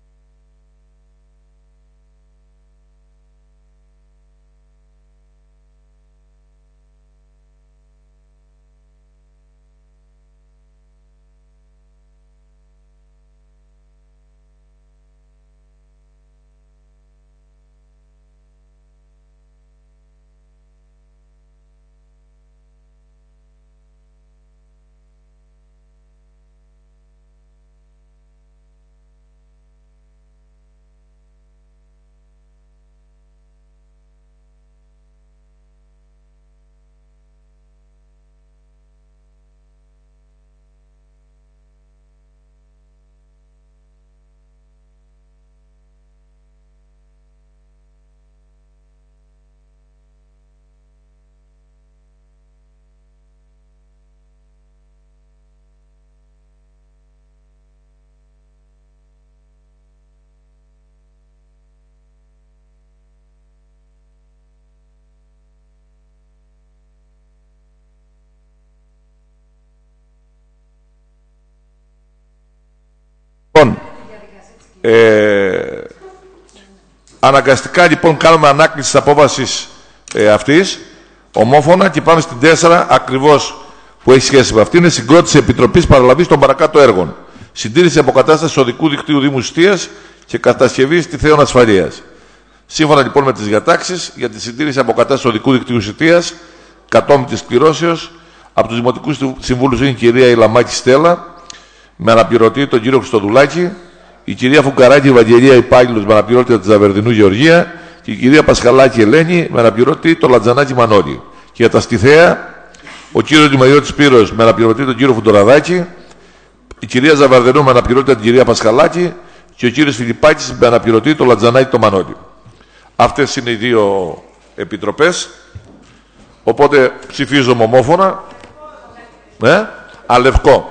Ε, αναγκαστικά λοιπόν κάνουμε ανάκληση της απόφασης ε, αυτής, ομόφωνα, και πάμε στην τέσσερα ακριβώς που έχει σχέση με αυτή. Είναι συγκρότηση Επιτροπής Παραλαβής των παρακάτω έργων. Συντήρηση αποκατάσταση οδικού δικτύου Δήμου Σωτίας και κατασκευή στιθέων ασφαλείας. Σύμφωνα λοιπόν με τις διατάξεις για τη συντήρηση αποκατάσταση οδικού δικτύου Σωτίας, κατόπιν της κληρώσεως, από τους Δημοτικούς Συμβούλους είναι η κυρία Ηλαμάκη Στέλλα, με αναπληρωτή τον κύριο Χριστοδουλάκη, η κυρία Φουκαράκη Ευαγγελία, υπάλληλος, με αναπληρωτή τη Ζαβερδινού Γεωργία, και η κυρία Πασχαλάκη Ελένη, με αναπληρωτή τον Λατζανάκη Μανώλη. Και για τα στιθέα, ο κύριος Δημαριώτης Σπύρος, με αναπληρωτή τον κύριο Φουντοραδάκη, η κυρία Ζαβαρδενού, με αναπληρωτή την κυρία Πασχαλάκη, και ο κύριος Φιλιππάκης, με αναπληρωτή τον Λατζανάκη τον Μανώλη. Αυτές είναι οι δύο επιτροπές. Οπότε ψηφίζουμε ομόφωνα. Ε, αλευκό.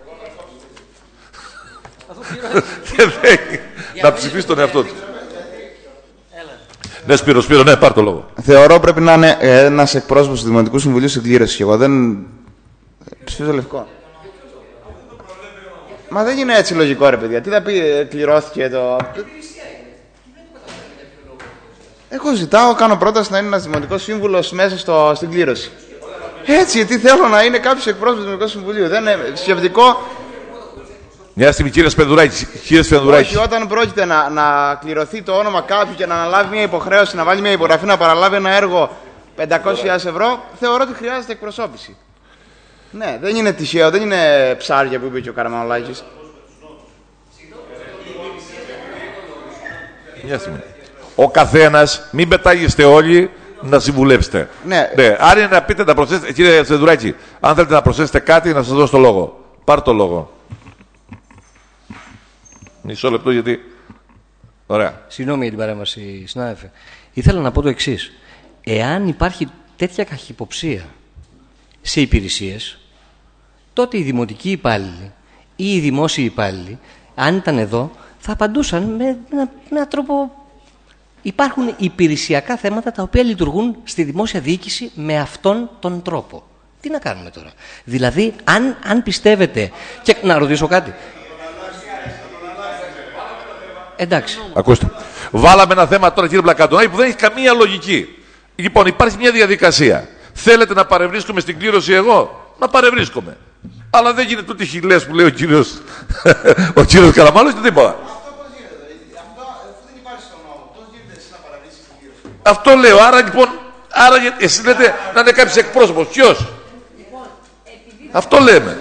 Να ψηφίσει τον εαυτό του. Ναι, Σπύρο, Σπύρο, ναι, πάρ' το λόγο. Θεωρώ πρέπει να είναι ένας εκπρόσωπος του Δημοτικού Συμβουλίου σε κλήρωση. Και εγώ δεν ψηφίζω λευκό. Μα δεν είναι έτσι λογικό, ρε παιδιά. Τι θα πει, κληρώθηκε το... Εγώ ζητάω, κάνω πρόταση να είναι ένας Δημοτικός Σύμβουλος μέσα στο, στην κλήρωση. Έτσι, γιατί θέλω να είναι κάποιος εκπρόσωπος του Δημοτικού Συμβουλίου. Δεν είναι σκεπτικό. Μια στιγμή, κύριε Σπενδουράκη. Κύριε Σπενδουράκη. Όχι, όταν πρόκειται να, να κληρωθεί το όνομα κάποιου και να αναλάβει μια υποχρέωση, να βάλει μια υπογραφή, να παραλάβει ένα έργο πεντακόσιες χιλιάδες ευρώ, θεωρώ ότι χρειάζεται εκπροσώπηση. Ναι, δεν είναι τυχαίο, δεν είναι ψάρια που είπε και ο Καραμανολάκης. Μια στιγμή. Ο καθένας, μην πετάγεστε όλοι να συμβουλεύσετε. Ναι. ναι. Άρα να πείτε να προσθέσετε, κύριε Σπενδουράκη, αν θέλετε να προσθέσετε κάτι, να σας δώσω το λόγο. Πάρ' το λόγο. Μισό λεπτό, γιατί. Ωραία. Συγγνώμη για την παρέμβαση, συνάδελφε. Ήθελα να πω το εξής. Εάν υπάρχει τέτοια καχυποψία σε υπηρεσίες, τότε οι δημοτικοί υπάλληλοι ή οι δημόσιοι υπάλληλοι, αν ήταν εδώ, θα απαντούσαν με, με, με έναν τρόπο. Υπάρχουν υπηρεσιακά θέματα τα οποία λειτουργούν στη δημόσια διοίκηση με αυτόν τον τρόπο. Τι να κάνουμε τώρα. Δηλαδή, αν, αν πιστεύετε. Και να ρωτήσω κάτι. Εντάξει. Ακούστε. Βάλαμε ένα θέμα τώρα, κύριε Πλακατονάκη, που δεν έχει καμία λογική. Λοιπόν, υπάρχει μια διαδικασία. Θέλετε να παρευρίσκομαι στην κλήρωση εγώ, να παρευρίσκομαι. Αλλά δεν γίνεται ούτε χιλές που λέει ο κύριος, ο κύριος Καραμάνος και τίποτα. Αυτό λέω. Άρα λοιπόν, άρα, εσείς λέτε να είναι κάποιος εκπρόσωπος. Ποιος? Αυτό λέμε.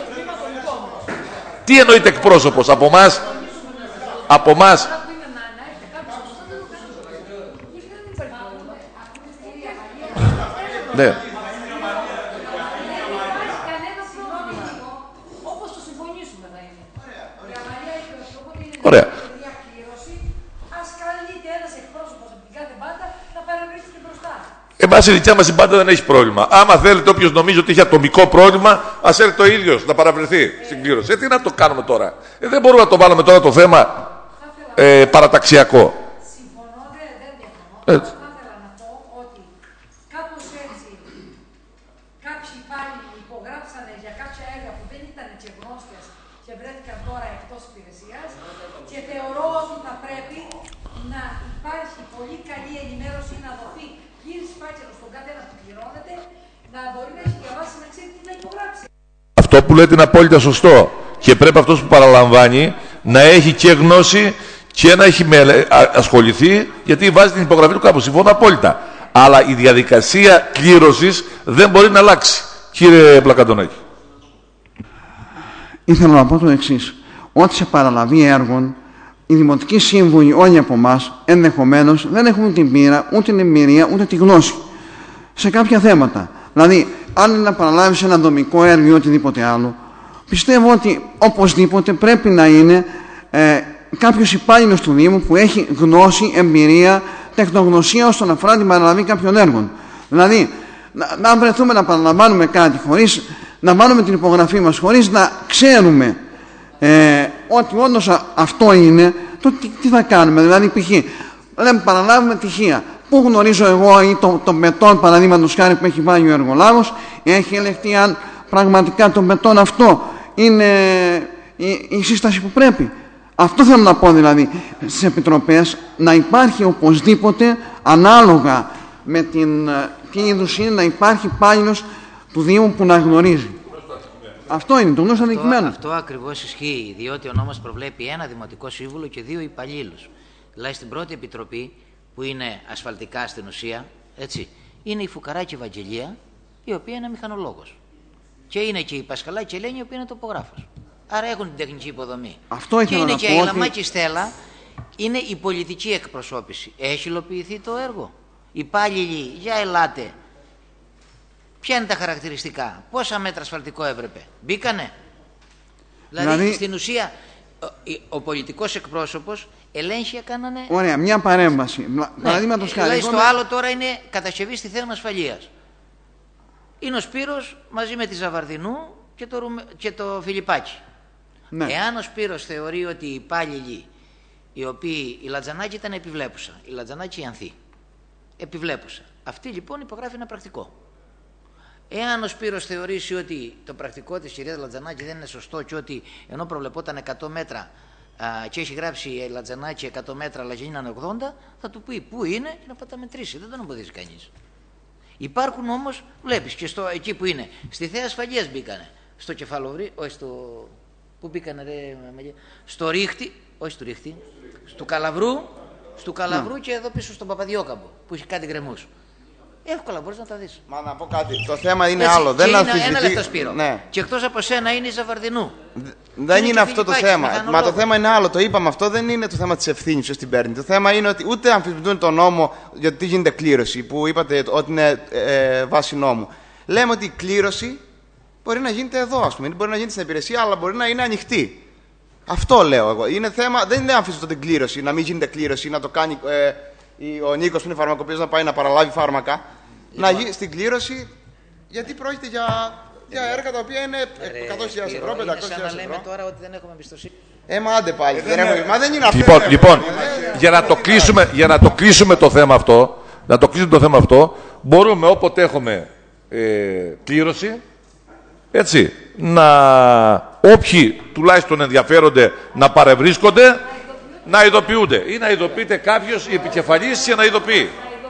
Τι εννοείται εκπρόσωπος? Από εμάς? Από εμάς? Ναι. Ωραία. Εμάς η δικιά μας η μπάντα δεν έχει πρόβλημα. Άμα θέλετε, όποιος νομίζει ότι έχει ατομικό πρόβλημα, ας έρθει ο ίδιος να παραβρεθεί στην κλήρωση. Ε, τι να το κάνουμε τώρα. Ε, δεν μπορούμε να το βάλουμε τώρα το θέμα ε, παραταξιακό. Συμφωνώ, δεν διαφωνώ. Έτσι. Θα ήθελα να πω ότι κάπως έτσι κάποιοι υπάλληλοι υπογράψανε για κάποια έργα που δεν ήταν και γνώστες και βρέθηκαν τώρα εκτός υπηρεσίας, και θεωρώ ότι θα πρέπει να υπάρχει πολύ καλή ενημέρωση, να δοθεί πλήρης φάκελος στον καθένα που πληρώνεται, να μπορεί να έχει διαβάσει, να ξέρει τι να υπογράψει. Αυτό που λέτε είναι απόλυτα σωστό. Και πρέπει αυτός που παραλαμβάνει να έχει και γνώση και να έχει ασχοληθεί, γιατί βάζει την υπογραφή του κάπου. Συμφωνώ απόλυτα. Αλλά η διαδικασία κλήρωσης δεν μπορεί να αλλάξει. Κύριε Πλακατονάκη. Ήθελα να πω το εξής. Ότι σε παραλαβή έργων, οι δημοτικοί σύμβουλοι, όλοι από εμάς, ενδεχομένως δεν έχουν την πείρα, ούτε την εμπειρία, ούτε τη γνώση σε κάποια θέματα. Δηλαδή, αν είναι να παραλάβεις ένα δομικό έργο ή οτιδήποτε άλλο, πιστεύω ότι οπωσδήποτε πρέπει να είναι ε, κάποιος υπάλληλος του Δήμου που έχει γνώση, εμπειρία, τεχνογνωσία ώστε να αφορά την παραλαβή κάποιων έργων. Δηλαδή, να, να βρεθούμε να παραλαμβάνουμε κάτι χωρίς να βάλουμε την υπογραφή μας, χωρίς να ξέρουμε ε, ότι όντως αυτό είναι, το τι, τι θα κάνουμε. Δηλαδή, π.χ. λέμε παραλάβουμε τυχεία. Πού γνωρίζω εγώ ή το, το μπετόν, παραδείγματος χάρη, που έχει βάλει ο εργολάβος, έχει ελεγχθεί αν πραγματικά το μπετόν αυτό είναι η, η σύσταση που πρέπει. Αυτό θέλω να πω δηλαδή στις επιτροπές, να υπάρχει οπωσδήποτε ανάλογα με την τι είδους είναι να υπάρχει υπάλληλος του Δήμου που να γνωρίζει. Αυτό είναι το γνώστο αντικειμένο. Αυτό ακριβώς ισχύει, διότι ο νόμος προβλέπει ένα δημοτικό σύμβουλο και δύο υπαλλήλους. Δηλαδή στην πρώτη επιτροπή, που είναι ασφαλτικά στην ουσία, έτσι, είναι η Φουκαράκη Ευαγγελία, η οποία είναι μηχανολόγος. Και είναι και η Πασχαλάκη Ελένη, η οποία είναι τοπογράφος. Άρα έχουν την τεχνική υποδομή. Αυτό και είναι να και πω η ότι... Λαμάκη Στέλλα, είναι η πολιτική εκπροσώπηση. Έχει υλοποιηθεί το έργο. Υπάλληλοι, για ελάτε. Ποια είναι τα χαρακτηριστικά, πόσα μέτρα ασφαλτικό έπρεπε, μπήκανε. Δηλαδή, δηλαδή στην ουσία ο, ο πολιτικός εκπρόσωπος ελέγχει έκανανε... Ωραία, μια παρέμβαση. Ναι. Δηλαδή, δηλαδή στο άλλο τώρα είναι κατασκευή στη θέση ασφαλείας. Είναι ο Σπύρος μαζί με τη Ζαβαρδινού και το, Ρουμε... και το Φιλιππάκι. Ναι. Εάν ο Σπύρος θεωρεί ότι οι υπάλληλοι, οι οποίοι η Λατζανάκη ήταν επιβλέπουσα, η Λατζανάκη η Ανθή, επιβλέπουσα. Αυτή λοιπόν υπογράφει ένα πρακτικό. Εάν ο Σπύρος θεωρήσει ότι το πρακτικό της κυρίας Λατζανάκη δεν είναι σωστό και ότι ενώ προβλεπόταν εκατό μέτρα α, και έχει γράψει η Λατζανάκη εκατό μέτρα αλλά γίνανε ογδόντα, θα του πει πού είναι και να πάει τα μετρήσει. Δεν τον εμποδίζει κανείς. Υπάρχουν όμως, βλέπεις και στο, εκεί που είναι, στη θέα ασφαλείας μπήκανε. Στο Κεφαλοβρύ, όχι στο... Πού μπήκανε ρε, στο Ρίχτη, όχι στο Ρίχτη, στο Καλαβρού, στο Καλαβρού και εδώ πίσω στον Παπαδιόκαμπο που έχει κάτι γκρεμούς. Εύκολα μπορείς να τα δεις. Μα να πω κάτι. Το θέμα είναι έτσι, άλλο. Δεν είναι αμφισβητεί... ένα λεπτό Σπύρο. Ναι. Και εκτός από σένα είναι η Ζαβαρδινού. Δεν είναι, είναι αυτό το θέμα. Μηχανολόγο. Μα το θέμα είναι άλλο. Το είπαμε αυτό. Δεν είναι το θέμα της ευθύνης ποιος την παίρνει. Το θέμα είναι ότι ούτε αμφισβητούν τον νόμο γιατί τι γίνεται κλήρωση που είπατε ότι είναι ε, βάση νόμου. Λέμε ότι η κλήρωση μπορεί να γίνεται εδώ, ας πούμε. Μπορεί να γίνεται στην υπηρεσία, αλλά μπορεί να είναι ανοιχτή. Αυτό λέω εγώ. Είναι θέμα, δεν είναι αμφισβητώ την κλήρωση, να μην γίνεται κλήρωση, να το κάνει ε, ο Νίκος που είναι φαρμακοποιός να πάει να παραλάβει φάρμακα. Λοιπόν. Να γίνει στην κλήρωση, γιατί πρόκειται για, για έργα τα οποία είναι εκατό χιλιάδες ευρώ, πεντακόσιες χιλιάδες ευρώ. Λέμε τώρα ότι δεν έχουμε εμπιστοσύνη. Ε, μα άντε πάλι. Ε, δεν δεν έχουμε... Μα δεν είναι αυτό. Λοιπόν, λοιπόν για, να το κλείσουμε, για να το κλείσουμε το θέμα αυτό, να το κλείσουμε το θέμα αυτό, μπορούμε όποτε έχουμε ε, κλήρωση, έτσι, να όποιοι τουλάχιστον ενδιαφέρονται να παρευρίσκονται, να ειδοποιούνται ή να ειδοποιείται κάποιος, η επικεφαλής για να ειδοποιεί.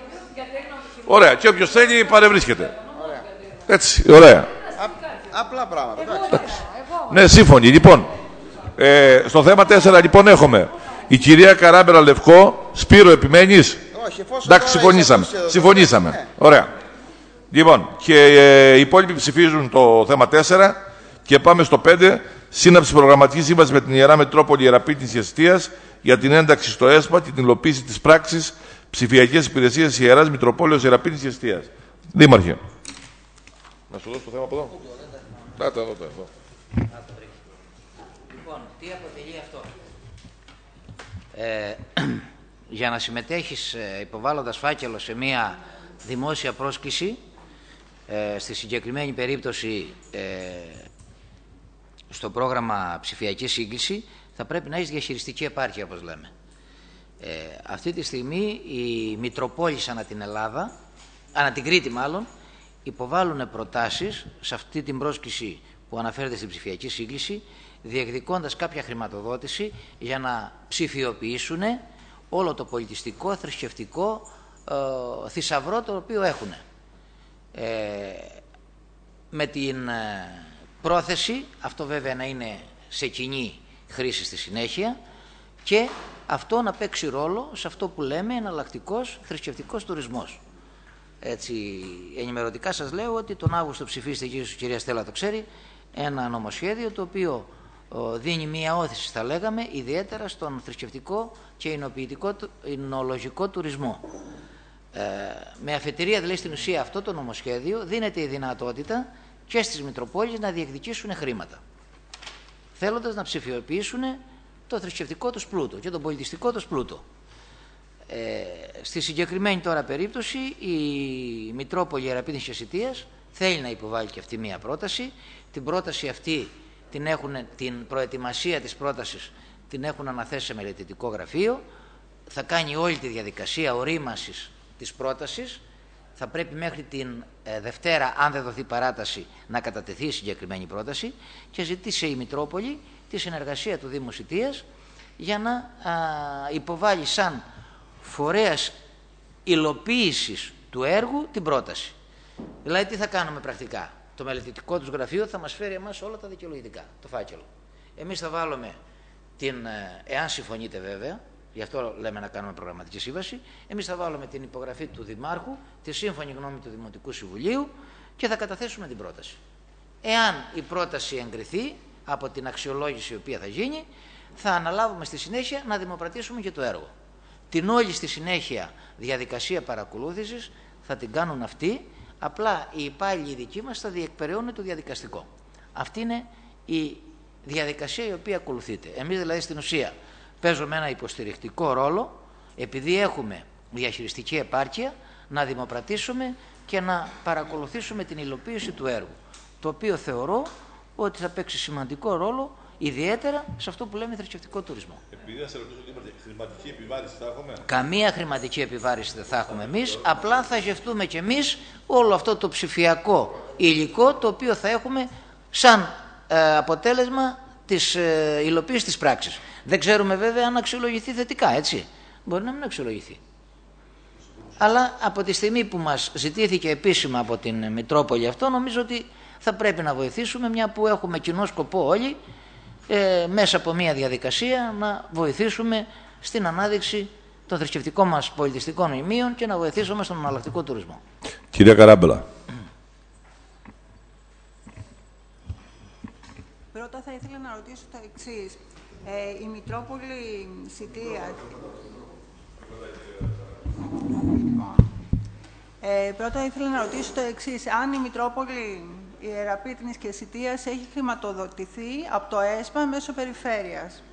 Ωραία, και όποιος θέλει παρευρίσκεται. Ωραία. Έτσι, ωραία. Α, απλά πράγματα. Ναι, σύμφωνοι. Λοιπόν, ε, στο θέμα τέσσερα λοιπόν έχουμε η κυρία Καράμπερα Λευκό. Σπύρο, επιμένεις? Όχι, εφόσον εντάξει, συμφωνήσαμε. Συμφωνήσαμε. Ναι. Ωραία. Λοιπόν, και ε, οι υπόλοιποι ψηφίζουν το θέμα τέσσερα και πάμε στο πέντε. Σύναψη προγραμματική σύμβαση με την Ιερά Μητρόπολη Ιεραπήτης Εστίας για την ένταξη στο ΕΣΠΑ και την υλοποίηση της πράξης ψηφιακές υπηρεσίες Ιεράς Μητροπόλεως Ιεραπήτης Εστίας. Δήμαρχε. Να σου δώσω το θέμα από εδώ. Κάτα εδώ, εδώ. Λοιπόν, τι αποτελεί αυτό? Ε, για να συμμετέχεις υποβάλλοντας φάκελο σε μία δημόσια πρόσκληση, ε, στη συγκεκριμένη περίπτωση ε, στο πρόγραμμα ψηφιακή σύγκληση, θα πρέπει να έχεις διαχειριστική επάρκεια, όπως λέμε. Ε, αυτή τη στιγμή οι Μητροπόλεις ανά την Ελλάδα, ανά την Κρήτη μάλλον, υποβάλλουν προτάσεις σε αυτή την πρόσκληση που αναφέρεται στην ψηφιακή σύγκληση, διεκδικώντας κάποια χρηματοδότηση για να ψηφιοποιήσουν όλο το πολιτιστικό, θρησκευτικό ε, θησαυρό το οποίο έχουν. Ε, με την ε, πρόθεση, αυτό βέβαια να είναι σε κοινή χρήση στη συνέχεια, και αυτό να παίξει ρόλο σε αυτό που λέμε εναλλακτικός θρησκευτικός τουρισμός. Έτσι, ενημερωτικά σας λέω ότι τον Αύγουστο ψηφίστε, η κυρία Στέλλα το ξέρει, ένα νομοσχέδιο το οποίο ο, δίνει μία όθηση, θα λέγαμε, ιδιαίτερα στον θρησκευτικό και εινοποιητικό, εινολογικό τουρισμό. Ε, με αφετηρία δηλαδή στην ουσία αυτό το νομοσχέδιο δίνεται η δυνατότητα και στις Μητροπόλεις να διεκδικήσουν χρήματα, θέλοντας να ψηφιοποιήσουν το θρησκευτικό τους πλούτο και τον πολιτιστικό τους πλούτο. Ε, στη συγκεκριμένη τώρα περίπτωση η Μητρόπολη Ιεραπήτης Εστίας θέλει να υποβάλει και αυτή μία πρόταση. Την πρόταση αυτή, την, έχουν, την προετοιμασία της πρότασης την έχουν αναθέσει σε μελετητικό γραφείο. Θα κάνει όλη τη διαδικασία ορίμασης της πρότασης. Θα πρέπει μέχρι την ε, Δευτέρα, αν δεν δοθεί παράταση, να κατατεθεί η συγκεκριμένη πρόταση και ζητήσε η Μητρόπολη τη συνεργασία του Δήμου Σιτίας για να α, υποβάλει σαν φορέας υλοποίησης του έργου την πρόταση. Δηλαδή τι θα κάνουμε πρακτικά. Το μελετητικό τους γραφείο θα μας φέρει εμάς όλα τα δικαιολογητικά, το φάκελο. Εμείς θα βάλουμε την, εάν συμφωνείτε βέβαια, γι' αυτό λέμε να κάνουμε προγραμματική σύμβαση, εμείς θα βάλουμε την υπογραφή του Δημάρχου, τη σύμφωνη γνώμη του Δημοτικού Συμβουλίου και θα καταθέσουμε την πρόταση. Εάν η πρόταση εγκριθεί από την αξιολόγηση η οποία θα γίνει, θα αναλάβουμε στη συνέχεια να δημοπρατήσουμε και το έργο. Την όλη στη συνέχεια διαδικασία παρακολούθησης θα την κάνουν αυτοί, απλά οι υπάλληλοι δικοί μας θα διεκπεραιώνουν το διαδικαστικό. Αυτή είναι η διαδικασία η οποία ακολουθείται. Εμείς δηλαδή στην ουσία παίζουμε ένα υποστηρικτικό ρόλο, επειδή έχουμε διαχειριστική επάρκεια, να δημοπρατήσουμε και να παρακολουθήσουμε την υλοποίηση του έργου, το οποίο θεωρώ ότι θα παίξει σημαντικό ρόλο, ιδιαίτερα σε αυτό που λέμε θρησκευτικό τουρισμό. Επειδή να σε ρωτήσω, χρηματική επιβάρηση θα έχουμε? Καμία χρηματική επιβάρηση δεν θα έχουμε εμείς, απλά θα γευτούμε κι εμείς όλο αυτό το ψηφιακό υλικό, το οποίο θα έχουμε σαν ε, αποτέλεσμα της ε, υλοποίησης της πράξης. Δεν ξέρουμε βέβαια αν αξιολογηθεί θετικά, έτσι. Μπορεί να μην αξιολογηθεί. Αλλά από τη στιγμή που μας ζητήθηκε επίσημα από την Μητρόπολη αυτό, νομίζω ότι θα πρέπει να βοηθήσουμε, μια που έχουμε κοινό σκοπό όλοι, ε, μέσα από μια διαδικασία να βοηθήσουμε στην ανάδειξη των θρησκευτικών μας πολιτιστικών μνημείων και να βοηθήσουμε στον εναλλακτικό τουρισμό. Κυρία Καράμπελα. Πρώτα θα ήθελα να ρωτήσω το εξής. Ε, η Μητρόπολη Σιτίας... Ε, πρώτα ήθελα να ρωτήσω το εξής. Αν η Μητρόπολη Ιεραπήτρινης και Σιτίας έχει χρηματοδοτηθεί από το ΕΣΠΑ μέσω περιφέρειας.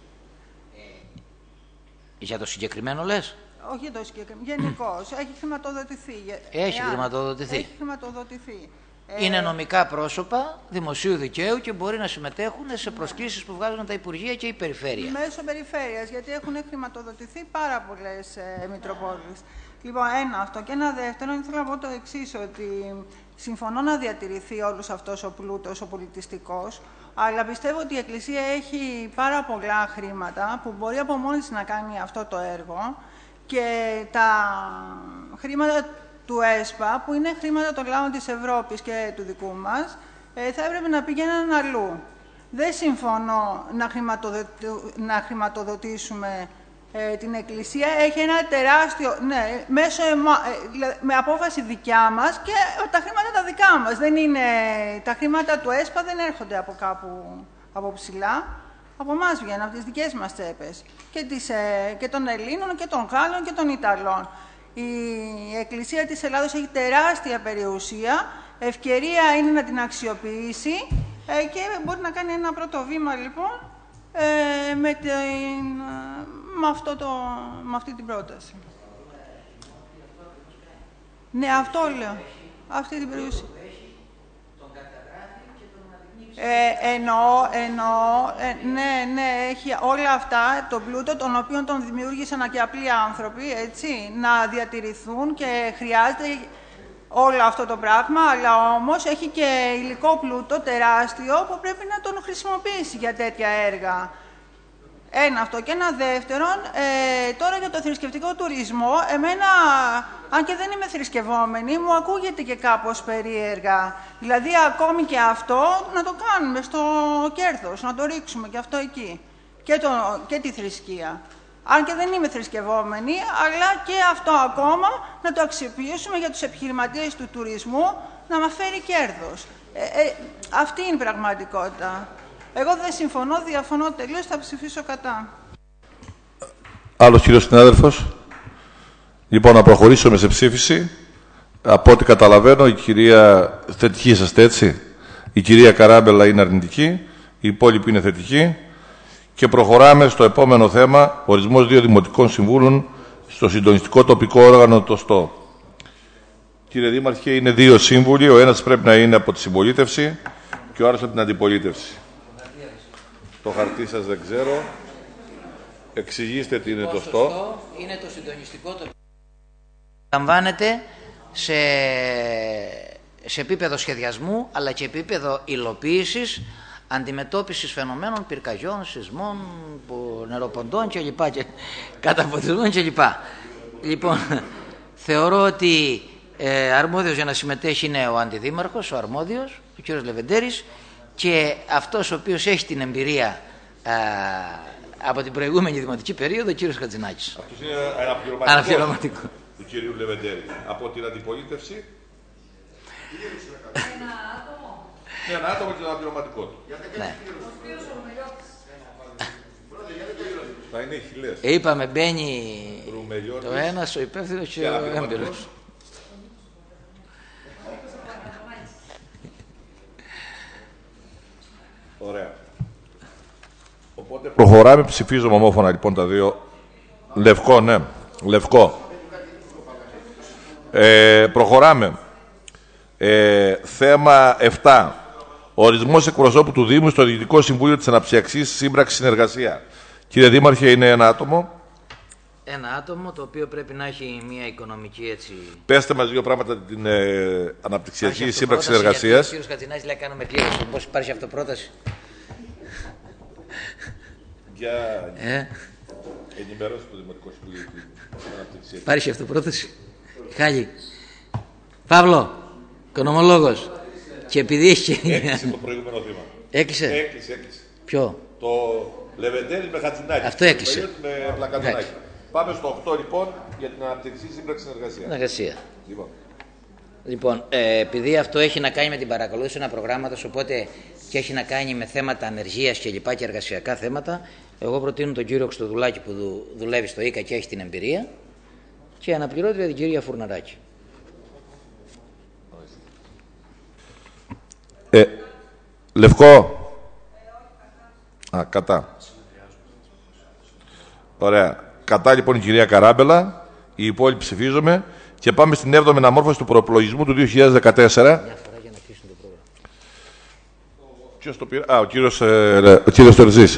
Για το συγκεκριμένο λες? Όχι για το συγκεκριμένο. Γενικώς. Έχει χρηματοδοτηθεί. Έχει Εάν χρηματοδοτηθεί. Έχει χρηματοδοτηθεί. Είναι νομικά πρόσωπα δημοσίου δικαίου και μπορεί να συμμετέχουν σε προσκλήσεις που βγάζουν τα Υπουργεία και η Περιφέρεια. Μέσω περιφέρειας, γιατί έχουν χρηματοδοτηθεί πάρα πολλές ε, Μητροπόλεις. Λοιπόν, ένα αυτό. Και ένα δεύτερο, ήθελα να πω το εξής, ότι συμφωνώ να διατηρηθεί όλος αυτός ο πλούτος, ο πολιτιστικός, αλλά πιστεύω ότι η Εκκλησία έχει πάρα πολλά χρήματα που μπορεί από μόνη της να κάνει αυτό το έργο και τα χρήματα του ΕΣΠΑ, που είναι χρήματα των λαών της Ευρώπης και του δικού μας, ε, θα έπρεπε να πηγαίνουν αλλού. Δεν συμφωνώ να, χρηματοδοτη... να χρηματοδοτήσουμε ε, την Εκκλησία. Έχει ένα τεράστιο... Ναι, μέσω, ε, με απόφαση δικιά μας και τα χρήματα τα δικά μας. Δεν είναι... Τα χρήματα του ΕΣΠΑ δεν έρχονται από κάπου από ψηλά. Από εμάς βγαίνουν, από τις δικές μας τσέπες. Και, τις, ε, και των Ελλήνων και των Γάλλων και των Ιταλών. Η Εκκλησία της Ελλάδος έχει τεράστια περιουσία, ευκαιρία είναι να την αξιοποιήσει ε, και μπορεί να κάνει ένα πρώτο βήμα λοιπόν ε, με, την, με, αυτό το, με αυτή την πρόταση. Ναι, αυτό λέω. Αυτή την περιουσία. Ε, εννοώ, εννοώ, ε, ναι, ναι, έχει όλα αυτά, τον πλούτο, τον οποίο τον δημιούργησαν και απλοί άνθρωποι, έτσι, να διατηρηθούν και χρειάζεται όλο αυτό το πράγμα, αλλά όμως έχει και υλικό πλούτο τεράστιο που πρέπει να τον χρησιμοποιήσει για τέτοια έργα. Ένα αυτό. Και ένα δεύτερον, ε, τώρα για το θρησκευτικό τουρισμό, εμένα, αν και δεν είμαι θρησκευόμενη, μου ακούγεται και κάπως περίεργα. Δηλαδή, ακόμη και αυτό να το κάνουμε στο κέρδος, να το ρίξουμε και αυτό εκεί. Και, το, και τη θρησκεία. Αν και δεν είμαι θρησκευόμενη, αλλά και αυτό ακόμα να το αξιοποιήσουμε για τους επιχειρηματίες του τουρισμού, να μας φέρει κέρδος. Ε, ε, αυτή είναι η πραγματικότητα. Εγώ δεν συμφωνώ, διαφωνώ τελείως, θα ψηφίσω κατά. Άλλος κύριος συνάδελφος. Λοιπόν, να προχωρήσουμε σε ψήφιση. Από ό,τι καταλαβαίνω, η κυρία θετική είσαστε, έτσι. Η κυρία Καράμπελα είναι αρνητική, η υπόλοιπη είναι θετική. Και προχωράμε στο επόμενο θέμα, ορισμός δύο δημοτικών συμβούλων στο συντονιστικό τοπικό όργανο, το ΣΤΟ. Κύριε Δήμαρχε, είναι δύο σύμβουλοι, ο ένας πρέπει να είναι από τη συμπολίτευση και ο άλλος από την αντιπολίτευση. Το χαρτί σας δεν ξέρω. Εξηγήστε τι είναι το ΣΤΟ. Το είναι το συντονιστικό τοπικό. Λαμβάνεται σε, σε επίπεδο σχεδιασμού, αλλά και επίπεδο υλοποίησης αντιμετώπισης φαινομένων πυρκαγιών, σεισμών, νεροποντών κλπ. Και καταποντισμών κλπ. Λοιπόν, θεωρώ ότι ε, αρμόδιος για να συμμετέχει είναι ο αντιδήμαρχος, ο αρμόδιος, ο κύριος Λεβεντέρης, και αυτός ο οποίος έχει την εμπειρία α, από την προηγούμενη δημοτική περίοδο, ο κύριος Χατζηνάκης. Αυτός είναι αναπληρωματικός, αναπληρωματικό του κύριου Λεβεντέρη. Από την αντιπολίτευση. Ένα άτομο. Ναι, ένα άτομο και το αναπληρωματικό του. Ναι. Θα είναι χιλές. Είπαμε, μπαίνει το ένας, ο υπεύθυνος και ο έμπειρος. Ωραία. Οπότε προχωράμε, ψηφίζουμε ομόφωνα λοιπόν τα δύο. Λευκό, ναι. Λευκό. Ε, προχωράμε. Ε, θέμα επτά. Ορισμός εκπροσώπου του Δήμου στο Διοικητικό Συμβούλιο της Αναψυαξής Σύμπραξη Συνεργασία. Κύριε Δήμαρχε, είναι ένα άτομο. Ένα άτομο το οποίο πρέπει να έχει μια οικονομική έτσι. Πέστε μας δύο πράγματα την ε, Αναπτυξιακή Σύμπραξη Συνεργασίας. Ο κύριος Κατζηνάκης λέει: κάνουμε κλήρωση. Πώς υπάρχει αυτοπρόταση. Για ε? ενημέρωση του Δημοτικού Συμβουλίου της Αναπτυξιακής. Υπάρχει αυτοπρόταση. Χάλη. Παύλο, οικονομολόγος. Και επειδή έχει. Έκλεισε το προηγούμενο βήμα. Έκλεισε. Έκλεισε, έκλεισε. Ποιο? Το Λεβεντέρη με Χατζηνάκη. Αυτό έκλεισε. Με Πλακαδονάκη. Πάμε στο οκτώ λοιπόν για την Αναπτυξιακή Σύμπραξη Συνεργασία. Συνεργασία. Λοιπόν, λοιπόν ε, επειδή αυτό έχει να κάνει με την παρακολούθηση ένα προγράμματος, οπότε και έχει να κάνει με θέματα ανεργίας και λοιπά και εργασιακά θέματα, εγώ προτείνω τον κύριο Χρυστοδουλάκη που δου, δουλεύει στο ΙΚΑ και έχει την εμπειρία, και αναπληρώτρια την κυρία Φουρναράκη. Ε, Λευκό. Α, κατά. Ωραία. Κατά λοιπόν η κυρία Καράμπελα, οι υπόλοιποι ψηφίζουμε και πάμε στην έβδομη αναμόρφωση του προεπλογισμού του δύο χιλιάδες δεκατέσσερα. Ποιος το πήρε? Α, ο κύριος, ε, ο κύριος Τερζής.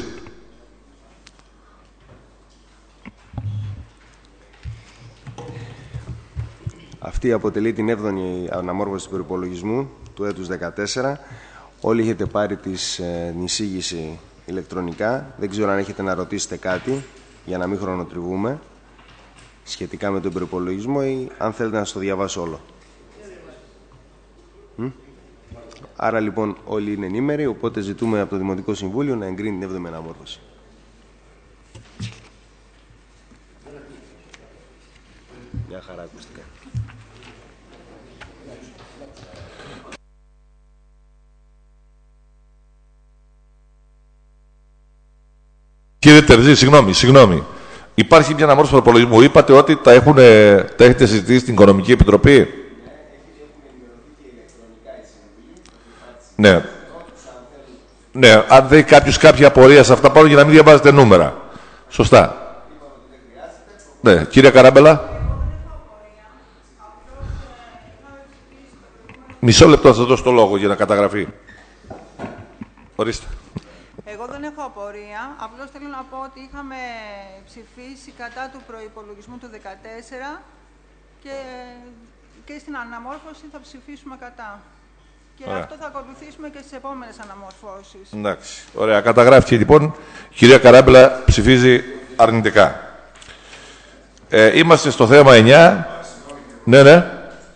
Αυτή αποτελεί την έβδομη αναμόρφωση του προϋπολογισμού του έτους δεκατέσσερα. Όλοι έχετε πάρει τις, ε, την εισήγηση ηλεκτρονικά. Δεν ξέρω αν έχετε να ρωτήσετε κάτι για να μην χρονοτριβούμε σχετικά με τον προϋπολογισμό ή αν θέλετε να σας το διαβάσω όλο. Μ? Άρα λοιπόν όλοι είναι ενήμεροι, οπότε ζητούμε από το Δημοτικό Συμβούλιο να εγκρίνει την έβδομη αναμόρφωση. Μια χαρά ακουστικά. Κύριε Τερζή, συγγνώμη, συγγνώμη. Υπάρχει μια αναμόρφωση του προπολογισμού. Είπατε ότι τα, έχουν, τα έχετε συζητήσει στην Οικονομική Επιτροπή. Ναι. Ναι, αν δεν έχει κάποιος κάποια απορία σε αυτά πάνω για να μην διαβάζετε νούμερα. Σωστά. Ναι, κύριε Καράμπελα. Μισό λεπτό θα σας δώσω το λόγο για να καταγραφεί. Ορίστε. Εγώ δεν έχω απορία. Απλώς θέλω να πω ότι είχαμε ψηφίσει κατά του προϋπολογισμού του δεκατέσσερα και, και στην αναμόρφωση θα ψηφίσουμε κατά. Και ωραία, αυτό θα ακολουθήσουμε και στις επόμενες αναμορφώσεις. Εντάξει. Ωραία. Καταγράφηκε λοιπόν. Η κυρία Καράμπελα ψηφίζει αρνητικά. Ε, είμαστε στο θέμα εννιά. Ναι, ναι.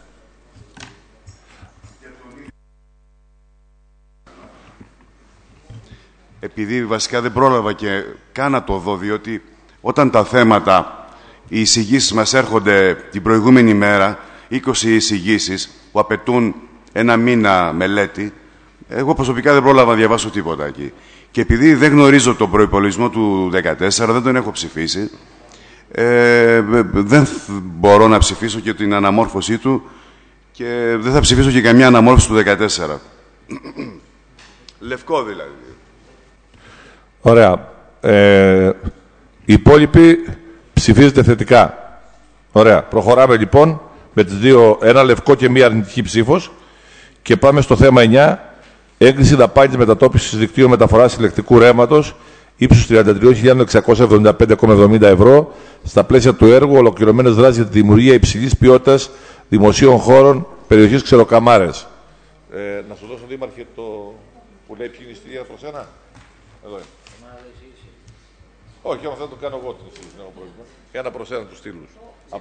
Επειδή βασικά δεν πρόλαβα και καν να το δω, διότι όταν τα θέματα, οι εισηγήσεις μας έρχονται την προηγούμενη μέρα, είκοσι εισηγήσεις που απαιτούν ένα μήνα μελέτη, εγώ προσωπικά δεν πρόλαβα να διαβάσω τίποτα εκεί. Και επειδή δεν γνωρίζω τον προϋπολογισμό του δεκατέσσερα, δεν τον έχω ψηφίσει, ε, δεν μπορώ να ψηφίσω και την αναμόρφωσή του και δεν θα ψηφίσω και καμιά αναμόρφωση του δεκατέσσερα. Λευκό δηλαδή. Ωραία. Ε, οι υπόλοιποι ψηφίζετε θετικά. Ωραία. Προχωράμε λοιπόν με τις δύο, ένα λευκό και μία αρνητική ψήφος και πάμε στο θέμα εννιά. Έγκριση δαπάνης μετατόπισης δικτύου μεταφοράς ηλεκτρικού ρεύματος ύψους τριάντα τρεις χιλιάδες εξακόσια εβδομήντα πέντε κόμμα εβδομήντα ευρώ στα πλαίσια του έργου Ολοκληρωμένες δράσεις για τη δημιουργία υψηλής ποιότητας δημοσίων χώρων περιοχής Ξεροκαμάρες. Ε, να σου δώσω, Δήμαρχε, το... Που λέει ποιοι είναι οι στήλοι προς ένα. Εδώ είναι. Όχι, άμα θα το κάνω εγώ την στήλη, δεν έχω πρόβλημα. Ένα προς ένα τους στήλους.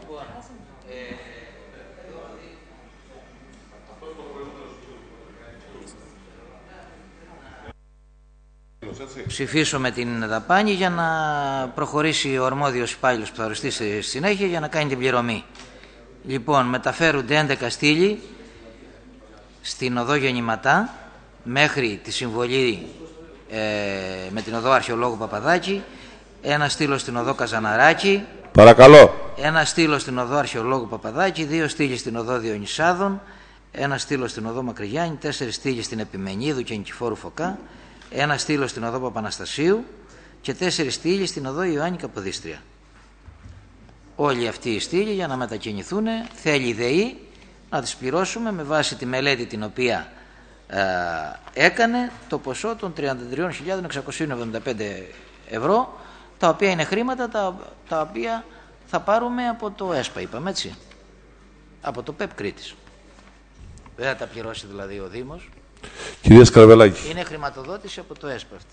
Ψηφίσω με την δαπάνη για να προχωρήσει ο αρμόδιος υπάλληλος που θα οριστεί στη συνέχεια για να κάνει την πληρωμή. Λοιπόν, μεταφέρονται έντεκα στήλοι στην οδό Γεννηματά μέχρι τη συμβολή ε, με την οδό Αρχαιολόγου Παπαδάκη, ένα στήλο στην οδό Καζαναράκη, παρακαλώ, ένα στήλο στην οδό Αρχαιολόγου Παπαδάκη, δύο στήλοι στην οδό Διονυσάδων, ένα στήλο στην οδό Μακρυγιάννη, τέσσερις στήλοι στην Επιμενίδου και Νικηφόρου Φωκά, ένα στήλο στην οδό Παπαναστασίου και τέσσερις στήλοι στην οδό Ιωάννη Καποδίστρια. Όλοι αυτοί οι στήλοι για να μετακινηθούν θέλει ΔΕΗ να τις πληρώσουμε με βάση τη μελέτη την οποία ε, έκανε το ποσό των τριάντα τρεις χιλιάδες εξακόσια εβδομήντα πέντε ευρώ, τα οποία είναι χρήματα τα, τα οποία θα πάρουμε από το ΕΣΠΑ, είπαμε έτσι, από το ΠΕΠ Κρήτης. Δεν θα τα πληρώσει δηλαδή ο Δήμος. Κυρία Σκαρβελάκη. Είναι χρηματοδότηση από το ΕΣΠΑ αυτή.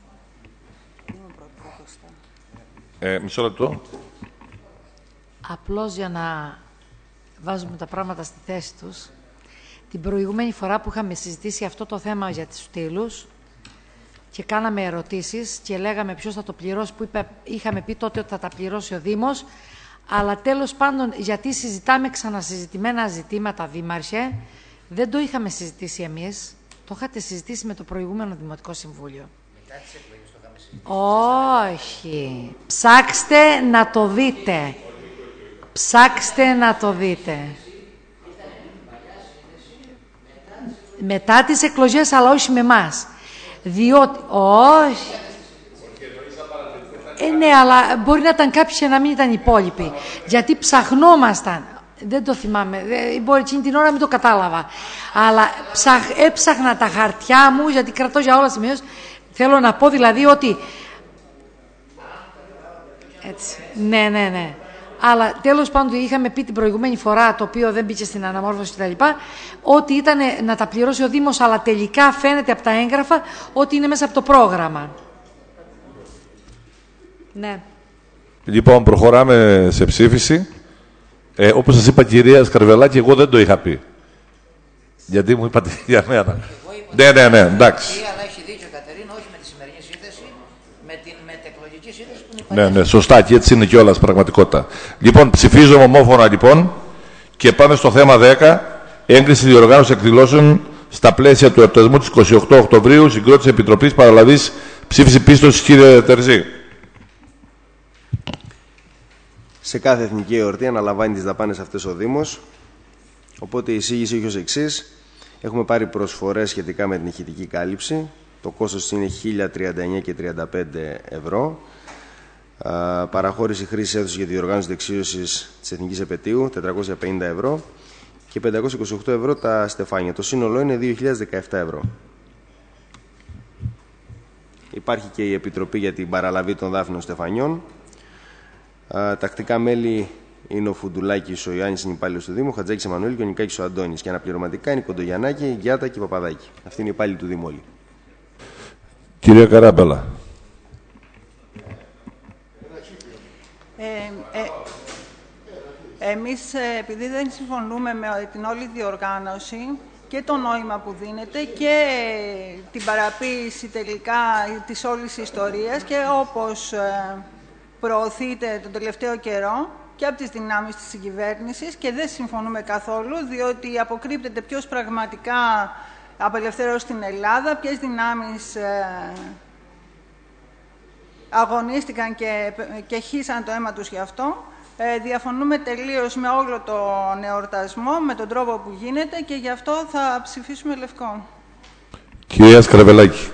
Ε, μισό λεπτό. Απλώς για να βάζουμε τα πράγματα στη θέση τους, την προηγούμενη φορά που είχαμε συζητήσει αυτό το θέμα για τους στήλους και κάναμε ερωτήσεις και λέγαμε ποιος θα το πληρώσει, που είπε, είχαμε πει τότε ότι θα τα πληρώσει ο Δήμος, αλλά τέλος πάντων γιατί συζητάμε ξανασυζητημένα ζητήματα, Δήμαρχε, δεν το είχαμε συζητήσει εμείς, το είχατε συζητήσει με το προηγούμενο Δημοτικό Συμβούλιο. Μετά τις εκλογές το είχαμε συζητήσει. Όχι. Ψάξτε να το δείτε. Ψάξτε να το δείτε. Μετά τις εκλογές, αλλά όχι με εμάς. Διότι... Όχι. Ε, ναι, αλλά μπορεί να ήταν κάποιοι και να μην ήταν υπόλοιποι. Γιατί ψαχνόμασταν. Δεν το θυμάμαι. Μπορεί εκείνη την ώρα να μην το κατάλαβα. Αλλά ψαχ, έψαχνα τα χαρτιά μου, γιατί κρατώ για όλα σημείως. Θέλω να πω δηλαδή ότι... Έτσι. Ναι, ναι, ναι. Αλλά τέλος πάντων είχαμε πει την προηγούμενη φορά, το οποίο δεν μπήκε στην αναμόρφωση κτλ., ότι ήταν να τα πληρώσει ο Δήμος, αλλά τελικά φαίνεται από τα έγγραφα ότι είναι μέσα από το πρόγραμμα. Ναι. Λοιπόν, προχωράμε σε ψήφιση. Ε, όπως σας είπα, κυρία Σκαρβελάκη, εγώ δεν το είχα πει. Γιατί μου είπατε για μένα. Ναι, ναι, ναι, εντάξει. Αλλά έχει δίκιο η Κατερίνα, όχι με τη σημερινή σύνθεση, με την μετεκλογική σύνθεση που Ναι, είναι ναι, σωστά, και έτσι είναι κιόλας πραγματικότητα. Λοιπόν, ψηφίζουμε ομόφωνα λοιπόν και πάμε στο θέμα δέκα. Έγκριση διοργάνωση εκδηλώσεων στα πλαίσια του εορτασμού της εικοστή ογδόη Οκτωβρίου, συγκρότηση Επιτροπής Παραλαβής, ψήφιση πίστοσης, κύριε Τερζή. Σε κάθε εθνική εορτή αναλαμβάνει τις δαπάνες αυτές ο Δήμος. Οπότε η εισήγηση έχει ως εξής. Έχουμε πάρει προσφορές σχετικά με την ηχητική κάλυψη. Το κόστος είναι χίλια τριάντα εννέα και τριάντα πέντε ευρώ. Α, παραχώρηση χρήσης αίθουσας για διοργάνωση δεξίωσης της Εθνικής Επετείου, τετρακόσια πενήντα ευρώ. Και πεντακόσια είκοσι οκτώ ευρώ τα στεφάνια. Το σύνολο είναι δύο χιλιάδες δεκαεπτά ευρώ. Υπάρχει και η Επιτροπή για την Παραλαβή των Δάφνων Στεφανιών. Α, τακτικά μέλη είναι ο Φουντουλάκης, ο Ιωάννης είναι υπάλληλος του Δήμου, ο Χατζάκης Εμμανουήλ και ο Νικάκης ο Αντώνης. Και αναπληρωματικά είναι η Κοντογιαννάκη, η Γιάτα και η Παπαδάκη. Αυτή είναι η υπάλληλοι του Δήμου όλοι. Κυρία Καράμπελα. Ε, ε, εμείς, ε, επειδή δεν συμφωνούμε με την όλη διοργάνωση και το νόημα που δίνεται και την παραποίηση τελικά της όλης ιστορίας και όπως ε, προωθείται τον τελευταίο καιρό και από τις δυνάμεις της συγκυβέρνησης, και δεν συμφωνούμε καθόλου, διότι αποκρύπτεται ποιος πραγματικά απελευθέρωσε την Ελλάδα, ποιες δυνάμεις ε, αγωνίστηκαν και, και χύσαν το αίμα τους γι' αυτό. Ε, διαφωνούμε τελείως με όλο τον εορτασμό, με τον τρόπο που γίνεται, και γι' αυτό θα ψηφίσουμε λευκό. Κυρία Σκαρβελάκη.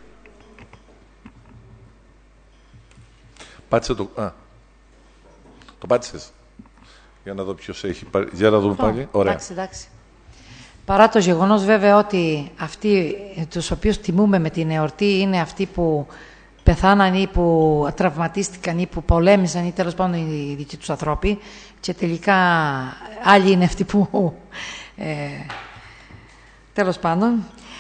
Πάτησε το... Α, το πάτησες. Για να δω ποιος έχει πάρει. Για να δούμε πάλι. Ωραία. Εντάξει, εντάξει. Παρά το γεγονός βέβαια ότι αυτοί τους οποίους τιμούμε με την εορτή είναι αυτοί που πεθάναν ή που τραυματίστηκαν ή που πολέμησαν ή τέλος πάντων οι δικοί τους ανθρώποι, και τελικά άλλοι είναι αυτοί που... Ε, τέλος πάντων.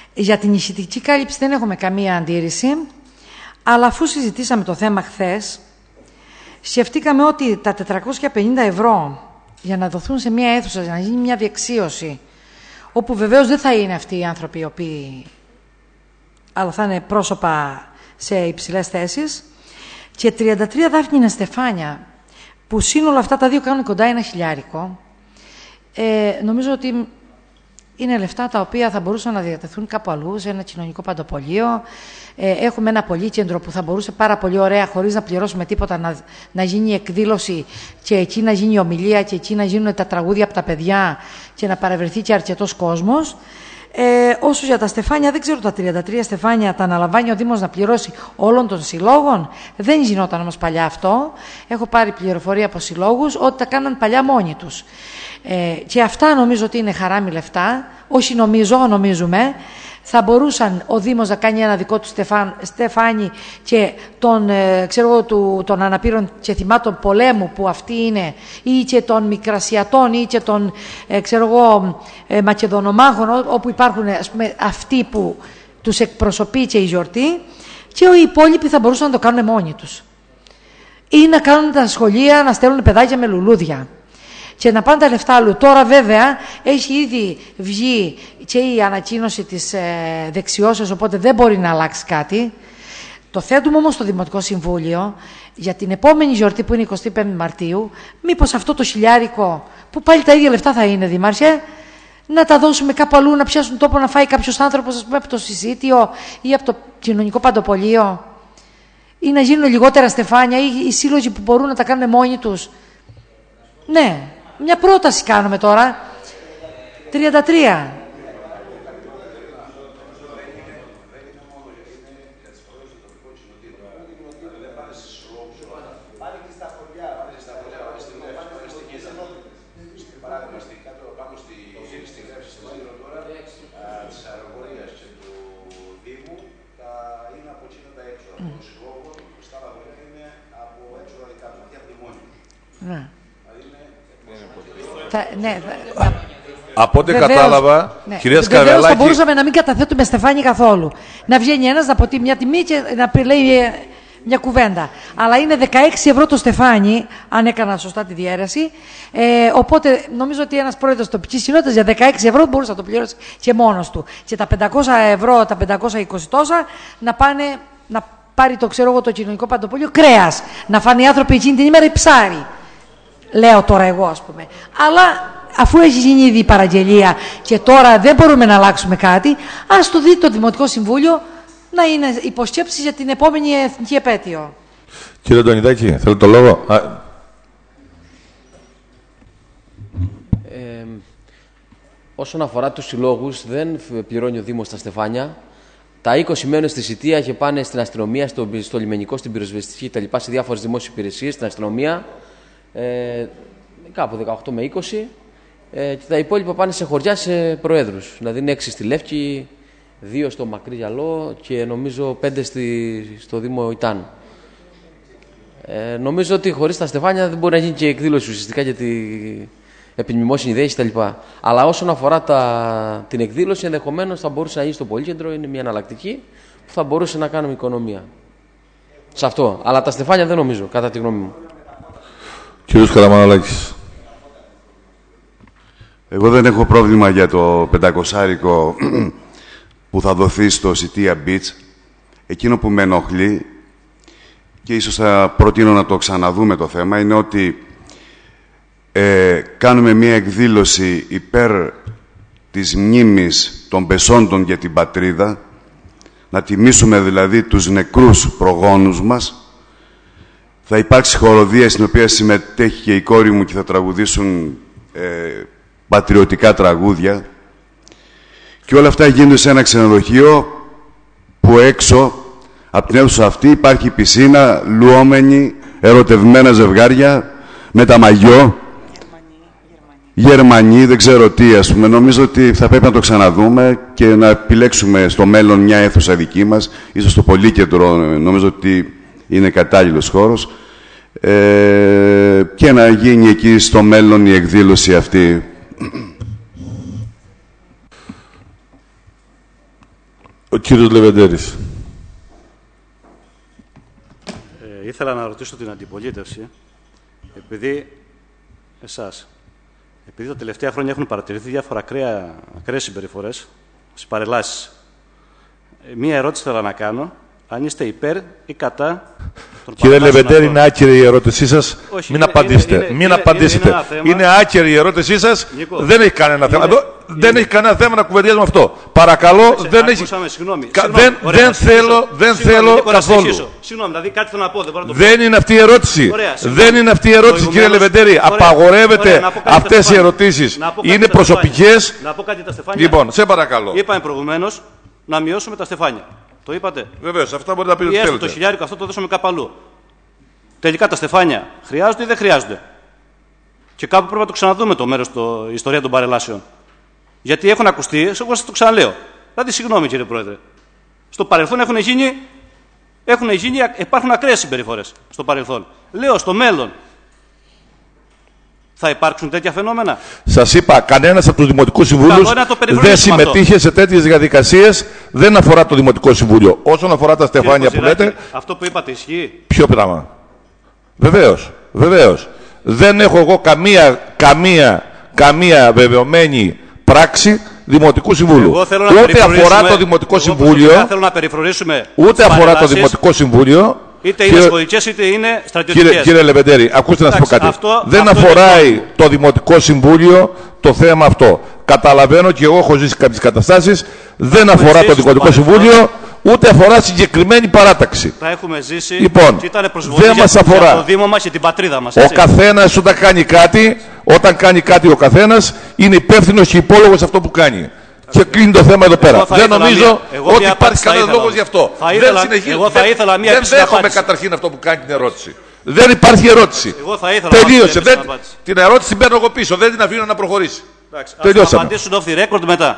Για την ηχητική κάλυψη δεν έχουμε καμία αντίρρηση, αλλά αφού συζητήσαμε το θέμα χθες, σκεφτήκαμε ότι τα τετρακόσια πενήντα ευρώ για να δοθούν σε μια αίθουσα, για να γίνει μια διεξίωση, όπου βεβαίως δεν θα είναι αυτοί οι άνθρωποι οι οποίοι, αλλά θα είναι πρόσωπα σε υψηλές θέσεις, και τριάντα τρία δάφνινα στεφάνια, που σύνολο αυτά τα δύο κάνουν κοντά ένα χιλιάρικο, ε, νομίζω ότι είναι λεφτά τα οποία θα μπορούσαν να διατεθούν κάπου αλλού, σε ένα κοινωνικό παντοπολείο. Ε, έχουμε ένα πολύκεντρο που θα μπορούσε πάρα πολύ ωραία, χωρίς να πληρώσουμε τίποτα, να, να γίνει εκδήλωση και εκεί να γίνει ομιλία και εκεί να γίνουν τα τραγούδια από τα παιδιά και να παρευρεθεί και αρκετός κόσμος. Ε, όσο για τα στεφάνια, δεν ξέρω, τα τριάντα τρία στεφάνια τα αναλαμβάνει ο Δήμος να πληρώσει όλων των συλλόγων. Δεν γινόταν όμως παλιά αυτό. Έχω πάρει πληροφορία από συλλόγους ότι τα κάναν παλιά μόνοι τους. Ε, και αυτά νομίζω ότι είναι χαράμι λεφτά. Όχι νομίζω, νομίζουμε. Θα μπορούσαν ο Δήμος να κάνει ένα δικό του στεφάν, στεφάνι και των, ε, ξέρω, του, των αναπήρων και θυμάτων πολέμου που αυτοί είναι, ή και των Μικρασιατών ή και των ε, ξέρω εγώ, ε, Μακεδονομάχων, όπου υπάρχουν, ας πούμε, αυτοί που τους εκπροσωπεί και η γιορτή, και οι υπόλοιποι θα μπορούσαν να το κάνουν μόνοι τους. Ή να κάνουν τα σχολεία να στέλνουν παιδάκια με λουλούδια και να πάνε τα λεφτά αλλού. Τώρα βέβαια έχει ήδη βγει και η ανακοίνωση της ε, δεξιώσεως, οπότε δεν μπορεί να αλλάξει κάτι. Το θέτουμε όμως στο Δημοτικό Συμβούλιο για την επόμενη γιορτή που είναι εικοστή πέμπτη Μαρτίου, μήπως αυτό το χιλιάρικο, που πάλι τα ίδια λεφτά θα είναι, Δήμαρχε, να τα δώσουμε κάπου αλλού, να πιάσουν τόπο να φάει κάποιος άνθρωπος, ας πούμε, από το συσίτιο ή από το κοινωνικό παντοπολείο, ή να γίνουν λιγότερα στεφάνια, ή οι σύλλογοι που μπορούν να τα κάνουν μόνοι τους. Ναι. Μια πρόταση κάνουμε τώρα. τριάντα τρία. Ναι. Θα, ναι, θα, από ό,τι βεβαίως, κατάλαβα, ναι. κυρία Σκαβελάκη... Σκαβελάκη... θα μπορούσαμε να μην καταθέτουμε στεφάνι καθόλου. Να βγαίνει ένας να αποτεί μια τιμή και να λέει μια κουβέντα. Αλλά είναι δεκαέξι ευρώ το στεφάνι, αν έκανα σωστά τη διαίρεση. Ε, οπότε νομίζω ότι ένας πρόεδρος τοπικής κοινότητας για δεκαέξι ευρώ μπορούσε να το πληρώσει και μόνος του. Και τα πεντακόσια ευρώ, τα πεντακόσια είκοσι τόσα, να πάνε να πάρει το, ξέρω εγώ, το κοινωνικό παντοπολείο κρέας. Να φάνε οι άνθρωποι εκείνη την ημέρα ψάρι. Λέω τώρα εγώ, ας πούμε. Αλλά αφού έχει γίνει ήδη η παραγγελία και τώρα δεν μπορούμε να αλλάξουμε κάτι, ας το δει το Δημοτικό Συμβούλιο να είναι υποσκέψη για την επόμενη εθνική επέτειο. Κύριε Αντωνιδάκη, θέλω το λόγο. Ε, όσον αφορά τους συλλόγους, δεν πληρώνει ο Δήμος τα στεφάνια. Τα είκοσι μένουν στη Σιτία και πάνε στην αστυνομία, στο, στο λιμενικό, στην πυροσβεστική κτλ. Σε διάφορες δημόσιες υπηρεσίες, στην αστυνομία. Ε, κάπου δεκαοκτώ με είκοσι, ε, και τα υπόλοιπα πάνε σε χωριά, σε προέδρους. Δηλαδή είναι έξι στη Λεύκη, δύο στο Μακρύ Γυαλό και νομίζω πέντε στη, στο Δήμο Ιτάν. Ε, νομίζω ότι χωρίς τα στεφάνια δεν μπορεί να γίνει και εκδήλωση ουσιαστικά για την επιμνημόσυνη δέηση κτλ. Αλλά όσον αφορά τα, την εκδήλωση, ενδεχομένως θα μπορούσε να γίνει στο Πολύκεντρο, είναι μια εναλλακτική που θα μπορούσε να κάνουμε οικονομία. Σε αυτό. Αλλά τα στεφάνια δεν νομίζω, κατά τη γνώμη μου. Κύριος Καραμανολάκης. Εγώ δεν έχω πρόβλημα για το πεντακοσάρικο που θα δοθεί στο Σιτία Beach. Εκείνο που με ενοχλεί, και ίσως θα προτείνω να το ξαναδούμε το θέμα, είναι ότι ε, κάνουμε μία εκδήλωση υπέρ της μνήμης των πεσόντων για την πατρίδα, να τιμήσουμε δηλαδή τους νεκρούς προγόνους μας. Θα υπάρξει χοροδία στην οποία συμμετέχει και η κόρη μου και θα τραγουδήσουν ε, πατριωτικά τραγούδια. Και όλα αυτά γίνονται σε ένα ξενοδοχείο που έξω από την αίθουσα αυτή υπάρχει πισίνα, λουόμενοι, ερωτευμένα ζευγάρια με τα μαγιό. Γερμανοί, δεν ξέρω τι, ας πούμε. Νομίζω ότι θα πρέπει να το ξαναδούμε και να επιλέξουμε στο μέλλον μια αίθουσα δική μας, ίσως στο Πολύκεντρο, νομίζω ότι είναι κατάλληλος χώρος, ε, και να γίνει εκεί στο μέλλον η εκδήλωση αυτή. Ο κύριος Λεβεντέρης. Ε, ήθελα να ρωτήσω την αντιπολίτευση, επειδή εσάς, επειδή τα τελευταία χρόνια έχουν παρατηρηθεί διάφορα ακραία, ακραίες συμπεριφορές στις παρελάσεις. Ε, μία ερώτηση θέλω να κάνω, αν είστε υπέρ ή κατά των Κύριε παρελάσεων Λεβεντέρη, αυτών. είναι άκυρη η ερώτησή σας. Όχι, Μην είναι- απαντήσετε. είναι- Μην είναι- απαντήσετε. είναι ένα θέμα. Είναι άκυρη η ερώτησή σας. Νίκο, Δεν έχει κανένα θέμα. είναι- Εδώ δεν έχει κανένα θέμα να κουβεντιάζουμε αυτό. Παρακαλώ, Άκουσα- δεν έχει. άκουσαμε, συγγνώμη, Κα- συγγνώμη. δεν- Ωραία, δεν να συνεχίσω. θέλω, δεν Συγγνώμη, θέλω Νίκο, να καθόλου. συνεχίσω. Συγγνώμη, δηλαδή κάτι θέλω να πω. Δεν, μπορώ να το πω. Δεν είναι αυτή η ερώτηση. Ωραία, συγγνώμη. Δεν είναι αυτή η ερώτηση, κύριε Προηγουμένως- Λεβεντέρη. Ωραία, Απαγορεύεται ωραία, να πω κάτι τα αυτές οι στεφάνια. ερωτήσεις. Να πω κάτι Είναι τα στεφάνια. προσωπικές. Να πω κάτι τα στεφάνια. Λοιπόν, σε παρακαλώ. Είπαμε προηγουμένως να μειώσουμε τα στεφάνια. Το είπατε. Βεβαίως, αυτά μπορείτε να πείτε Ή ό,τι έστω το θέλετε. χιλιάρικο αυτό το δώσαμε κάπου αλλού. Τελικά τα στεφάνια χρειάζονται ή δεν χρειάζονται. Και κάπου πρέπει να το ξαναδούμε το μέρος, το, η ιστορία των παρελάσεων. Γιατί έχουν ακουστεί, εγώ σας το ξαναλέω. Δηλαδή, συγγνώμη κύριε Πρόεδρε. Στο παρελθόν έχουν γίνει, έχουν γίνει υπάρχουν ακραίες συμπεριφορές στο παρελθόν. Λέω στο μέλλον. Θα υπάρξουν τέτοια φαινόμενα. Σας είπα, κανένας από τους Δημοτικούς Συμβούλους Καλό είναι να το δεν περιφρονήσουμε αυτό. συμμετείχε σε τέτοιες διαδικασίες. Δεν αφορά το Δημοτικό Συμβούλιο. Όσον αφορά τα στεφάνια που Κύριε λέτε, Κοζηράκη, αυτό που είπατε ισχύει. ποιο πράγμα. Βεβαίως, βεβαίως. Δεν έχω εγώ καμία, καμία, καμία βεβαιωμένη πράξη Δημοτικού Συμβούλου. Εγώ θέλω να Ούτε περιφρονήσουμε- αφορά το Δημοτικό εγώ Συμβούλιο, προσωπικά θέλω να περιφρονήσουμε ούτε τις αφορά το παρελάσεις, Δημοτικό Συμβούλιο. Είτε Κύριε- είναι σχολικές είτε είναι στρατιωτικές. Κύριε, κύριε Λεβεντέρη, ακούστε να σας πω Εντάξει, κάτι. αυτό- Δεν αυτό αφοράει είναι το Δημοτικό Συμβούλιο το θέμα αυτό. Καταλαβαίνω και εγώ έχω ζήσει κάποιες καταστάσεις. Δεν αφορά ζήσει το στο Δημοτικό παρελθόν. Συμβούλιο, ούτε αφορά συγκεκριμένη παράταξη. Τα έχουμε ζήσει Λοιπόν, και ήταν προσβολή δεν για, μας αφορά. για το Δήμο μας και την πατρίδα μας. Ο έτσι. καθένας όταν κάνει κάτι, όταν κάνει κάτι ο καθένας, είναι υπεύθυνος και υπόλογος σε αυτό που κάνει. Και κλείνει το θέμα εδώ πέρα. Εγώ θα Δεν ήθελα νομίζω μία- εγώ ότι μία υπάρχει απάντηση θα κανένα ήθελα λόγος όμως. γι' αυτό. Θα ήθελα- δεν συνεχίζω. εγώ θα δεν- ήθελα μία Δεν επίσημη δέχομαι απάντηση. καταρχήν αυτό που κάνει την ερώτηση. Δεν υπάρχει ερώτηση. Εγώ θα ήθελα να Τελείωσε. μάθω μια Δεν... επίσημη απάντηση. Την ερώτηση την παίρνω εγώ πίσω. Δεν την αφήνω να προχωρήσει. Εντάξει, ας Τελειώσαμε. απαντήσουν off the record μετά.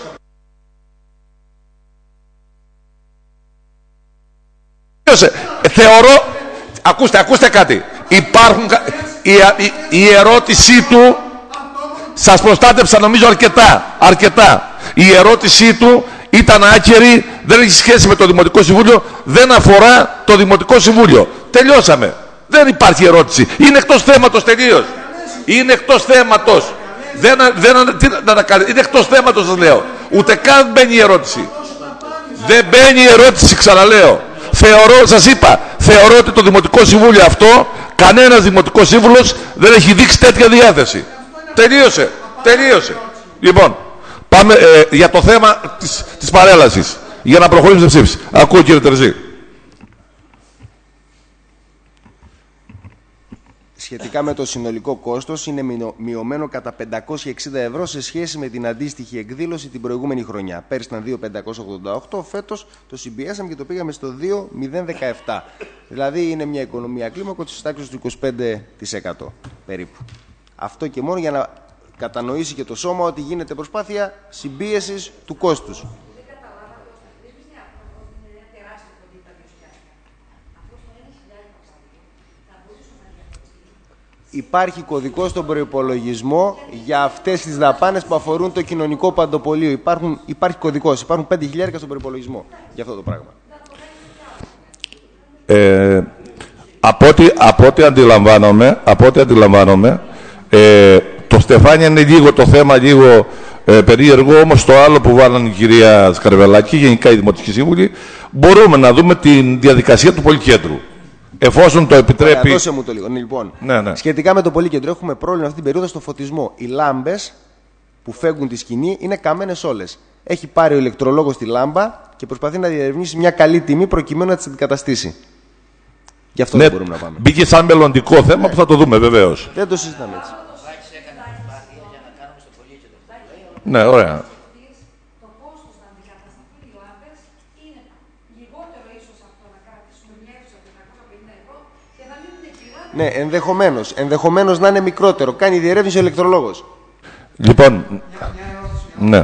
Τελείωσε. Ε, Θεωρώ. Ακούστε, ακούστε κάτι. Υπάρχουν. κα- Η, η, η ερώτησή του. Σας προστάτεψα νομίζω αρκετά. Αρκετά. Η ερώτησή του ήταν άκερη. Δεν έχει σχέση με το Δημοτικό Συμβούλιο. Δεν αφορά το Δημοτικό Συμβούλιο. Τελειώσαμε. Δεν υπάρχει ερώτηση. Είναι εκτός θέματος τελείως. Είναι εκτός θέματος. Δεν, δεν, τι, να, να, κάνετε. Είναι εκτός θέματος σας λέω. Ούτε καν μπαίνει η ερώτηση. Δεν μπαίνει η ερώτηση, ξαναλέω. Θεωρώ, σας είπα, θεωρώ ότι το Δημοτικό Συμβούλιο αυτό, κανένας Δημοτικός Σύμβουλος δεν έχει δείξει τέτοια διάθεση. Τελείωσε. Τελείωσε. Λοιπόν, πάμε ε, για το θέμα της, της παρέλασης. Για να προχωρήσουμε σε ψήφιση. Ακούω κύριε Τερζή. Σχετικά με το συνολικό κόστος είναι μεινο- μειωμένο κατά πεντακόσια εξήντα ευρώ σε σχέση με την αντίστοιχη εκδήλωση την προηγούμενη χρονιά. Πέρυσι ήταν δύο χιλιάδες πεντακόσια ογδόντα οκτώ, φέτος το συμπιέσαμε και το πήγαμε στο δύο χιλιάδες δεκαεπτά. Δηλαδή είναι μια οικονομία κλίμακο της τάξης του είκοσι πέντε τοις εκατό περίπου. Αυτό και μόνο για να κατανοήσει και το σώμα ότι γίνεται προσπάθεια συμπίεσης του κόστους. Υπάρχει κωδικός στον προϋπολογισμό για αυτές τις δαπάνες που αφορούν το κοινωνικό παντοπολείο. Υπάρχουν, υπάρχει κωδικός, υπάρχουν πέντε χιλιάδες στον προϋπολογισμό για αυτό το πράγμα. Ε, από, ό,τι, από ό,τι αντιλαμβάνομαι, από ό,τι αντιλαμβάνομαι ε, το Στεφάνια είναι λίγο το θέμα, λίγο ε, περίεργο, όμως το άλλο που βάλανε η κυρία Σκαρβελάκη, γενικά η Δημοτική Σύμβουλη, μπορούμε να δούμε τη διαδικασία του Πολυκέντρου. Εφόσον το επιτρέπει. Ωραία, δώσε μου το λίγο. Λοιπόν, ναι, ναι. Σχετικά με το Πολύκεντρο, έχουμε πρόβλημα αυτή την περίοδο στο φωτισμό. Οι λάμπες που φεύγουν τη σκηνή είναι καμένες όλες. Έχει πάρει ο ηλεκτρολόγος τη λάμπα και προσπαθεί να διερευνήσει μια καλή τιμή προκειμένου να τις αντικαταστήσει. Γι' αυτό Ναι, δεν μπορούμε να πάμε. μπήκε σαν μελλοντικό θέμα ναι. που θα το δούμε βεβαίως. Δεν το συζητάμε έτσι. Ναι, ωραία. Ναι, ενδεχομένως. Ενδεχομένως να είναι μικρότερο. Κάνει διερεύνηση ο ηλεκτρολόγος. Λοιπόν, ναι.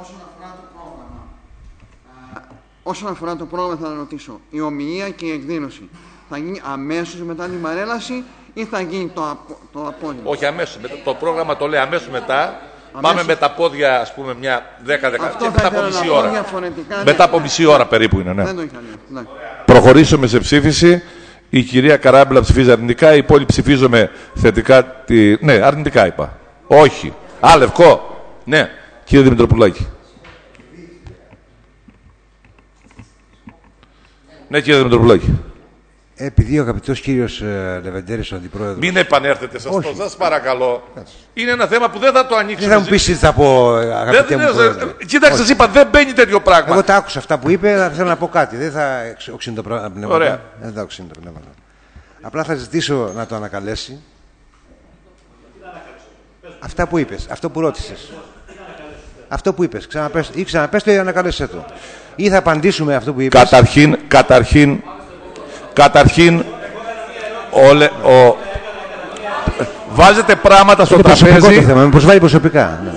Όσον αφορά το πρόγραμμα, θα ρωτήσω, η ομιλία και η εκδήλωση θα γίνει αμέσως μετά την παρέλαση ή θα γίνει το, απο, το απόγευμα? Όχι αμέσως. Το πρόγραμμα το λέει αμέσως μετά. Πάμε με τα πόδια, ας πούμε, μια δέκα δεκαετία και μετά από μισή ώρα. Διαφορετικά, Μετά ναι. από μισή ώρα περίπου είναι, ναι. Δεν το είχα δει. Ναι. Προχωρήσουμε σε ψήφιση. Η κυρία Καράμπελα ψηφίζει αρνητικά, οι υπόλοιποι ψηφίζουμε θετικά. Τη... Ναι, αρνητικά είπα. Όχι. Α, λευκό. Ναι, κύριε Δημητροπουλάκη. Ναι, κύριε Δημητροπουλάκη. Επειδή ο αγαπητός κύριος ε, Λεβεντέρης, ο αντιπρόεδρος... Μην επανέρθετε σε αυτό, σας παρακαλώ. Είναι ένα θέμα που δεν θα το ανοίξουμε. Δεν θα μου πεις τι θα πω, αγαπητέ μου πρόεδρε. Κοίταξε, σας είπα, δεν μπαίνει τέτοιο πράγμα. Εγώ τα άκουσα αυτά που είπε, αλλά θέλω να πω κάτι. Δεν θα οξύνει το πνεύμα. Ωραία. Δεν θα οξύνει το πνεύμα. Απλά θα ζητήσω να το ανακαλέσει. Αυτά που είπες, αυτό που ρώτησες. Αυτό που είπες, ξαναπες, ή ξαναπες το ή ανακαλέσαι το. Ή θα απαντήσουμε αυτό που είπες. Καταρχήν, καταρχήν, καταρχήν, όλε, ο... βάζετε πράγματα στο τραπέζι. Προσωπικό το θέμα, με προσβάλλει προσωπικά. Ναι.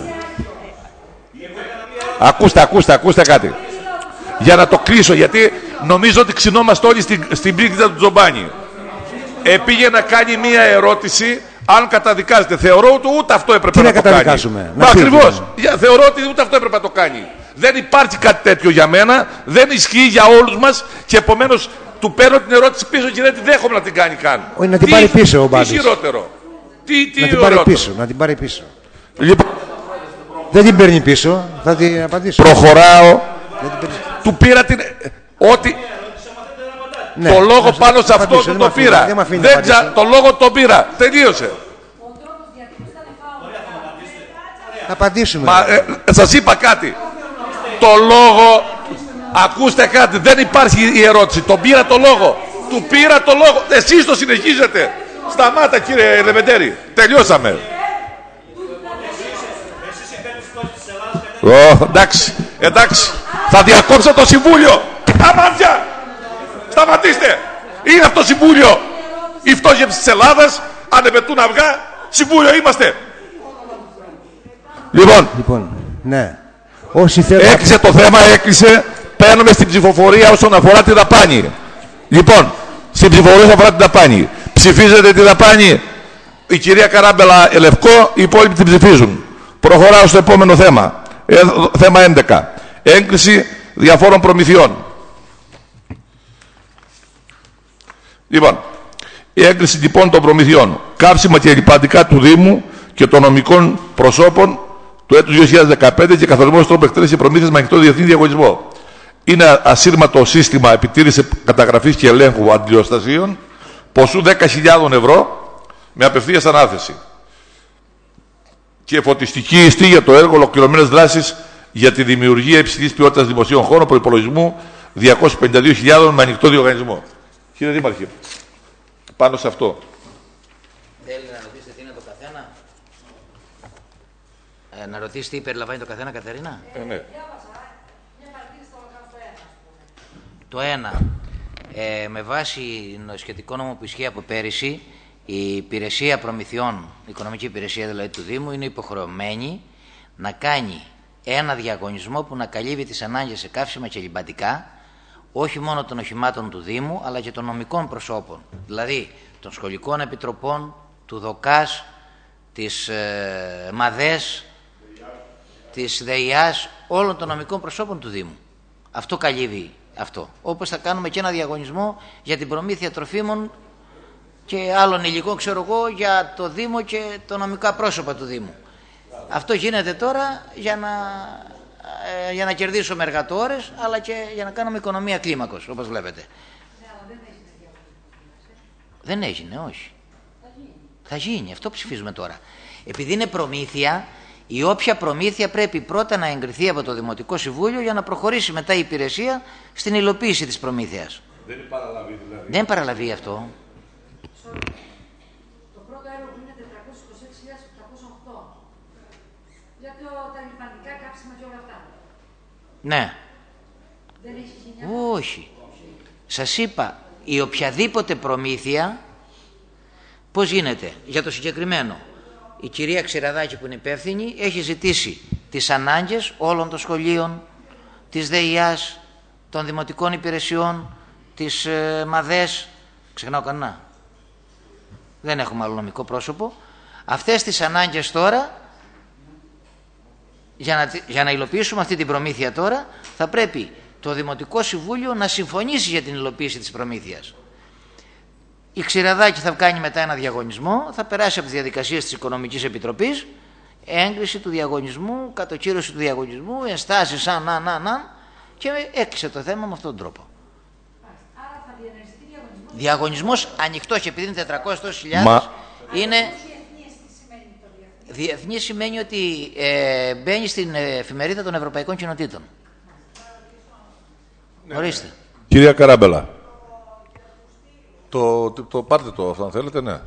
Ακούστε, ακούστε, ακούστε κάτι. Για να το κλείσω, γιατί νομίζω ότι ξυνόμαστε όλοι στην, στην πλήκτητα του Τζομπάνι. Ε, πήγε να κάνει μία ερώτηση αν καταδικάζεται. Θεωρώ ότι ούτε αυτό έπρεπε Τι να, να το καταδικάσουμε, κάνει. να Μα φύγουμε. ακριβώς. Θεωρώ ότι ούτε αυτό έπρεπε να το κάνει. Δεν υπάρχει κάτι τέτοιο για μένα. Δεν ισχύει για όλους μας και επομένως του παίρνω την ερώτηση πίσω και δεν τη δέχομαι να την κάνει καν. Όχι, να την τι, πάρει πίσω ο τι Μπάντης. χειρότερο. Τι, τι να την ωραιότερο. πάρει πίσω, να την πάρει πίσω. Λοιπόν, δεν την παίρνει πίσω, θα την απαντήσω. Προχωράω. Του πήρα την... Ότι... Ναι, το λόγο να, πάνω σε αυτό δεν το πήρα. Δεν, δεν δεν τσα... Το λόγο το πήρα. Τελείωσε. Θα απαντήσουμε. Μα, ε, σας είπα κάτι. Το λόγο... Ακούστε κάτι. Δεν υπάρχει η ερώτηση. Τον πήρα το λόγο. Του πήρα το λόγο. Εσείς το συνεχίζετε. Σταμάτα, κύριε Λεβεντέρη. Τελειώσαμε. Oh, εντάξει, εντάξει. Θα διακόψω το Συμβούλιο. Αμάντια! Σταματήστε. Είναι αυτό το Συμβούλιο. Η φτώχευση της Ελλάδας. Ανεπετούν αυγά. Συμβούλιο είμαστε. Λοιπόν, λοιπόν ναι. Όσοι θέλουν... έκλεισε το θέμα, έκλεισε. Παίρνουμε στην ψηφοφορία όσον αφορά τη δαπάνη. Λοιπόν, στην ψηφοφορία όσον αφορά τη δαπάνη. Ψηφίζετε τη δαπάνη. Η κυρία Καράμπελα Ελευκό, οι υπόλοιποι την ψηφίζουν. Προχωράω στο επόμενο θέμα. Ε, θέμα έντεκα. Έγκριση διαφόρων προμηθειών. Λοιπόν, η έγκριση λοιπόν των προμηθειών. Κάψιμα και λιπαντικά του Δήμου και των νομικών προσώπων του έτους δύο χιλιάδες δεκαπέντε και καθορισμός τρόπου εκτέλεσης προμήθειας με ανοιχτό διεθνή διαγωνισμό. Είναι ασύρματο σύστημα επιτήρησης, καταγραφής και ελέγχου αντιλιοστασίων ποσού δέκα χιλιάδες ευρώ με απευθείας ανάθεση. Και φωτιστική ιστή για το έργο ολοκληρωμένες δράσεις για τη δημιουργία υψηλής ποιότητας δημοσίων χώρων προϋπολογισμού διακόσιες πενήντα δύο χιλιάδες με ανοιχτό διοργανισμό. Κύριε Δήμαρχε, πάνω σε αυτό. Θέλει να ρωτήσετε τι είναι το καθένα. Ε, να ρωτήσετε τι περιλαμβάνει το καθένα, Κατερίνα. Ε, ναι. Το ένα. Ε, με βάση το σχετικό νόμο που ισχύει από πέρυσι, η υπηρεσία προμηθειών, η οικονομική υπηρεσία δηλαδή του Δήμου, είναι υποχρεωμένη να κάνει ένα διαγωνισμό που να καλύβει τις ανάγκες σε καύσιμα και λιμπαντικά, όχι μόνο των οχημάτων του Δήμου, αλλά και των νομικών προσώπων. Δηλαδή των σχολικών επιτροπών, του ΔΟΚΑΣ, της ε, ΜΑΔΕΣ, της ΔΕΙΑΣ, όλων των νομικών προσώπων του Δήμου. Αυτό καλύβει αυτό. Όπως θα κάνουμε και ένα διαγωνισμό για την προμήθεια τροφίμων και άλλων υλικών, ξέρω εγώ, για το Δήμο και τα νομικά πρόσωπα του Δήμου. Αυτό γίνεται τώρα για να, ε, για να κερδίσουμε εργατόρες, αλλά και για να κάνουμε οικονομία κλίμακος, όπως βλέπετε. Δεν έγινε, όχι. Θα γίνει, αυτό ψηφίζουμε τώρα. Επειδή είναι προμήθεια, η όποια προμήθεια πρέπει πρώτα να εγκριθεί από το Δημοτικό Συμβούλιο για να προχωρήσει μετά η υπηρεσία στην υλοποίηση της προμήθειας. Δεν είναι παραλαβή δηλαδή. Δεν είναι παραλαβή αυτό. Το πρώτο έργο που είναι τετρακόσιες είκοσι έξι χιλιάδες επτακόσια οκτώ. Για το, τα λιπαντικά κάψιμα και όλα αυτά. Ναι. Δεν έχει γενιά. Όχι. Σας είπα, η οποιαδήποτε προμήθεια, πώς γίνεται, για το συγκεκριμένο. Η κυρία Ξηραδάκη που είναι υπεύθυνη έχει ζητήσει τις ανάγκες όλων των σχολείων, της ΔΕΙΑΣ, των δημοτικών υπηρεσιών, της ε, ΜΑΔΕΣ, ξεχνάω κανένα. Δεν έχουμε άλλο νομικό πρόσωπο. Αυτές τις ανάγκες τώρα Για να, για να υλοποιήσουμε αυτή την προμήθεια τώρα, θα πρέπει το Δημοτικό Συμβούλιο να συμφωνήσει για την υλοποίηση της προμήθειας. Η Ξηραδάκη θα κάνει μετά ένα διαγωνισμό, θα περάσει από τις διαδικασίες της Οικονομικής Επιτροπής, έγκριση του διαγωνισμού, κατοκύρωση του διαγωνισμού, ενστάσεις σαν να, να, να, και έκλεισε το θέμα με αυτόν τον τρόπο. Άρα θα διενεργηθεί διαγωνισμός. Διαγωνισμός ανοιχτός, και επειδή είναι τετρακόσιες χιλιάδες, Μα... είναι... Διεθνή σημαίνει ότι ε, μπαίνει στην εφημερίδα των Ευρωπαϊκών Κοινοτήτων. Ναι. Ορίστε. Κυρία Καράμπελα, το, το, το πάρτε το αυτό αν θέλετε, ναι.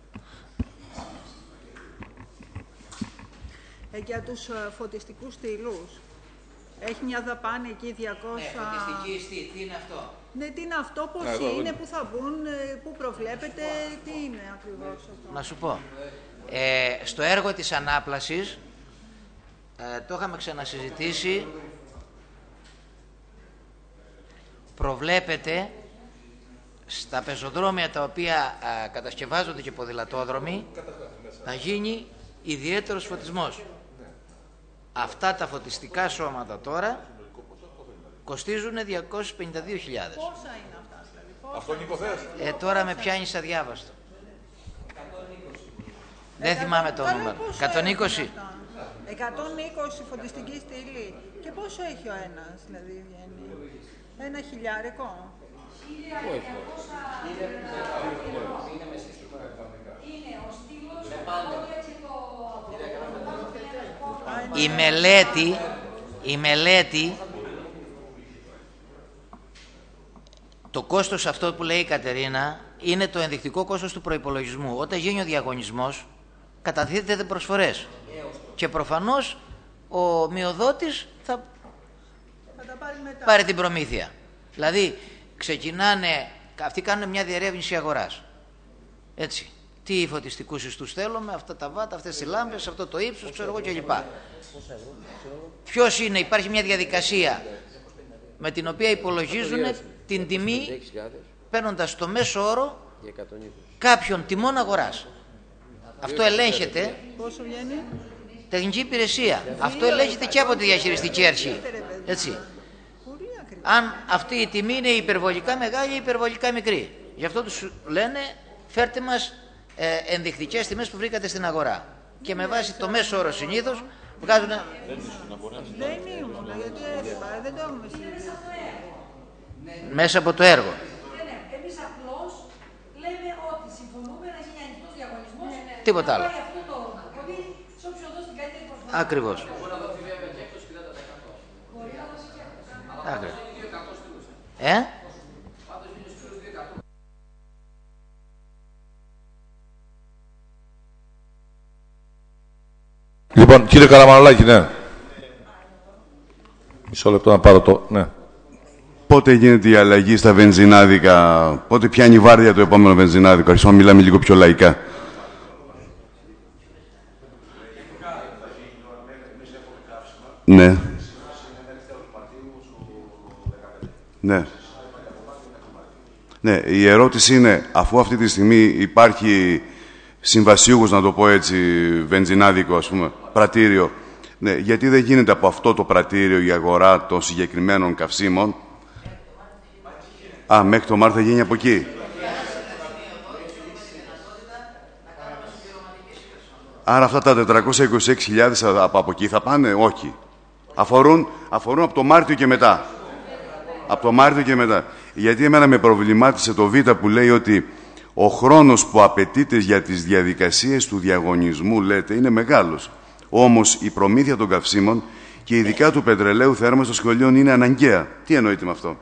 Ε, για τους uh, φωτιστικούς στυλούς. Έχει μια δαπάνη εκεί διακόσια... Ναι, φωτιστική στήλη, τι είναι αυτό? Ναι, τι είναι αυτό, πώς ναι, είναι, πού θα μπουν, πού προβλέπετε, τι είναι ακριβώς αυτό? Να σου πω. Ε, στο έργο της ανάπλασης, ε, το είχαμε ξανασυζητήσει, προβλέπεται στα πεζοδρόμια τα οποία ε, κατασκευάζονται και ποδηλατόδρομοι να γίνει ιδιαίτερος φωτισμός. Αυτά τα φωτιστικά σώματα τώρα κοστίζουν διακόσιες πενήντα δύο χιλιάδες. Πόσα είναι αυτά, δηλαδή? Πόσα Αυτό είναι υποθέσεις. Ε, τώρα με πιάνεις αδιάβαστο. Δεν θυμάμαι το νούμερο. εκατόν είκοσι. εκατόν είκοσι φωτιστική στήλη. Και πόσο έχει ο ένας, δηλαδή βγαίνει? Ένα χιλιάρικο. Η μελέτη, η μελέτη, το κόστος αυτό που λέει η Κατερίνα είναι το ενδεικτικό κόστος του προϋπολογισμού. Όταν γίνει ο διαγωνισμός, καταθέτεται προσφορές. Και προφανώς ο μειοδότης θα, θα τα πάρει, μετά. πάρει την προμήθεια. Δηλαδή, ξεκινάνε, αυτοί κάνουν μια διερεύνηση αγοράς. Έτσι. Τι φωτιστικούς ιστούς θέλουμε, αυτά τα βάτα, αυτές τις λάμπες, αυτό το ύψος, ξέρω εγώ κλπ. Ποιος είναι, υπάρχει μια διαδικασία με την οποία υπολογίζουν την τιμή παίρνοντας το μέσο όρο κάποιων τιμών αγοράς. Αυτό ελέγχεται. Πόσο βγαίνει? Τεχνική υπηρεσία. Αυτό ελέγχεται και από τη διαχειριστική αρχή. Έτσι. Αν αυτή η τιμή είναι υπερβολικά μεγάλη ή υπερβολικά μικρή. Γι' αυτό τους λένε φέρτε μας ε, ενδεικτικές τιμές που βρήκατε στην αγορά. Και με βάση το μέσο όρο συνήθως βγάζουν... Δεν ήμουν, γιατί έφυγα, δεν το έχουμε συζητήσει. Μέσα από το έργο. Εμείς απλώς λέμε ότι συμφωνούμε να γίνει ανοιχτός διαγωνισμός. Τίποτα άλλο. Ακριβώς. Ακριβώς. Ε? Λοιπόν, κύριε Καραμανολάκη, ναι. Μισό λεπτό να πάρω το... Ναι. Πότε γίνεται η αλλαγή στα βενζινάδικα, πότε πιάνει η βάρδια το επόμενο βενζινάδικο? Αρχίσουμε να μιλάμε λίγο πιο λαϊκά. Ναι. Ναι. Ναι, η ερώτηση είναι, αφού αυτή τη στιγμή υπάρχει συμβασίουγος, να το πω έτσι, βενζινάδικο, ας πούμε, πρατήριο, ναι, γιατί δεν γίνεται από αυτό το πρατήριο η αγορά των συγκεκριμένων καυσίμων? Α, μέχρι το Μάρτιο θα γίνει από εκεί. Άρα αυτά τα τετρακόσιες είκοσι έξι χιλιάδες από, από εκεί θα πάνε? Όχι. Αφορούν, αφορούν από το Μάρτιο και μετά. Από το Μάρτιο και μετά. Γιατί εμένα με προβλημάτισε το Β που λέει ότι ο χρόνος που απαιτείται για τις διαδικασίες του διαγωνισμού, λέτε, είναι μεγάλος. Όμως η προμήθεια των καυσίμων και ειδικά του πετρελαίου θέρμανσης των σχολείων είναι αναγκαία. Τι εννοείται με αυτό?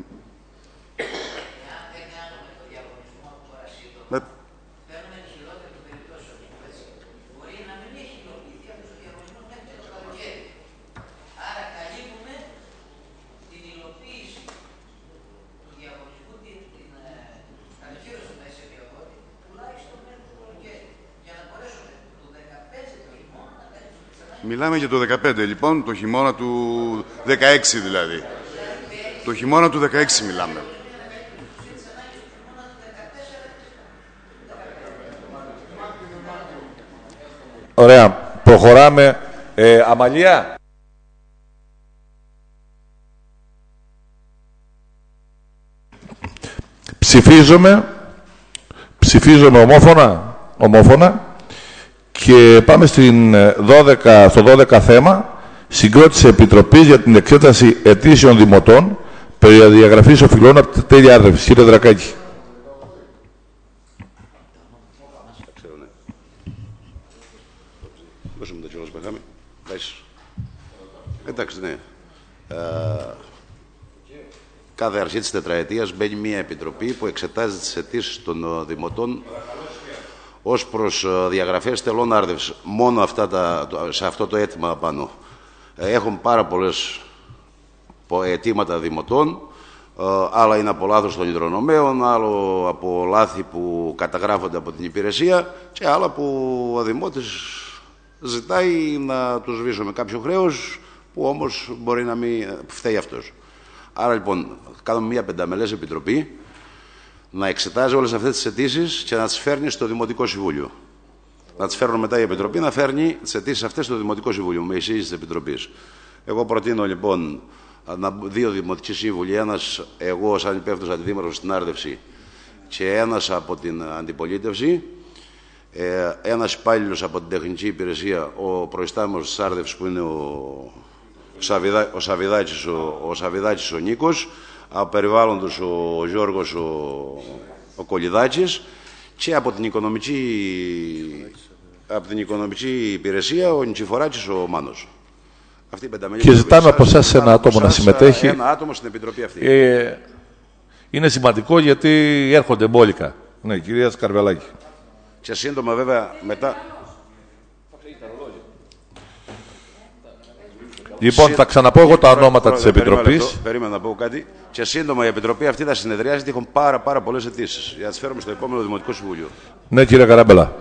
Μιλάμε για το δεκαπέντε, λοιπόν, το χειμώνα του δεκαέξι δηλαδή. Το χειμώνα του δεκαέξι μιλάμε. Ωραία. Προχωράμε. Ε, Αμαλία. ψηφίζουμε, ψηφίζουμε ομόφωνα, ομόφωνα και πάμε στην δώδεκα, στο δώδεκα θέμα, συγκρότηση επιτροπής για την εξέταση αιτήσεων δημοτών περί διαγραφής οφειλών από τη τέλεια άρδευσης. Κύριε Δρακάκη. Εντάξει, ναι. Ε, κάθε αρχή της τετραετίας μπαίνει μια επιτροπή που εξετάζει τις αιτήσεις των δημοτών ως προς διαγραφές τελών άρδευσης. Μόνο αυτά τα, σε αυτό το αίτημα πάνω. Έχουν πάρα πολλές αιτήματα δημοτών, άλλα είναι από λάθος των υδρονομέων, άλλο από λάθη που καταγράφονται από την υπηρεσία και άλλα που ο δημότης ζητάει να τους σβήσουμε κάποιο χρέος που όμως μπορεί να μην φταίει αυτός. Άρα λοιπόν κάνουμε μια πενταμελές επιτροπή να εξετάζει όλες αυτές τις αιτήσεις και να τις φέρνει στο Δημοτικό Συμβούλιο. Να τις φέρνουν μετά η Επιτροπή να φέρνει τις αιτήσεις αυτές στο Δημοτικό Συμβούλιο με εισήγηση της Επιτροπής. Εγώ προτείνω λοιπόν να, δύο δημοτικοί σύμβουλοι, ένας εγώ σαν υπεύθυνος αντιδήμαρχος στην Άρδευση και ένας από την Αντιπολίτευση, ε, ένας υπάλληλος από την Τεχνική Υπηρεσία, ο προϊστάμενος της Άρδευσης που είναι ο, Σαβιδά, ο Σαβιδάκης ο, ο, Σαβιδάκης ο Νίκος, από περιβάλλοντος ο Γιώργος ο, ο Κολιδάκης και από την οικονομική, από την οικονομική υπηρεσία ο Νιτσιφοράκης ο Μάνος. Αυτή η και ζητάμε από εσάς ένα άτομο να συμμετέχει. Ένα άτομο στην Επιτροπή αυτή. Ε, είναι σημαντικό γιατί έρχονται μπόλικα. Ναι, κυρία Σκαρβελάκη. Και σύντομα βέβαια μετά... Λοιπόν, θα ξαναπώ εγώ τα ονόματα της Επιτροπής. Περίμενα να πω κάτι. Και σύντομα η Επιτροπή αυτή θα συνεδριάζει γιατί έχουν πάρα, πάρα πολλές αιτήσεις. Για να τις φέρουμε στο επόμενο Δημοτικό Συμβούλιο. Ναι, κύριε Καράμπελα.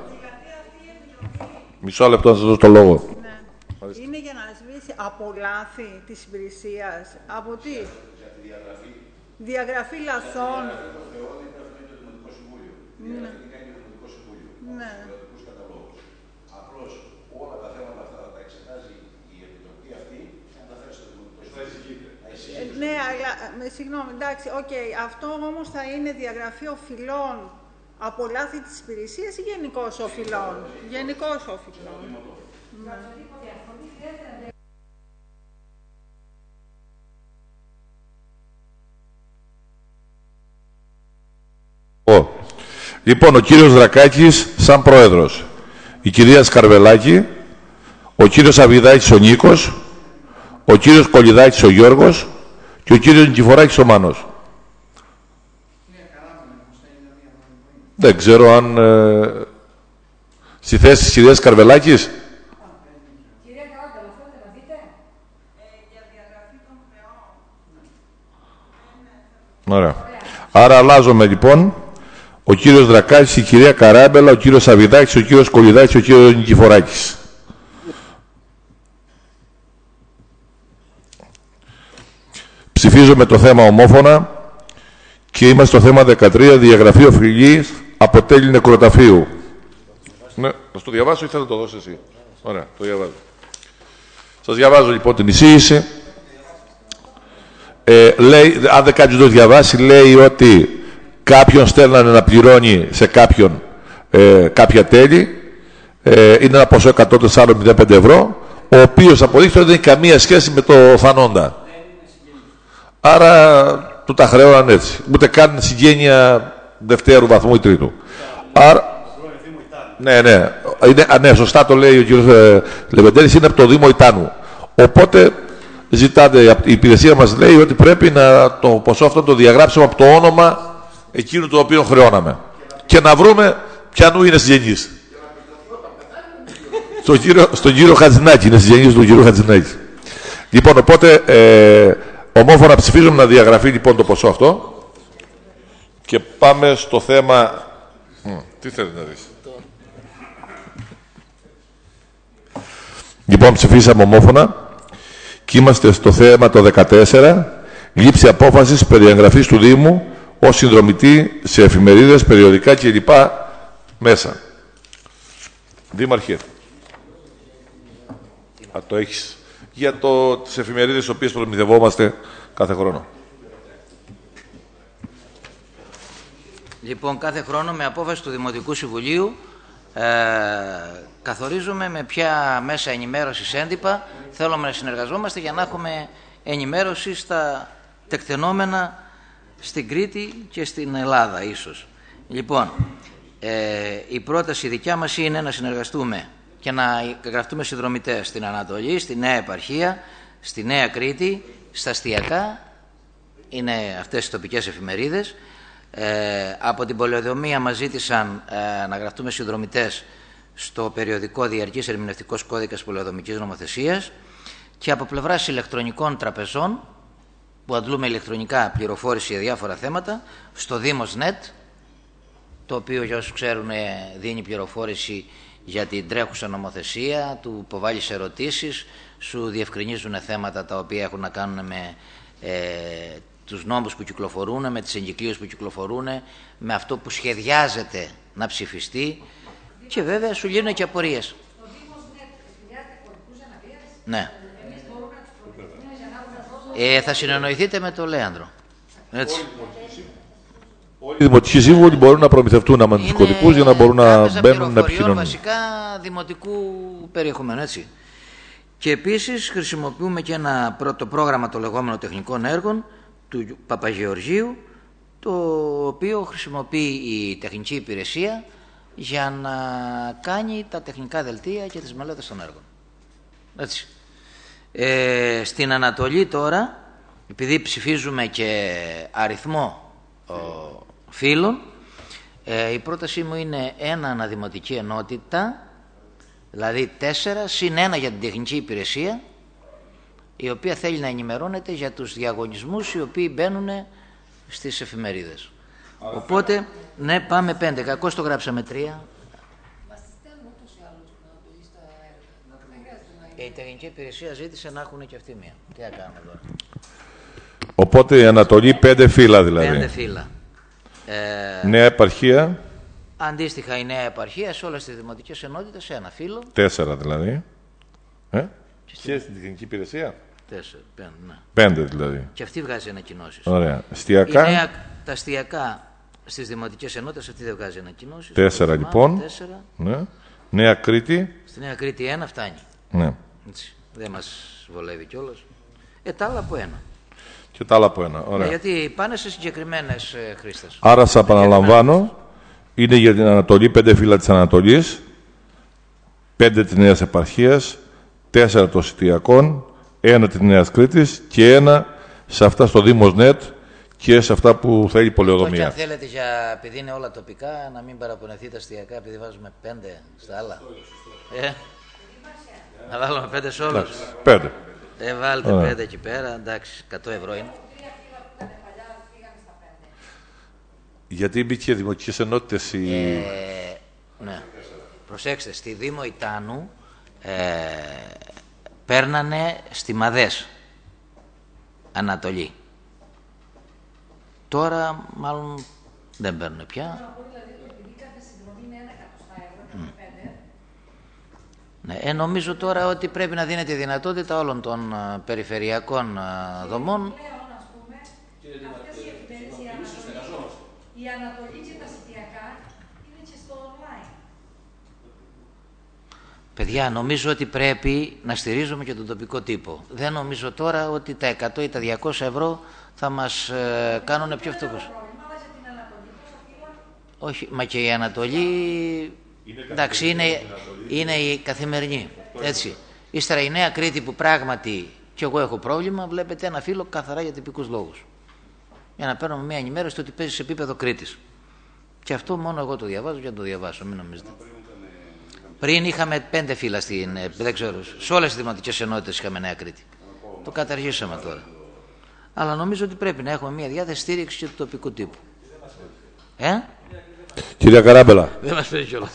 Μισό λεπτό να σας δώσω το λόγο. Ναι. Είναι για να σβήσει από λάθη της υπηρεσίας. Από τι? Διαγραφή. Διαγραφή λαθών. Ναι. Ναι. Ναι, αλλά, με, συγγνώμη, εντάξει, οκ. Okay. Αυτό όμως θα είναι διαγραφή οφειλών από λάθη της υπηρεσίας ή γενικώς οφειλών? Γενικώς οφειλών. Ναι. Λοιπόν, ο κύριος Δρακάκης σαν πρόεδρος, η κυρία Σκαρβελάκη, ο κύριος Αβιδάκης ο Νίκος, ο κύριος Κολιδάκης ο Γιώργος και ο κύριος Νικηφοράκης ο Μάνος. Δεν ξέρω αν ε, στη θέση της κυρίας Καρβελάκης. Ωραία. Άρα αλλάζουμε λοιπόν ο κύριος Δρακάκης, η κυρία Καράμπελα, ο κύριος Αβιδάκης, ο κύριος Κολιδάκης, ο κύριος Νικηφοράκης. Ψηφίζουμε το θέμα ομόφωνα και είμαστε στο θέμα δεκατρία, διαγραφή οφειλής από τέλη νεκροταφείου. Ναι, να το διαβάσω ή θα το δώσεις εσύ? Ωραία, το διαβάζω. Σας διαβάζω λοιπόν την εισήγηση. Ε, λέει, αν δεν κάποιος το διαβάσει, λέει ότι κάποιον στέλνανε να πληρώνει σε κάποιον ε, κάποια τέλη. Ε, είναι ένα ποσό εκατό τέσσερα κόμμα μηδέν πέντε ευρώ, ο οποίος αποδείχθηκε ότι δεν έχει καμία σχέση με το θανόντα. Άρα του τα χρεώναν έτσι. Ούτε καν συγγένεια δευτέρου βαθμού ή τρίτου. Άρα... Ναι, ναι. Είναι, α, ναι, σωστά το λέει ο κ. Ε, Λεβεντέλης, είναι από το Δήμο Ιτάνου. Οπότε ζητάτε, η υπηρεσία μας λέει ότι πρέπει να το ποσό αυτό το διαγράψουμε από το όνομα εκείνου το οποίο χρεώναμε. Και να βρούμε ποιανού είναι συγγενής. Στον κύριο, στον κύριο Χατζηνάκη, είναι συγγενής του κύριου Χατζηνάκη. Λοιπόν, οπότε ε, ομόφωνα ψηφίζουμε να διαγραφεί λοιπόν το ποσό αυτό. Και πάμε στο θέμα... Μ, τι θέλετε να δεις? Λοιπόν, ψηφίσαμε ομόφωνα και είμαστε στο θέμα το δεκατέσσερα, λήψη απόφασης περί εγγραφής του Δήμου ως συνδρομητή σε εφημερίδες, περιοδικά κλπ. Μέσα. Δήμαρχε. Α, το έχεις. Για το, τις εφημερίδες τις οποίες προμηθευόμαστε κάθε χρόνο. Λοιπόν, κάθε χρόνο με απόφαση του Δημοτικού Συμβουλίου ε, καθορίζουμε με ποια μέσα ενημέρωσης έντυπα θέλουμε να συνεργαζόμαστε για να έχουμε ενημέρωση στα τεκτενόμενα στην Κρήτη και στην Ελλάδα ίσως. Λοιπόν, ε, η πρόταση δικιά μας είναι να συνεργαστούμε και να γραφτούμε συνδρομητές στην Ανατολή, στη Νέα Επαρχία, στη Νέα Κρήτη, στα αστιακά, είναι αυτές οι τοπικές εφημερίδες. Ε, από την Πολεοδομία μας ζήτησαν ε, να γραφτούμε συνδρομητές στο περιοδικό Διαρκής Ερμηνευτικός Κώδικας Πολεοδομικής Νομοθεσίας και από πλευράς ηλεκτρονικών τραπεζών που αντλούμε ηλεκτρονικά πληροφόρηση για διάφορα θέματα στο Δήμος Net, το οποίο για όσους ξέρουν δίνει πληροφόρηση για την τρέχουσα νομοθεσία, του υποβάλλεις ερωτήσεις, σου διευκρινίζουν θέματα τα οποία έχουν να κάνουν με ε, τους νόμους που κυκλοφορούν, με τις εγκυκλίες που κυκλοφορούν, με αυτό που σχεδιάζεται να ψηφιστεί και βέβαια σου λύνουν και απορίες. Ναι. Ε, θα συνεννοηθείτε με τον Λέανδρο. Έτσι. Όλοι οι δημοτικοί σύμβουλοι μπορούν να προμηθευτούν άμα τους κωδικούς για να μπορούν να μπαίνουν να επικοινωνούν. Βασικά δημοτικού περιεχομένου, έτσι. Και επίσης χρησιμοποιούμε και ένα πρώτο πρόγραμμα των λεγόμενων τεχνικών έργων του Παπαγεωργίου, το οποίο χρησιμοποιεί η τεχνική υπηρεσία για να κάνει τα τεχνικά δελτία και τις μελέτες των έργων. Έτσι. Ε, στην Ανατολή τώρα, επειδή ψηφίζουμε και αριθμό ο, φίλων, ε, η πρότασή μου είναι ένα αναδημοτική ενότητα, δηλαδή τέσσερα συν ένα για την τεχνική υπηρεσία, η οποία θέλει να ενημερώνεται για τους διαγωνισμούς οι οποίοι μπαίνουν στις εφημερίδες. Οπότε, ναι, πάμε πέντε. Κακώς το γράψαμε τρία. Η τεχνική υπηρεσία ζήτησε να έχουν και αυτή μία. Τι να κάνουμε τώρα. Οπότε η Ανατολή πέντε φύλλα δηλαδή. Πέντε φύλλα. Ε, Νέα Επαρχία. Αντίστοιχα η Νέα Επαρχία σε όλες τις δημοτικές ενότητες ένα φύλλο. Τέσσερα δηλαδή. Ε? Και στην τεχνική υπηρεσία. Τέσσερα, πέντε, ναι. Πέντε δηλαδή. Και αυτή βγάζει ανακοινώσεις. Ωραία. Αστιακά. Η νέα, τα αστιακά στις δημοτικές ενότητες αυτή δεν βγάζει ανακοινώσεις. Τέσσερα λοιπόν. Τέσσερα. Ναι. Νέα Κρήτη. Στη Νέα Κρήτη ένα φτάνει. Ναι. Έτσι. Δεν μας βολεύει κιόλας. Ε, τα άλλα από ένα. Και τα άλλα από ένα. Ωραία. Ε, γιατί πάνε σε συγκεκριμένες ε, χρήστες. Άρα, σας επαναλαμβάνω, είναι για την Ανατολή πέντε φύλλα της Ανατολής, πέντε της Νέας Επαρχίας, τέσσερα των Σιτιακών, ένα της Νέας Κρήτης και ένα σε αυτά στο Δήμος Νετ και σε αυτά που θέλει η Πολεοδομία. Όχι, αν θέλετε, για, επειδή είναι όλα τοπικά, να μην παραπονεθείτε αστιακά, επειδή βάζουμε πέντε στα άλλα. Ε, να βάλουμε πέντε σε όλους. Πέντε. Ε, βάλτε Ωραία. πέντε εκεί πέρα, εντάξει, εκατό ευρώ είναι. Γιατί μπήκε δημοτικές ενότητες η... Ε, ναι. Προσέξτε, στη Δήμο Ιτάνου ε, παίρνανε στη Μαδές Ανατολή. Τώρα μάλλον δεν παίρνουν πια. Ναι, ε, νομίζω τώρα ότι πρέπει να δίνεται η δυνατότητα όλων των uh, περιφερειακών uh, δομών. Η Ανατολή και τα Σιτιακά είναι και στο online. Παιδιά, νομίζω ότι πρέπει να στηρίζουμε και τον τοπικό τύπο. Δεν νομίζω τώρα ότι τα εκατό ή τα διακόσια ευρώ θα μας ε, κάνουν πιο φτωχούς. Όχι, μα και η Ανατολή... Είναι εντάξει, είναι, είναι η καθημερινή. Έτσι. Ύστερα η Νέα Κρήτη που πράγματι κι εγώ έχω πρόβλημα, βλέπετε ένα φύλλο καθαρά για τυπικούς λόγους. Για να παίρνουμε μια ενημέρωση ότι παίζει σε επίπεδο Κρήτης. Και αυτό μόνο εγώ το διαβάζω και να το διαβάσω, μην νομίζετε. Πριν είχαμε πέντε φύλλα στην, δεν ξέρω, σε όλες τις δημοτικές ενότητες είχαμε Νέα Κρήτη. Το καταργήσαμε τώρα. Αλλά νομίζω ότι πρέπει να έχουμε μια διάθεση στήριξη και του τοπικού τύπου. Ε? Κυρία Καράμπελα. Δεν μας φέρει κιόλας.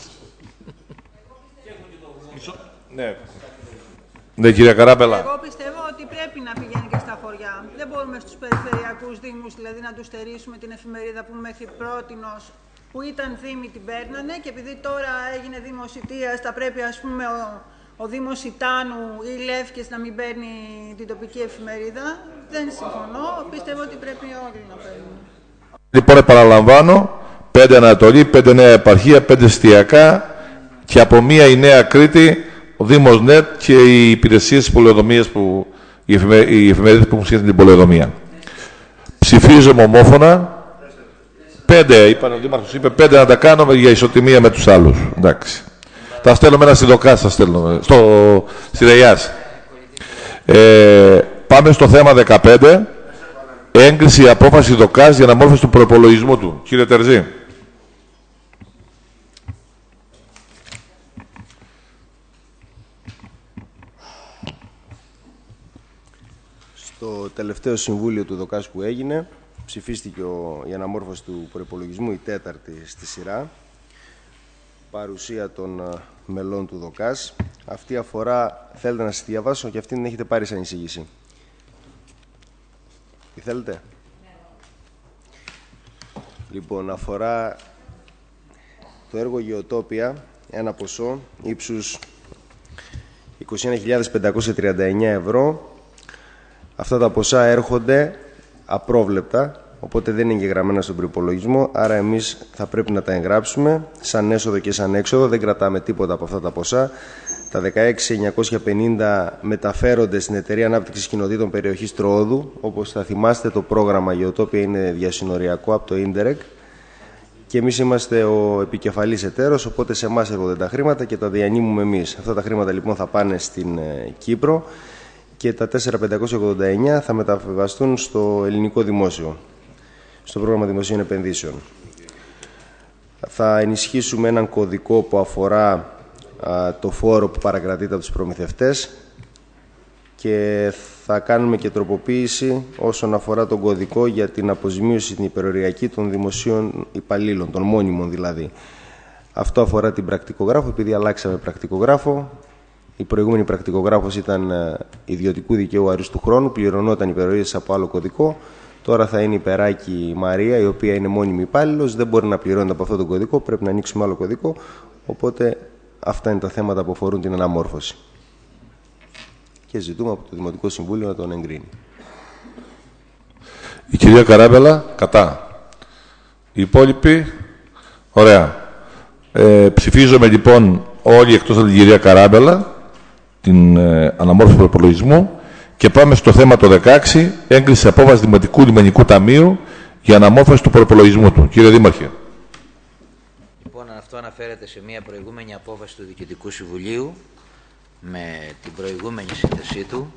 Ναι. Ναι, κυρία Καράμπελα. Εγώ πιστεύω ότι πρέπει να πηγαίνει και στα χωριά. Δεν μπορούμε στους περιφερειακούς δήμους δηλαδή να τους στερήσουμε την εφημερίδα που μέχρι πρότινος που ήταν δήμοι την παίρνανε και επειδή τώρα έγινε Δήμος Ιτίας θα πρέπει ας πούμε ο, ο Δήμος Ιτάνου ή Λεύκες να μην παίρνει την τοπική εφημερίδα. Δεν συμφωνώ. Πιστεύω ότι πρέπει όλοι να παίρνουν. Λοιπόν, επαναλαμβάνω, πέντε Ανατολή, πέντε Νέα Επαρχία, πέντε εστιακά και από μία η Νέα Κρήτη, ο Δήμος ΝΕΤ και οι υπηρεσίες της πολεοδομίας, που, οι, εφημε, οι εφημερίδες που έχουν σχέση με την πολεοδομία. Ψηφίζουμε ομόφωνα. Πέντε, είπαν ο Δήμαρχος, είπε πέντε να τα κάνουμε για ισοτιμία με τους άλλους. Εντάξει. Θα στέλνουμε ένα στη ΔΟΚΑΣ, θα στέλνουμε, στο, στη ΔΕΙΑΣ. Ε, πάμε στο θέμα δεκαπέντε. Έγκριση απόφαση ΔΟΚΑΣ για αναμόρφωση του προϋπολογισμού του. Κύριε Τερζή. Στο τελευταίο συμβούλιο του ΔΟΚΑΣ που έγινε, ψηφίστηκε ο, η αναμόρφωση του προϋπολογισμού, η τέταρτη στη σειρά, παρουσία των uh, μελών του ΔΟΚΑΣ. Αυτή αφορά, θέλετε να σας διαβάσω, και αυτή την έχετε πάρει σαν εισήγηση. Τι θέλετε? Ναι. Λοιπόν, αφορά το έργο Γεωτόπια, ένα ποσό ύψους είκοσι ένα χιλιάδες πεντακόσια τριάντα εννέα ευρώ. Αυτά τα ποσά έρχονται απρόβλεπτα, οπότε δεν είναι εγγεγραμμένα στον προϋπολογισμό, άρα εμείς θα πρέπει να τα εγγράψουμε σαν έσοδο και σαν έξοδο. Δεν κρατάμε τίποτα από αυτά τα ποσά. Τα δεκαέξι χιλιάδες εννιακόσια πενήντα μεταφέρονται στην Εταιρεία Ανάπτυξης Κοινοτήτων Περιοχής Τροόδου. Όπως θα θυμάστε, το πρόγραμμα Γεωτόπια είναι διασυνοριακό από το Ίντερεκ και εμείς είμαστε ο επικεφαλής εταίρος, οπότε σε εμάς έρχονται τα χρήματα και τα διανύμουμε εμείς. Αυτά τα χρήματα λοιπόν θα πάνε στην ε, Κύπρο και τα τέσσερα χιλιάδες πεντακόσια ογδόντα εννέα θα μεταβιβαστούν στο ελληνικό δημόσιο, στο πρόγραμμα δημοσίων επενδύσεων. Θα ενισχύσουμε έναν κωδικό που αφορά α, το φόρο που παρακρατείται από τους προμηθευτές και θα κάνουμε και τροποποίηση όσον αφορά τον κωδικό για την αποζημίωση την υπεροριακή των δημοσίων υπαλλήλων, των μόνιμων δηλαδή. Αυτό αφορά την πρακτικογράφο, επειδή αλλάξαμε πρακτικογράφο. Η προηγούμενη πρακτικογράφος ήταν ιδιωτικού δικαίου αριστού χρόνου, πληρωνόταν υπερορίες από άλλο κωδικό. Τώρα θα είναι η Περάκη Μαρία, η οποία είναι μόνιμη υπάλληλος, δεν μπορεί να πληρώνεται από αυτόν τον κωδικό, πρέπει να ανοίξουμε άλλο κωδικό. Οπότε αυτά είναι τα θέματα που αφορούν την αναμόρφωση. Και ζητούμε από το Δημοτικό Συμβούλιο να τον εγκρίνει. Η κυρία Καράβελα, κατά. Οι υπόλοιποι, ωραία. Ε, ψηφίζουμε λοιπόν όλοι εκτός από την κυρία Καράβελα την ε, αναμόρφωση του προπολογισμού και πάμε στο θέμα το δεκαέξι, έγκριση απόφαση Δημοτικού Λιμενικού Ταμείου για αναμόρφωση του προπολογισμού του. Κύριε Δήμαρχε. Λοιπόν, αυτό αναφέρεται σε μια προηγούμενη απόφαση του Διοικητικού Συμβουλίου με την προηγούμενη σύνθεσή του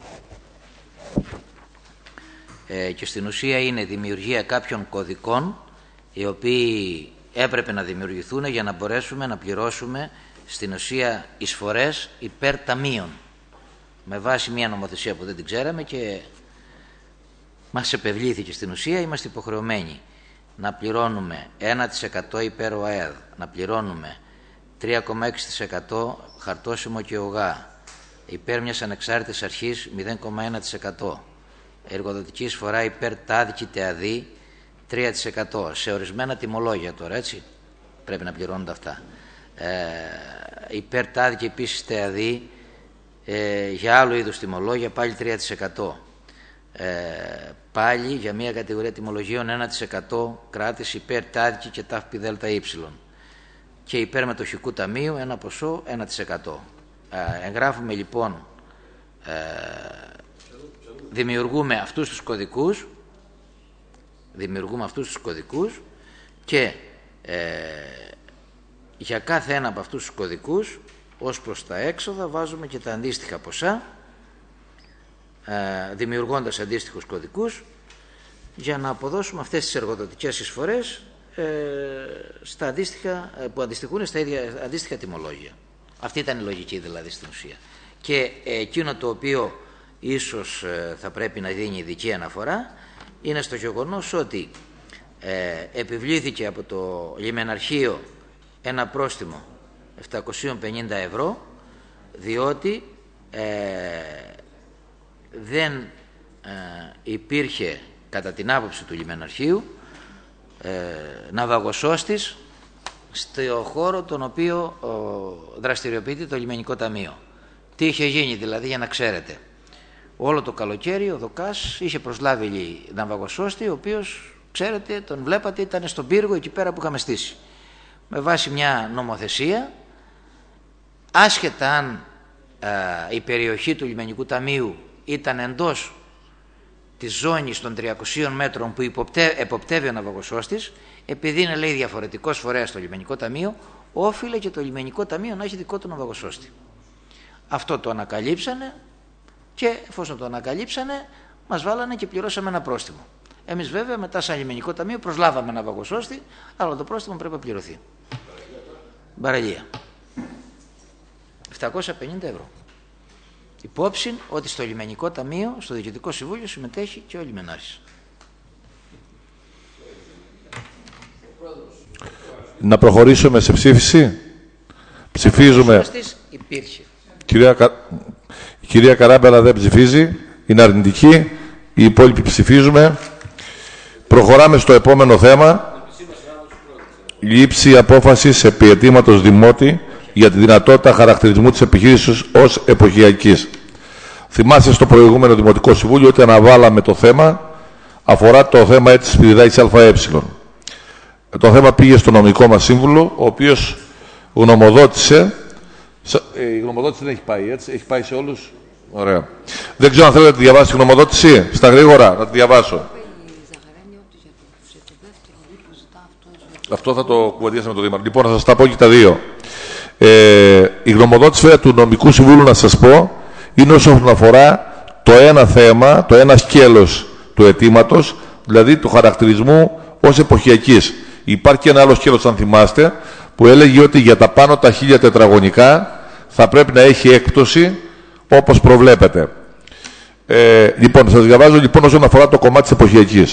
ε, και στην ουσία είναι δημιουργία κάποιων κωδικών οι οποίοι έπρεπε να δημιουργηθούν για να μπορέσουμε να πληρώσουμε στην ουσία εισφορές υπέρ ταμείων με βάση μια νομοθεσία που δεν την ξέραμε και μας επευλήθηκε. Στην ουσία είμαστε υποχρεωμένοι να πληρώνουμε ένα τοις εκατό υπέρ ΟΑΕΔ, να πληρώνουμε τρία κόμμα έξι τοις εκατό χαρτόσημο και ΟΓΑ, υπέρ μιας ανεξάρτητης αρχής μηδέν κόμμα ένα τοις εκατό, εργοδοτική εισφορά υπέρ ΤΑΔ και ΤΕΑΔΗ τρία τοις εκατό, σε ορισμένα τιμολόγια τώρα, έτσι, πρέπει να πληρώνονται αυτά. Ε, υπέρ ΤΑΔ και επίσης ΤΕΑΔΗ ε, για άλλου είδους τιμολόγια πάλι τρία τοις εκατό. Ε, πάλι για μια κατηγορία τιμολογίων ένα τοις εκατό κράτηση υπέρ ΤΑΔ και ΤΑΦΠΙΔΕΛΤΑ και υπέρ μετοχικού ταμείου ένα ποσό ένα τοις εκατό. Ε, εγγράφουμε λοιπόν, ε, δημιουργούμε αυτούς τους κωδικούς, δημιουργούμε αυτούς τους κωδικούς και ε, για κάθε ένα από αυτούς τους κωδικούς ως προς τα έξοδα βάζουμε και τα αντίστοιχα ποσά, ε, δημιουργώντας αντίστοιχους κωδικούς για να αποδώσουμε αυτές τις εργοδοτικές εισφορές ε, στα αντίστοιχα, που αντιστοιχούν στα ίδια αντίστοιχα τιμολόγια. Αυτή ήταν η λογική δηλαδή στην ουσία. Και ε, εκείνο το οποίο ίσως ε, θα πρέπει να δίνει ειδική αναφορά είναι στο γεγονός ότι ε, επιβλήθηκε από το λιμεναρχείο ένα πρόστιμο επτακόσια πενήντα ευρώ διότι ε, δεν ε, υπήρχε κατά την άποψη του λιμεναρχείου ε, ναυαγοσώστης στο χώρο τον οποίο ο, δραστηριοποιείται το λιμενικό ταμείο. Τι είχε γίνει δηλαδή, για να ξέρετε? Όλο το καλοκαίρι ο ΔΟΚΑΣ είχε προσλάβει ναυαγοσώστη ο οποίος ξέρετε, τον βλέπατε, ήταν στον πύργο εκεί πέρα που είχαμε στήσει. Με βάση μια νομοθεσία, άσχετα αν α, η περιοχή του λιμενικού ταμείου ήταν εντός της ζώνης των τριακοσίων μέτρων που υποπτέ, εποπτεύει ο ναυαγοσώστης, επειδή είναι, λέει, διαφορετικός φορέας στο λιμενικό ταμείο, όφιλε και το λιμενικό ταμείο να έχει δικό του ναυαγοσώστη. Αυτό το ανακαλύψανε και εφόσον το ανακαλύψανε, μας βάλανε και πληρώσαμε ένα πρόστιμο. Εμείς βέβαια μετά σαν λιμενικό ταμείο προσλάβαμε ναυαγοσώστη, αλλά το πρόστιμο πρέπει να πληρωθεί. Μπαραλία. επτακόσια πενήντα ευρώ. Υπόψη ότι στο λιμενικό ταμείο, στο Διοικητικό Συμβούλιο, συμμετέχει και ο λιμενάρχης. Να προχωρήσουμε σε ψήφιση. Ψηφίζουμε. Υπήρχε. Κυρία, Κα... Η κυρία Καράμπελα δεν ψηφίζει. Είναι αρνητική. Οι υπόλοιποι ψηφίζουμε. Προχωράμε στο επόμενο θέμα. Λήψη απόφασης επί αιτήματος Δημότη για τη δυνατότητα χαρακτηρισμού της επιχείρησης ως εποχιακής. Θυμάστε στο προηγούμενο Δημοτικό Συμβούλιο ότι αναβάλαμε το θέμα, αφορά το θέμα έτσι της Πυριδάκης ΑΕ. Το θέμα πήγε στο νομικό μας σύμβουλο, ο οποίος γνωμοδότησε. Η γνωμοδότηση δεν έχει πάει, έτσι, έχει πάει σε όλους. Ωραία. Δεν ξέρω αν θέλετε να τη διαβάσει τη γνωμοδότηση, στα γρήγορα, να τη διαβάσω. Αυτό θα το κουβεντιάσουμε με το Δήμαρχο. Λοιπόν, θα σας τα πω και τα δύο. Ε, η γνωμοδότηση βέβαια του νομικού συμβούλου, να σας πω, είναι όσον αφορά το ένα θέμα, το ένα σκέλος του αιτήματος, δηλαδή του χαρακτηρισμού ως εποχιακής. Υπάρχει και ένα άλλο σκέλος, αν θυμάστε, που έλεγε ότι για τα πάνω τα χίλια τετραγωνικά θα πρέπει να έχει έκπτωση όπως προβλέπετε. Ε, λοιπόν, σας διαβάζω λοιπόν όσον αφορά το κομμάτι της εποχιακής.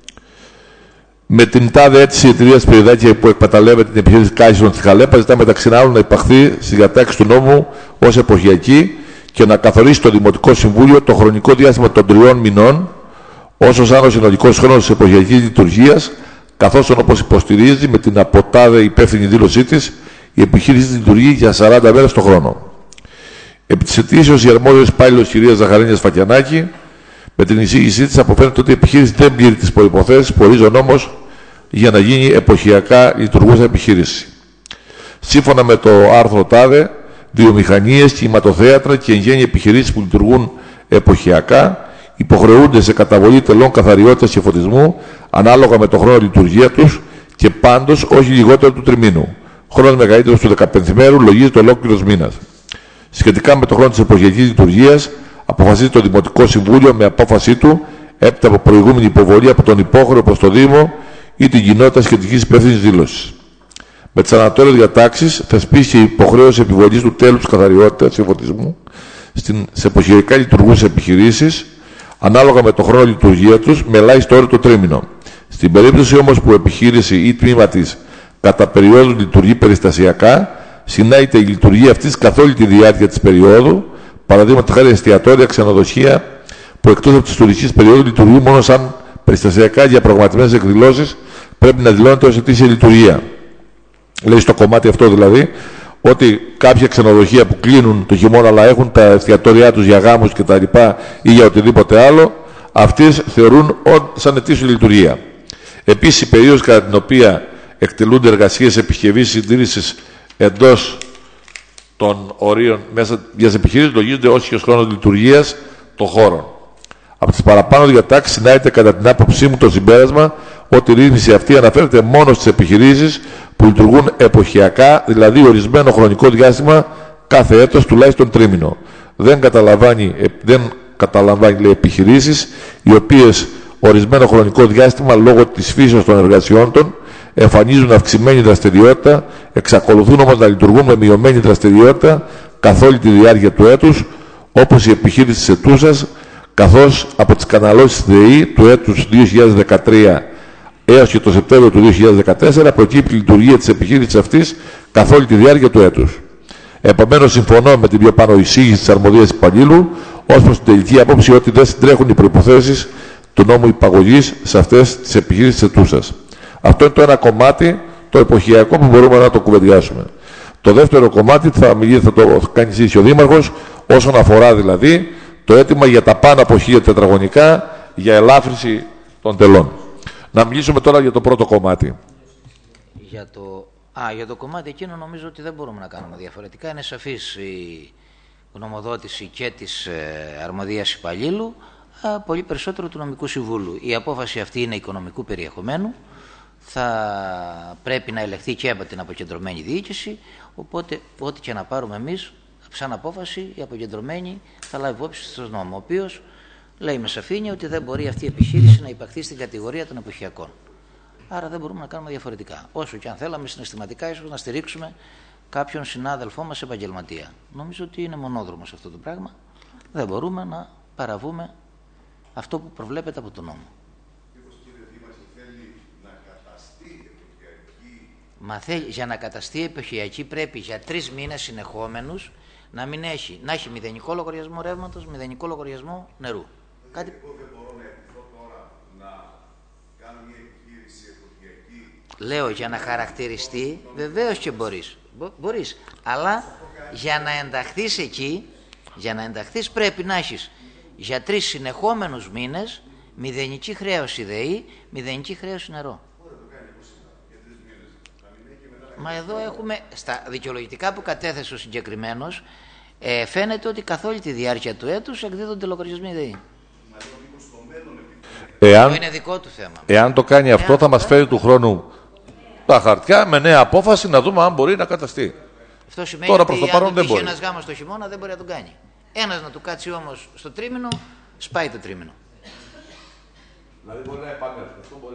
Με την τάδε αίτηση η εταιρεία Σπυριδάκη που εκμεταλλεύεται την επιχείρηση Κάσινων στη Χαλέπα ζητά μεταξύ άλλων να υπαχθεί στη διατάξη του νόμου ως εποχιακή και να καθορίσει το Δημοτικό Συμβούλιο το χρονικό διάστημα των τριών μηνών όσο σαν ο συνολικός χρόνος της εποχιακής λειτουργίας, καθώς όπως υποστηρίζει με την από τάδε υπεύθυνη δήλωσή της η επιχείρηση λειτουργεί για σαράντα μέρες το χρόνο. Επί της αιτήσεως η αρμόδιος υπάλληλος κυρία Ζαχαρίνιας Φακιανάκη, με την εισήγησή της αποφαίνεται ότι η επιχείρηση δεν πλήρει τις προϋποθέσεις που ορίζει ο νόμος για να γίνει εποχιακά λειτουργούσα επιχείρηση. Σύμφωνα με το άρθρο τάδε, βιομηχανίες, κινηματοθέατρα και εν γέννη επιχειρήσεις που λειτουργούν εποχιακά υποχρεούνται σε καταβολή τελών καθαριότητας και φωτισμού ανάλογα με το χρόνο λειτουργία τους και πάντως όχι λιγότερο του τριμήνου. Χρόνος μεγαλύτερος του δεκαπενθημέρου λογίζεται ολόκληρος μήνας. Σχετικά με το χρόνο της εποχιακής λειτουργίας, αποφασίζει το Δημοτικό Συμβούλιο με απόφασή του, έπειτα από προηγούμενη υποβολή από τον υπόχρεο προς το Δήμο ή την κοινότητα σχετικής υπεύθυνης δήλωσης. Με τις ανατόλες διατάξεις, θεσπίστηκε η υποχρέωση επιβολής του τέλους της καθαριότητας και φωτισμού σε εποχιακά λειτουργούσες επιχειρήσεις, ανάλογα με το χρόνο λειτουργία τους, με ελάχιστο όριο το τρίμηνο. Στην περίπτωση όμως που επιχείρηση ή τμήμα της κατά περίοδου λειτουργεί περιστασιακά, συνάγεται η λειτουργία αυτής καθ' όλη τη διάρκεια της περίοδου, παραδείγματος χάρη εστιατόρια, ξενοδοχεία, που εκτός από τις τουριστικές περίοδου λειτουργούν μόνο σαν περιστασιακά για προγραμματισμένες εκδηλώσεις, πρέπει να δηλώνεται ως ετήσια λειτουργία. Λέει στο κομμάτι αυτό δηλαδή, ότι κάποια ξενοδοχεία που κλείνουν το χειμώνα αλλά έχουν τα εστιατόρια τους για γάμους κτλ. Ή για οτιδήποτε άλλο, αυτές θεωρούν σαν ετήσια λειτουργία. Επίσης, η περίοδος κατά την οποία εκτελούνται εργασίες επισκευής συντήρησης εντός των ορίων μέσα μιας επιχείρησης λογίζονται ως και χρόνος λειτουργίας των χώρων. Από τις παραπάνω διατάξεις συνάγεται κατά την άποψή μου το συμπέρασμα ότι η ρύθμιση αυτή αναφέρεται μόνο στις επιχειρήσεις που λειτουργούν εποχιακά, δηλαδή ορισμένο χρονικό διάστημα κάθε έτος τουλάχιστον τρίμηνο. Δεν καταλαμβάνει, δεν καταλαμβάνει λέει, επιχειρήσεις οι οποίες ορισμένο χρονικό διάστημα λόγω της φύσεως των εργασιών των εμφανίζουν αυξημένη δραστηριότητα, εξακολουθούν όμως να λειτουργούν με μειωμένη δραστηριότητα καθ' όλη τη διάρκεια του έτους, όπως η επιχείρηση της ετούσας, καθώς από τις καναλώσεις ΔΕΗ του έτους δύο χιλιάδες δεκατρία έως και το Σεπτέμβριο του δύο χιλιάδες δεκατέσσερα προκύπτει η λειτουργία της επιχείρησης αυτής καθ' όλη τη διάρκεια του έτους. Επομένως, συμφωνώ με την πιο πάνω εισήγηση της αρμοδίας υπαλλήλου ως προς την τελική απόψη ότι δεν συντρέχουν οι προϋποθέσεις του νόμου υπαγωγής σε αυτές τις επιχείρησεις της ετούσας. Αυτό είναι το ένα κομμάτι, το εποχιακό που μπορούμε να το κουβεντιάσουμε. Το δεύτερο κομμάτι θα, μιλήσει, θα το κάνει συζήτηση ο Δήμαρχος, όσον αφορά δηλαδή το αίτημα για τα πάνω από χίλια τετραγωνικά για ελάφρυνση των τελών. Να μιλήσουμε τώρα για το πρώτο κομμάτι. Για το, α, για το κομμάτι εκείνο νομίζω ότι δεν μπορούμε να κάνουμε διαφορετικά. Είναι σαφής η γνωμοδότηση και της ε, αρμοδίας υπαλλήλου, ε, πολύ περισσότερο του νομικού συμβούλου. Η απόφαση αυτή είναι οικονομικού περιεχομένου, θα πρέπει να ελεγχθεί και από την αποκεντρωμένη διοίκηση, οπότε ό,τι και να πάρουμε εμείς σαν απόφαση, η αποκεντρωμένη θα λάβει υπόψη στον νόμο, ο οποίος λέει με σαφήνεια ότι δεν μπορεί αυτή η επιχείρηση να υπαχθεί στην κατηγορία των εποχιακών. Άρα δεν μπορούμε να κάνουμε διαφορετικά. Όσο και αν θέλαμε συναισθηματικά ίσως να στηρίξουμε κάποιον συνάδελφό μας επαγγελματία. Νομίζω ότι είναι μονόδρομος αυτό το πράγμα. Δεν μπορούμε να παραβούμε αυτό που προβλέπεται από τον νόμο. Μα θέλει, για να καταστεί εποχιακή πρέπει για τρεις μήνες συνεχόμενους να μην έχει, να έχει μηδενικό λογαριασμό ρεύματος, μηδενικό λογαριασμό νερού. Κάτι... Εγώ δεν μπορώ να επιθώ τώρα να κάνω μια επιχείρηση εποχιακή. Λέω για να χαρακτηριστεί, βεβαίως και μπορείς. Μπο, μπορείς. Αλλά για να ενταχθείς εκεί, για να ενταχθείς πρέπει να έχεις για τρεις συνεχόμενους μήνες μηδενική χρέωση ΔΕΗ, μηδενική χρέωση νερό. Μα εδώ έχουμε, στα δικαιολογητικά που κατέθεσε ο συγκεκριμένος, ε, φαίνεται ότι καθ' όλη τη διάρκεια του έτους εκδίδονται λογαριασμοί ΔΕΗ. Εάν, το είναι δικό του θέμα. Εάν το κάνει αυτό εάν θα μας φέρει του χρόνου τα χαρτιά με νέα απόφαση να δούμε αν μπορεί να καταστεί. Αυτό σημαίνει Τώρα, ότι προς το αν παρόν, του δεν τύχει μπορεί. ένας γάμος το χειμώνα δεν μπορεί να τον κάνει. Ένας να του κάτσει όμως στο τρίμηνο, σπάει το τρίμηνο. Δηλαδή μπορεί να επανέλθει. Αυτό μπορεί.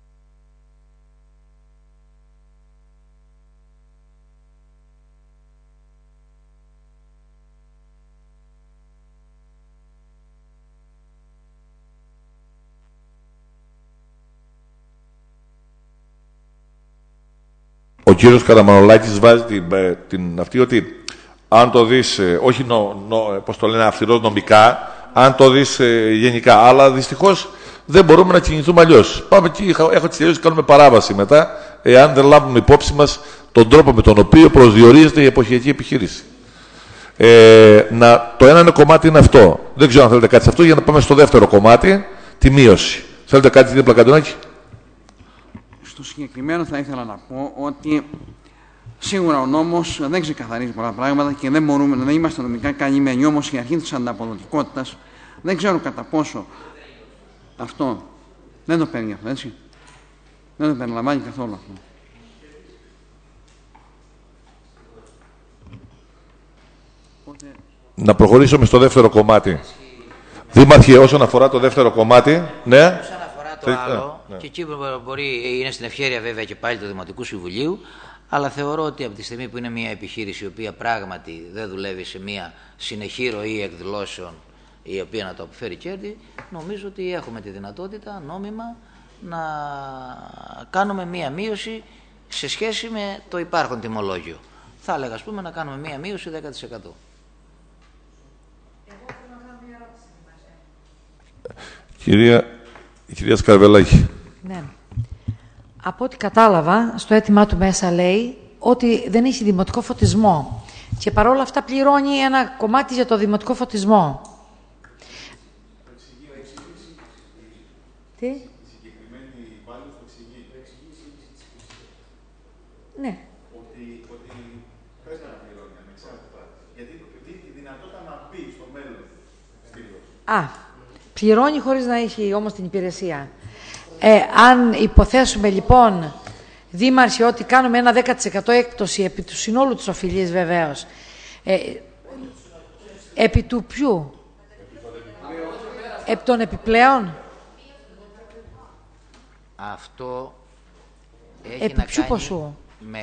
Ο κύριος Καραμανολάκης βάζει την, την αυτή ότι αν το δεις, όχι νο, νο, πώς το λένε, αυστηρός νομικά, αν το δεις ε, γενικά, αλλά δυστυχώς δεν μπορούμε να κινηθούμε αλλιώς. Πάμε εκεί, έχω τις τελειώσει, κάνουμε παράβαση μετά, εάν δεν λάβουμε υπόψη μας τον τρόπο με τον οποίο προσδιορίζεται η εποχιακή επιχείρηση. Ε, να, το ένα κομμάτι είναι αυτό. Δεν ξέρω αν θέλετε κάτι σε αυτό, για να πάμε στο δεύτερο κομμάτι, τη μείωση. Θέλετε κάτι δίπλα, Καντονάκη? Στο συγκεκριμένο θα ήθελα να πω ότι σίγουρα ο νόμος δεν ξεκαθαρίζει πολλά πράγματα και δεν μπορούμε να είμαστε νομικά καλυμμένοι. Όμως η αρχή της ανταποδοτικότητας δεν ξέρω κατά πόσο αυτό δεν το παίρνει αυτό, έτσι. Δεν το περιλαμβάνει καθόλου αυτό. Να προχωρήσουμε στο δεύτερο κομμάτι. Δήμαρχε, όσον αφορά το δεύτερο κομμάτι, ναι. Όσον αφορά το άλλο, ναι. Και εκεί μπορεί, είναι στην ευχέρεια βέβαια και πάλι του Δημοτικού Συμβουλίου, αλλά θεωρώ ότι από τη στιγμή που είναι μια επιχείρηση η οποία πράγματι δεν δουλεύει σε μια συνεχή ροή εκδηλώσεων η οποία να το αποφέρει κέρδη, νομίζω ότι έχουμε τη δυνατότητα νόμιμα να κάνουμε μια μείωση σε σχέση με το υπάρχον τιμολόγιο. Θα έλεγα, ας πούμε, να κάνουμε μια μείωση δέκα τοις εκατό. Κυρία, η κυρία Σκαρβελάκη. Ναι. Από ό,τι κατάλαβα, στο αίτημά του μέσα λέει ότι δεν έχει δημοτικό φωτισμό και παρόλα αυτά πληρώνει ένα κομμάτι για το δημοτικό φωτισμό. Τι? Ναι. Ότι, ότι πες να πληρώνει ανεξάρτητα, γιατί δίνει τη δυνατότητα να μπει στο μέλλον στήλος. Α, πληρώνει χωρίς να έχει όμως την υπηρεσία. Ε, αν υποθέσουμε λοιπόν, Δήμαρχε, ότι κάνουμε ένα δέκα τοις εκατό έκπτωση επί του συνόλου της οφειλής βεβαίως, ε, επί του ποιου? Επί των επιπλέον. Αυτό έχει επί να ποιου κάνει ποσού? με...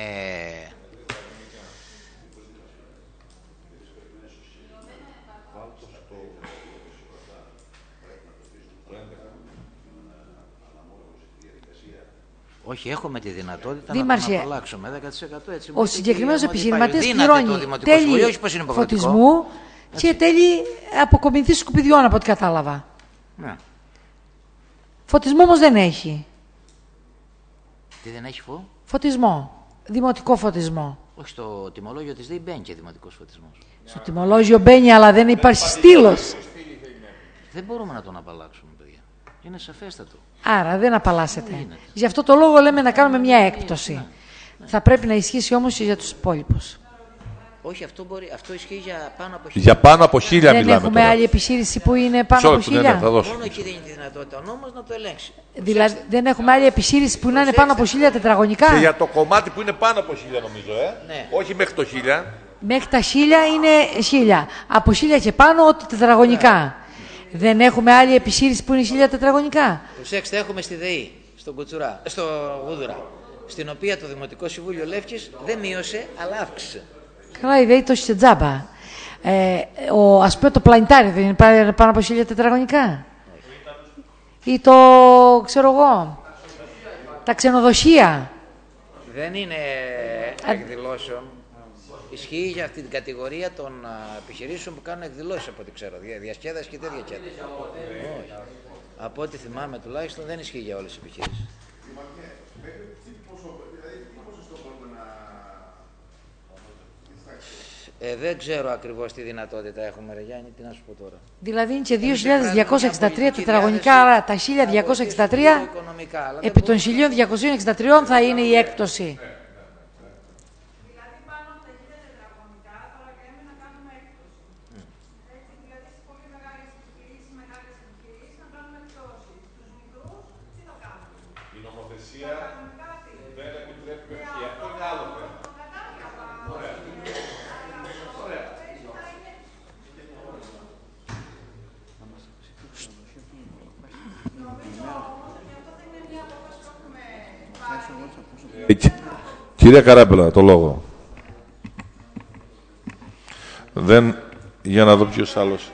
Όχι, έχουμε τη δυνατότητα Δήμαρχε, να τον απαλλάξουμε δέκα τοις εκατό έτσι. Ο συγκεκριμένος επιχειρηματίας πληρώνει τέλη φωτισμού και τέλη αποκομιδής σκουπιδιών, από ό,τι κατάλαβα. Ναι. Φωτισμό όμως δεν έχει. Τι δεν έχει φω? Φωτισμό. Δημοτικό φωτισμό. Όχι, στο τιμολόγιο της ΔΕΗ μπαίνει και δημοτικός φωτισμός. Στο τιμολόγιο μπαίνει, αλλά δεν υπάρχει στήλος. Δεν μπορούμε να τον απαλλάξουμε, παιδιά. Είναι σαφέστατο. Άρα δεν απαλλάσσεται. Γι' αυτό το λόγο λέμε να κάνουμε μια έκπτωση. Ναι. Θα πρέπει να ισχύσει όμως και για τους υπόλοιπους. Όχι, αυτό, μπορεί, αυτό ισχύει για πάνω από χίλια. Για πάνω από χίλια δεν μιλάμε. Δεν έχουμε τώρα. άλλη επιχείρηση που είναι πάνω από χίλια. Ναι, ναι, θα δώσω. Μόνο εκεί δίνει τη δυνατότητα ο νόμος να το ελέγξει. Δηλαδή δεν έχουμε άλλη επιχείρηση που να είναι πάνω από χίλια τετραγωνικά. Και για το κομμάτι που είναι πάνω από χίλια νομίζω, ε. Ναι. Όχι μέχρι το χίλια. Μέχρι τα χίλια είναι χίλια. Από χίλια και πάνω ό,τι τετραγωνικά. Ναι. Δεν έχουμε άλλη επιχείρηση που είναι χίλια τετραγωνικά. Προσέξτε, έχουμε στη ΔΕΗ, στον Κουτσουρά, στο Γούδουρα, στην οποία το Δημοτικό Συμβούλιο Λεύκης δεν μείωσε, αλλά αύξησε. Καλά, η ΔΕΗ το έχει τζάμπα. Ε, ο, ας πούμε το πλανητάρι δεν είναι πάνω από χίλια τετραγωνικά. Ή το, ξέρω εγώ, τα ξενοδοχεία. Δεν είναι εκδηλώσεων. Ισχύει για αυτή την κατηγορία των επιχειρήσεων που κάνουν εκδηλώσεις, από ό,τι ξέρω. Διασκέδαση και τέτοια κέντρα. Όχι. Από ό,τι θυμάμαι τουλάχιστον δεν ισχύει για όλες τις επιχειρήσεις. Ε, δεν ξέρω ακριβώς τι δυνατότητα έχουμε, ρε Γιάννη, τι να σου πω τώρα. Δηλαδή είναι και δύο χιλιάδες διακόσια εξήντα τρία τετραγωνικά, άρα τα χίλια διακόσια εξήντα τρία επί των χίλια διακόσια εξήντα τρία θα είναι η έκπτωση. Κυρία Καράμπελα, το λόγο. Δεν... Για να δω ποιος άλλος.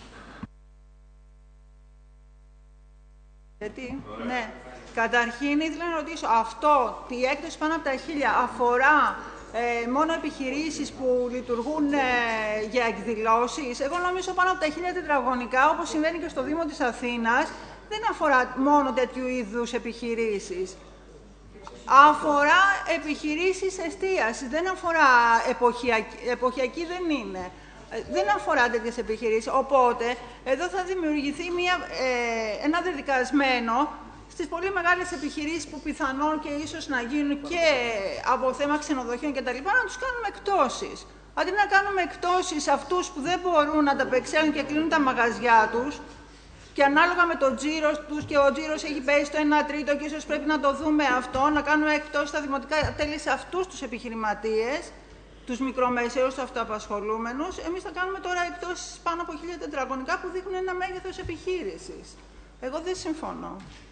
Γιατί, ναι. Καταρχήν ήθελα να ρωτήσω, αυτό, η έκδοση πάνω από τα χίλια, αφορά ε, μόνο επιχειρήσεις που λειτουργούν ε, για εκδηλώσεις. Εγώ νομίζω πάνω από τα χίλια τετραγωνικά, όπως συμβαίνει και στο Δήμο της Αθήνας, δεν αφορά μόνο τέτοιου είδους επιχειρήσεις. Αφορά επιχειρήσεις εστίασης, δεν αφορά εποχιακή, εποχιακή δεν είναι. Δεν αφορά τέτοιες επιχειρήσεις, οπότε εδώ θα δημιουργηθεί μια, ε, ένα δεδικασμένο στις πολύ μεγάλες επιχειρήσεις που πιθανόν και ίσως να γίνουν και από θέμα ξενοδοχείων κτλ. Να τους κάνουμε εκτόσεις. Αντί να κάνουμε εκτόσεις αυτούς που δεν μπορούν να ανταπεξέλθουν και κλείνουν τα μαγαζιά τους, και ανάλογα με τον τζίρο τους και ο τζίρος έχει πέσει στο ένα τρίτο και ίσως πρέπει να το δούμε αυτό, να κάνουμε εκτός στα δημοτικά τέλη σε αυτούς τους επιχειρηματίες, τους μικρομεσαίους, τους αυτοαπασχολούμενους. Εμείς θα κάνουμε τώρα εκτόσεις πάνω από χίλια τετραγωνικά που δείχνουν ένα μέγεθος επιχείρησης. Εγώ δεν συμφωνώ.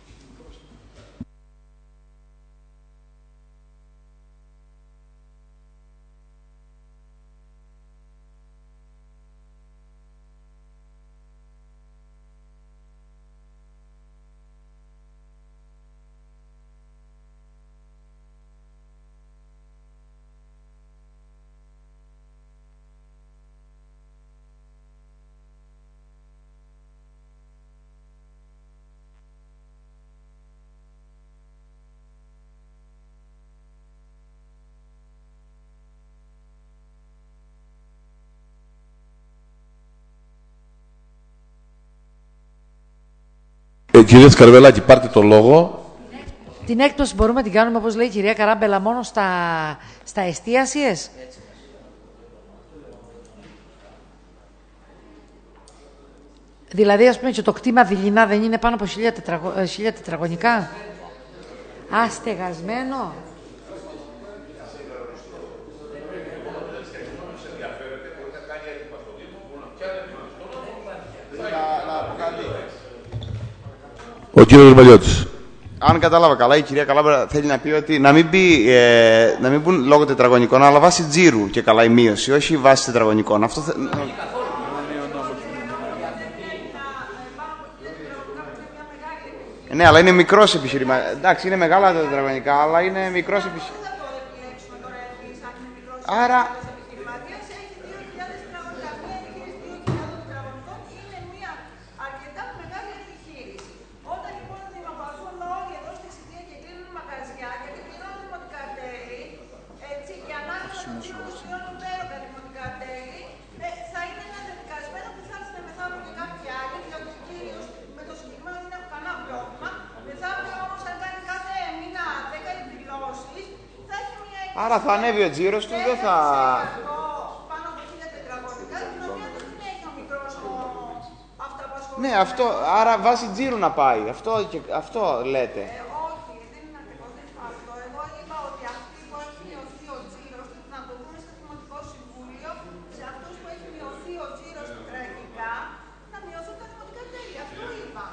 Ε, κύριε Σκαρβελάκη, πάρτε το λόγο. Την έκπτωση μπορούμε να την κάνουμε, όπως λέει η κυρία Καράμπελα, μόνο στα, στα εστίασιες. Δηλαδή, ας πούμε, και το κτήμα Δειλινά δεν είναι πάνω από χίλια, τετραγω... χίλια τετραγωνικά. Αστεγασμένο. Ο κύριος Ρουμελιώτης. Αν κατάλαβα καλά, η κυρία Καλάμπρα θέλει να πει ότι να μην, πει, ε, να μην πούν λόγω τετραγωνικών, αλλά βάσει τζίρου και καλά η μείωση, όχι βάσει τετραγωνικών. Αυτό θε... Ναι, αλλά είναι μικρός επιχειρηματίας. Εντάξει, είναι μεγάλα τα τετραγωνικά, αλλά είναι μικρός επιχειρηματίας. Άρα... Άρα θα ανέβει ο τζίρος του, δεν θα... Ναι, αυτό, άρα βάσει τζίρου να πάει. Αυτό, και, αυτό λέτε. Ε, όχι, δεν είναι ακριβώς αυτό. Εγώ είπα ότι αυτοί που έχει μειωθεί ο τζίρος τους να το δουν στο Δημοτικό Συμβούλιο, σε αυτούς που έχει μειωθεί ο τζίρος του τραγικά, να μειωθούν τα δημοτικά τέλη. Αυτό είπα.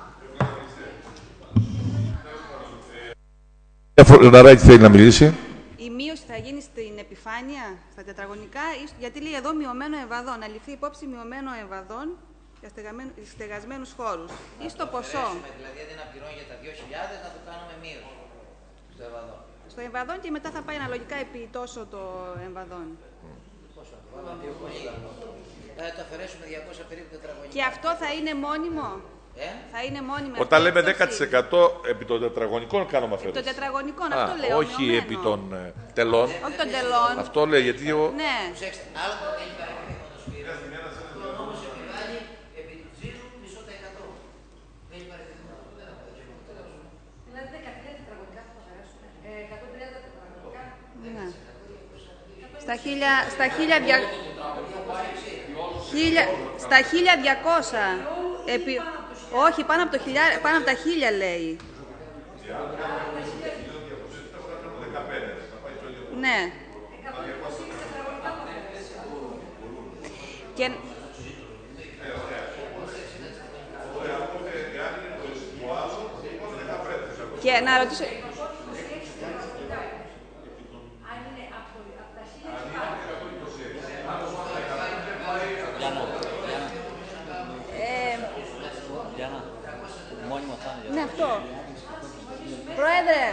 Φωναράκη θέλει να μιλήσει. Η μείωση θα γίνει στην επιφάνεια, στα τετραγωνικά, γιατί λέει εδώ μειωμένο εμβαδόν. Να ληφθεί υπόψη μειωμένο εμβαδόν για στεγασμένους χώρους. Ή στο ποσό. Δηλαδή, αντί να πληρώνει για τα δύο χιλιάδες, να το κάνουμε μείωση στο εμβαδόν. Στο εμβαδόν και μετά θα πάει αναλογικά επί τόσο το εμβαδόν. Πόσο, θα το αφαιρέσουμε διακόσια περίπου τετραγωνικά. Και αυτό θα είναι μόνιμο. Ε? Θα είναι μόνιμο. Όταν λέμε δέκα τοις εκατό επί των τετραγωνικών κάνουμε αφαίρεση. Επί των τετραγωνικών, αυτό λέω. Όχι μειωμένο. Επί των ε, τελών. Όχι των τελών. Αυτό λέει, γιατί εγώ... Ναι. Προσέξτε, άλλο το έχει παρεκκληθεί ο νόμος επιβάλλει επί του τζίρου μισό τα εκατό. Δεν έχει παρεκκληθεί. Δηλαδή δεκατρία τετραγωνικά θα το αφαιρέσουμε. εκατόν τριάντα τετραγωνικά. Ναι. Στα χίλια, στα χίλια, δια... χίλια, στα χίλια διακόσια. Επί... Όχι, πάνω από, το χιλιά, πάνω από τα χίλια λέει. Ναι. Και... Και να ρωτήσω... Ναι, αυτό. Πρόεδρε,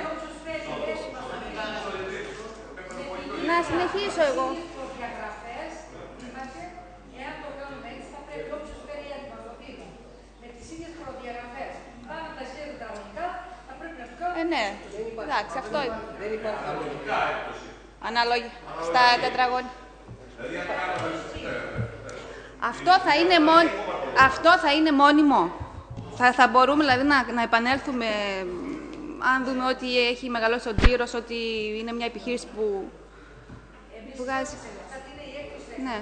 να συνεχίσω εγώ. Εάν το κάνουμε έτσι, θα πρέπει όποιος φέρει αντιμετωπίδα με τις ίδιες προδιαγραφές πάνω από τα χίλια τετραγωνικά, θα πρέπει να το κάνουμε. Ε, ναι. Εντάξει, αυτό είναι. Αναλογικά. Στα τετραγωνικά. Αυτό θα είναι, μόν... Αυτό θα είναι μόνιμο. Θα, θα μπορούμε δηλαδή να, να επανέλθουμε, αν δούμε ότι έχει μεγαλώσει ο τζίρος, ότι είναι μια επιχείρηση που βγάζει. Ναι.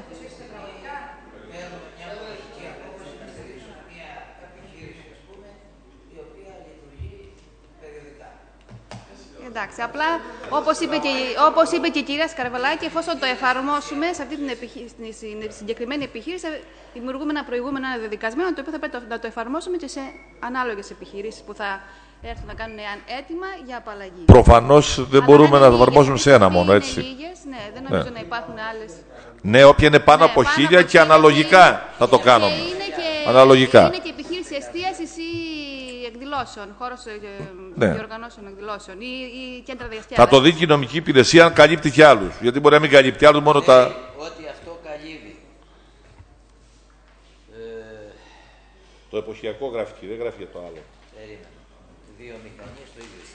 Εντάξει, απλά όπως είπε, και, όπως είπε και η κυρία Σκαρβαλάκη, εφόσον το εφαρμόσουμε σε αυτή την επιχει... στην συγκεκριμένη επιχείρηση, δημιουργούμε ένα προηγούμενο, ένα δεδικασμένο, το οποίο θα πρέπει να το εφαρμόσουμε και σε ανάλογες επιχειρήσεις που θα έρθουν να κάνουν έτοιμα για απαλλαγή. Προφανώς δεν μπορούμε να το εφαρμόσουμε σε ένα μόνο, έτσι. Είναι λίγες, ναι, δεν νομίζω ναι. να υπάρχουν άλλες. Ναι, όποια είναι πάνω ναι, από χίλια και αναλογικά θα το κάνουμε. Και είναι και, αναλογικά. Είναι και επιχείρηση εστίασης ή εκδηλώσεων, χώρος ναι. διοργανώσεων εκδηλώσεων ή, ή κέντρα διαστιάδας. Θα το δει και η νομική υπηρεσία αν καλύπτει κι άλλους. Γιατί μπορεί να μην καλύπτει άλλους, μόνο τα... Ότι αυτό καλύπτει. Ε... Το εποχιακό γράφει και δεν γράφει για το άλλο. Περίμενε. Δύο μηχανίες το ίδιο.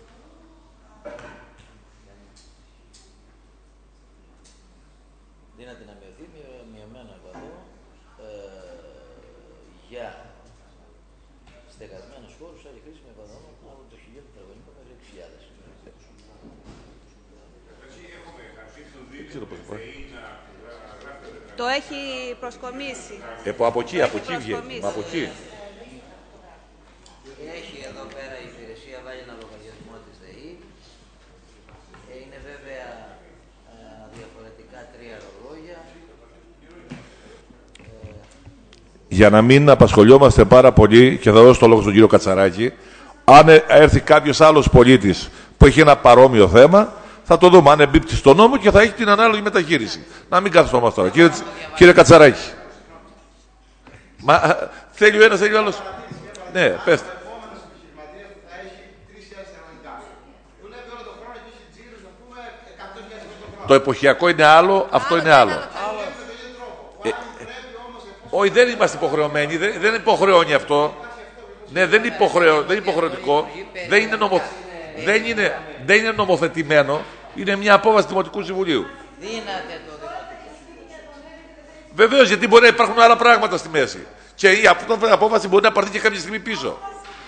Δύναται να μειωθεί μειωμένο εδώ ε, για στεγασμένους χώρους άλλη χρήση με βαδόνο από το χίλια τετραγωνικό μέχρι έξι χιλιάδες. Το έχει προσκομίσει. Ε, από εκεί, από εκεί βγαίνει. Από εκεί. Έχει εδώ πέρα η υπηρεσία βάλει ένα λογαριασμό της ΔΕΗ. Είναι βέβαια α, διαφορετικά τρία ρολόγια. Για να μην απασχολιόμαστε πάρα πολύ, και θα δώσω το λόγο στον κύριο Κατσαράκη, αν έρθει κάποιος άλλος πολίτης που έχει ένα παρόμοιο θέμα, θα το δούμε αν εμπίπτει στον νόμο και θα έχει την ανάλογη μεταχείριση. Να μην καθόμαστε τώρα. Κύριε, κύριε Κατσαράκη. Μα θέλει ο ένας, θέλει ο άλλος. Ναι, πέστε. Το εποχιακό είναι άλλο, αυτό είναι άλλο. Ε, όχι, δεν είμαστε υποχρεωμένοι, δεν, δεν υποχρεώνει αυτό. Ναι, δεν είναι, υποχρεω, δεν είναι υποχρεωτικό, δεν είναι, νομο, δεν, είναι, δεν είναι νομοθετημένο, είναι μια απόφαση Δημοτικού Συμβουλίου. Βεβαίως, γιατί μπορεί να υπάρχουν άλλα πράγματα στη μέση. Και η απόφαση μπορεί να πάρθει και κάποια στιγμή πίσω.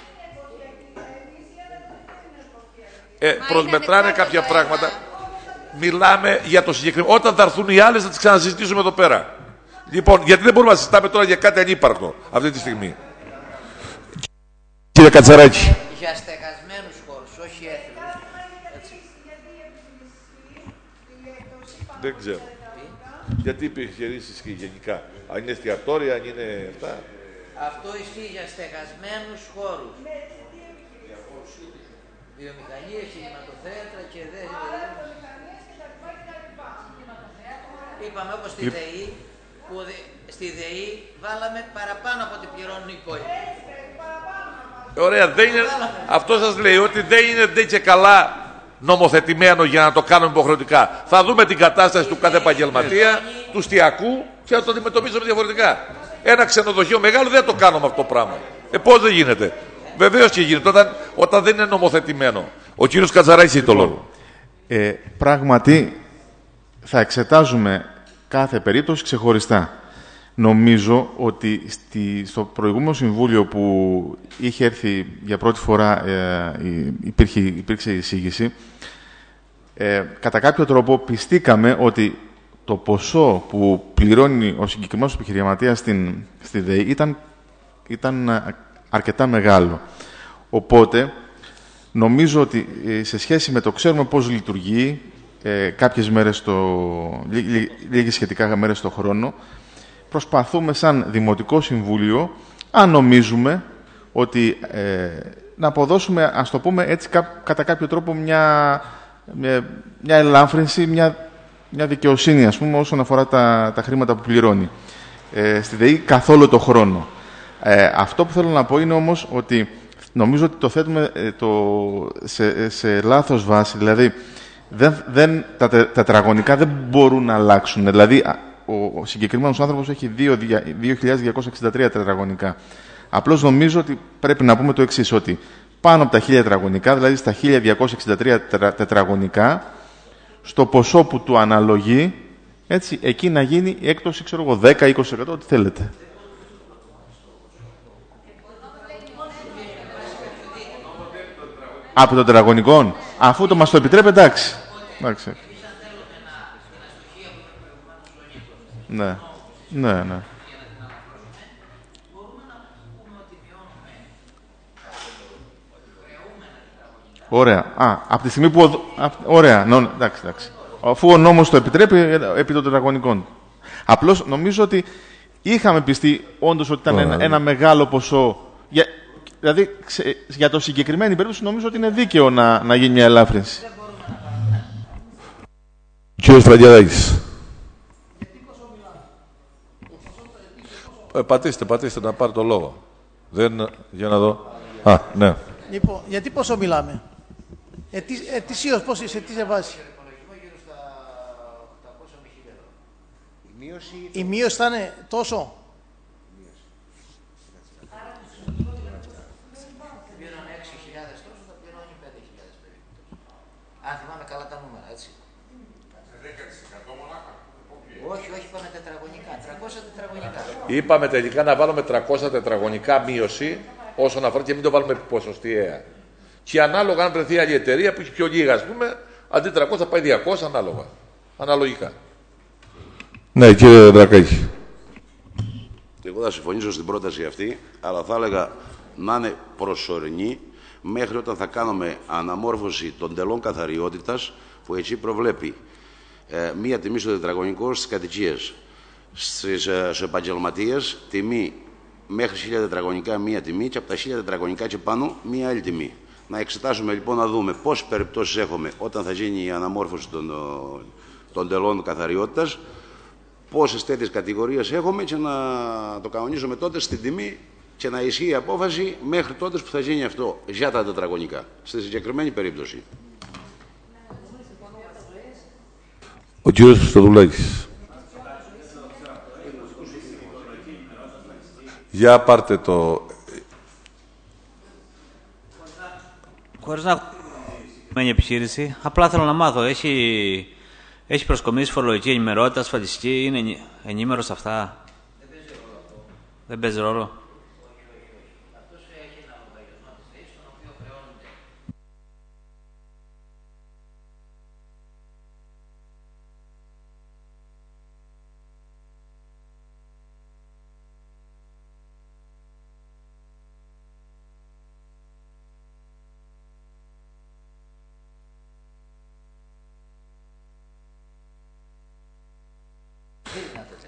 Ε, προσμετράνε κάποια πράγματα. μιλάμε για το συγκεκριμένο. Όταν θα έρθουν οι άλλες θα τις ξανασυζητήσουμε εδώ πέρα. Λοιπόν, γιατί δεν μπορούμε να συζητάμε τώρα για κάτι ανύπαρκτο αυτή τη στιγμή. Κύριε Κατσαράκη. Για στεγασμένους χώρους, όχι έθνους. Δεν ξέρω. Γιατί επιχειρήσεις και γενικά. Αν είναι εστιατόρια, αν είναι αυτά. Αυτό ισχύει για στεγασμένους χώρους. Βιομηχανία, κινηματοθέατρα και δεν. Είπαμε όπως στη ΔΕΗ, που στη ΔΕΗ βάλαμε παραπάνω από ό,τι πληρώνουν οι υπόλοιποι. Ωραία, δεν είναι, αυτό σας λέει ότι δεν είναι δεν και καλά νομοθετημένο για να το κάνουμε υποχρεωτικά. Θα δούμε την κατάσταση του κάθε επαγγελματία, του στιακού και θα το αντιμετωπίσουμε διαφορετικά. Ένα ξενοδοχείο μεγάλο δεν το κάνουμε αυτό το πράγμα. Ε, πώς δεν γίνεται. Βεβαίως και γίνεται όταν, όταν δεν είναι νομοθετημένο. Ο κύριος Κατσαράκης έχει το λόγο. Ε, πράγματι, θα εξετάζουμε κάθε περίπτωση ξεχωριστά. Νομίζω ότι στη, στο προηγούμενο συμβούλιο που είχε έρθει για πρώτη φορά ε, υπήρχε, υπήρξε εισήγηση, ε, κατά κάποιο τρόπο πιστήκαμε ότι το ποσό που πληρώνει ο συγκεκριμένος επιχειρηματίας στην, στη ΔΕΗ ήταν, ήταν αρκετά μεγάλο. Οπότε, νομίζω ότι ε, σε σχέση με το ξέρουμε πώς λειτουργεί, ε, κάποιες μέρες το, λί, λί, λίγες σχετικά μέρες το χρόνο, προσπαθούμε σαν Δημοτικό Συμβούλιο, αν νομίζουμε ότι ε, να αποδώσουμε, ας το πούμε έτσι, κα, κατά κάποιο τρόπο μια, μια, μια ελάφρυνση, μια, μια δικαιοσύνη, ας πούμε, όσον αφορά τα, τα χρήματα που πληρώνει ε, στη ΔΕΗ καθόλου το χρόνο. Ε, αυτό που θέλω να πω είναι όμως ότι νομίζω ότι το θέτουμε ε, το, σε, σε λάθος βάση, δηλαδή δεν, δεν, τα τε, τετραγωνικά δεν μπορούν να αλλάξουν, δηλαδή ο, ο συγκεκριμένος άνθρωπος έχει δύο χιλιάδες διακόσια εξήντα τρία τετραγωνικά. Απλώς νομίζω ότι πρέπει να πούμε το εξής, ότι πάνω από τα χίλια τετραγωνικά, δηλαδή στα χίλια διακόσια εξήντα τρία τετραγωνικά, στο ποσό που του αναλογεί, έτσι, εκεί να γίνει η έκπτωση, ξέρω εγώ, δέκα με είκοσι τοις εκατό, ό,τι θέλετε. Από των τετραγωνικών. Αφού το μας το επιτρέπει, εντάξει. εντάξει. Ναι, ναι, ναι. Ωραία. Α, από τη στιγμή που... Ο... Α, ωραία. Ναι, εντάξει, εντάξει. Αφού ο νόμος το επιτρέπει, επί των τετραγωνικών. Απλώς νομίζω ότι είχαμε πιστεί όντως ότι ήταν ένα, ένα μεγάλο ποσό. Για, δηλαδή, ξε, για το συγκεκριμένη περίπτωση νομίζω ότι είναι δίκαιο να, να γίνει μια ελάφρυνση. Κύριος Φραγκιαδάκης. Ε, πατήστε, πατήστε να πάρει το λόγο. Δεν, για να δω. Α, ναι. Λοιπόν, γιατί πόσο μιλάμε. Ετήσ, ετησίως, πώς είσαι, τι σε βάση. Η μείωση... Η μείωση θα είναι τόσο. Πλήρωνε έξι χιλιάδες τόσο, θα πληρώνει πέντε χιλιάδες περίπου. Αν θυμάμαι καλά τα νούμερα, έτσι. δέκα τοις εκατό μονάχα. Όχι, όχι, είπαμε τετραγωνικά. τριακόσια τετραγωνικά. Είπαμε τελικά να βάλουμε τριακόσια τετραγωνικά μείωση όσον αφορά και μην το βάλουμε ποσοστιαία. Και ανάλογα αν βρεθεί άλλη εταιρεία που έχει πιο λίγα, ας πούμε, αντί τριακόσια θα πάει διακόσια ανάλογα. Αναλογικά. Ναι, κύριε Δρακάκη. Εγώ θα συμφωνήσω στην πρόταση αυτή, αλλά θα έλεγα να είναι προσωρινή μέχρι όταν θα κάνουμε αναμόρφωση των τελών καθαριότητας που έτσι προβλέπει ε, μία τιμή στο τετραγωνικό στις κατοικίες. Στις ε, επαγγελματίες τιμή μέχρι χίλια τετραγωνικά μία τιμή και από τα χίλια τετραγωνικά και πάνω μία άλλη τιμή. Να εξετάσουμε λοιπόν να δούμε πόσες περιπτώσεις έχουμε όταν θα γίνει η αναμόρφωση των, των τελών καθαριότητας, πόσες τέτοιες κατηγορίες έχουμε και να το κανονίζουμε τότε στην τιμή και να ισχύει η απόφαση μέχρι τότε που θα γίνει αυτό για τα τετραγωνικά, στη συγκεκριμένη περίπτωση. Ο κύριος Χριστοδουλάκης. Για πάρτε το... Χωρίς να έχουμε επιχείρηση, απλά θέλω να μάθω. Έχει, έχει προσκομίσει φορολογική ενημερότητα, ασφαλιστική, είναι ενήμερος αυτά. Δεν παίζει ρόλο.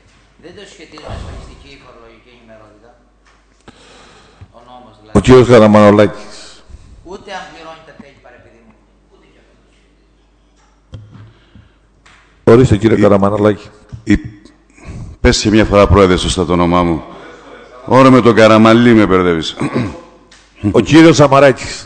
Δεν το σχετίζει με ασφαλιστική ή φορολογική ενημερότητα. Ο νόμος δηλαδή. Ο κύριος Καραμανολάκης. Ούτε αν πληρώνει τα τέλη παρεπιθεί μου. Ούτε και αυτό. Ορίστε κύριε η... Καραμανολάκη. Η... Πες και μια φορά, πρόεδρε, σωστά το όνομά μου. Ώρα με τον Καραμαλή με μπερδεύεις. Ο κύριος Σαμαράκης.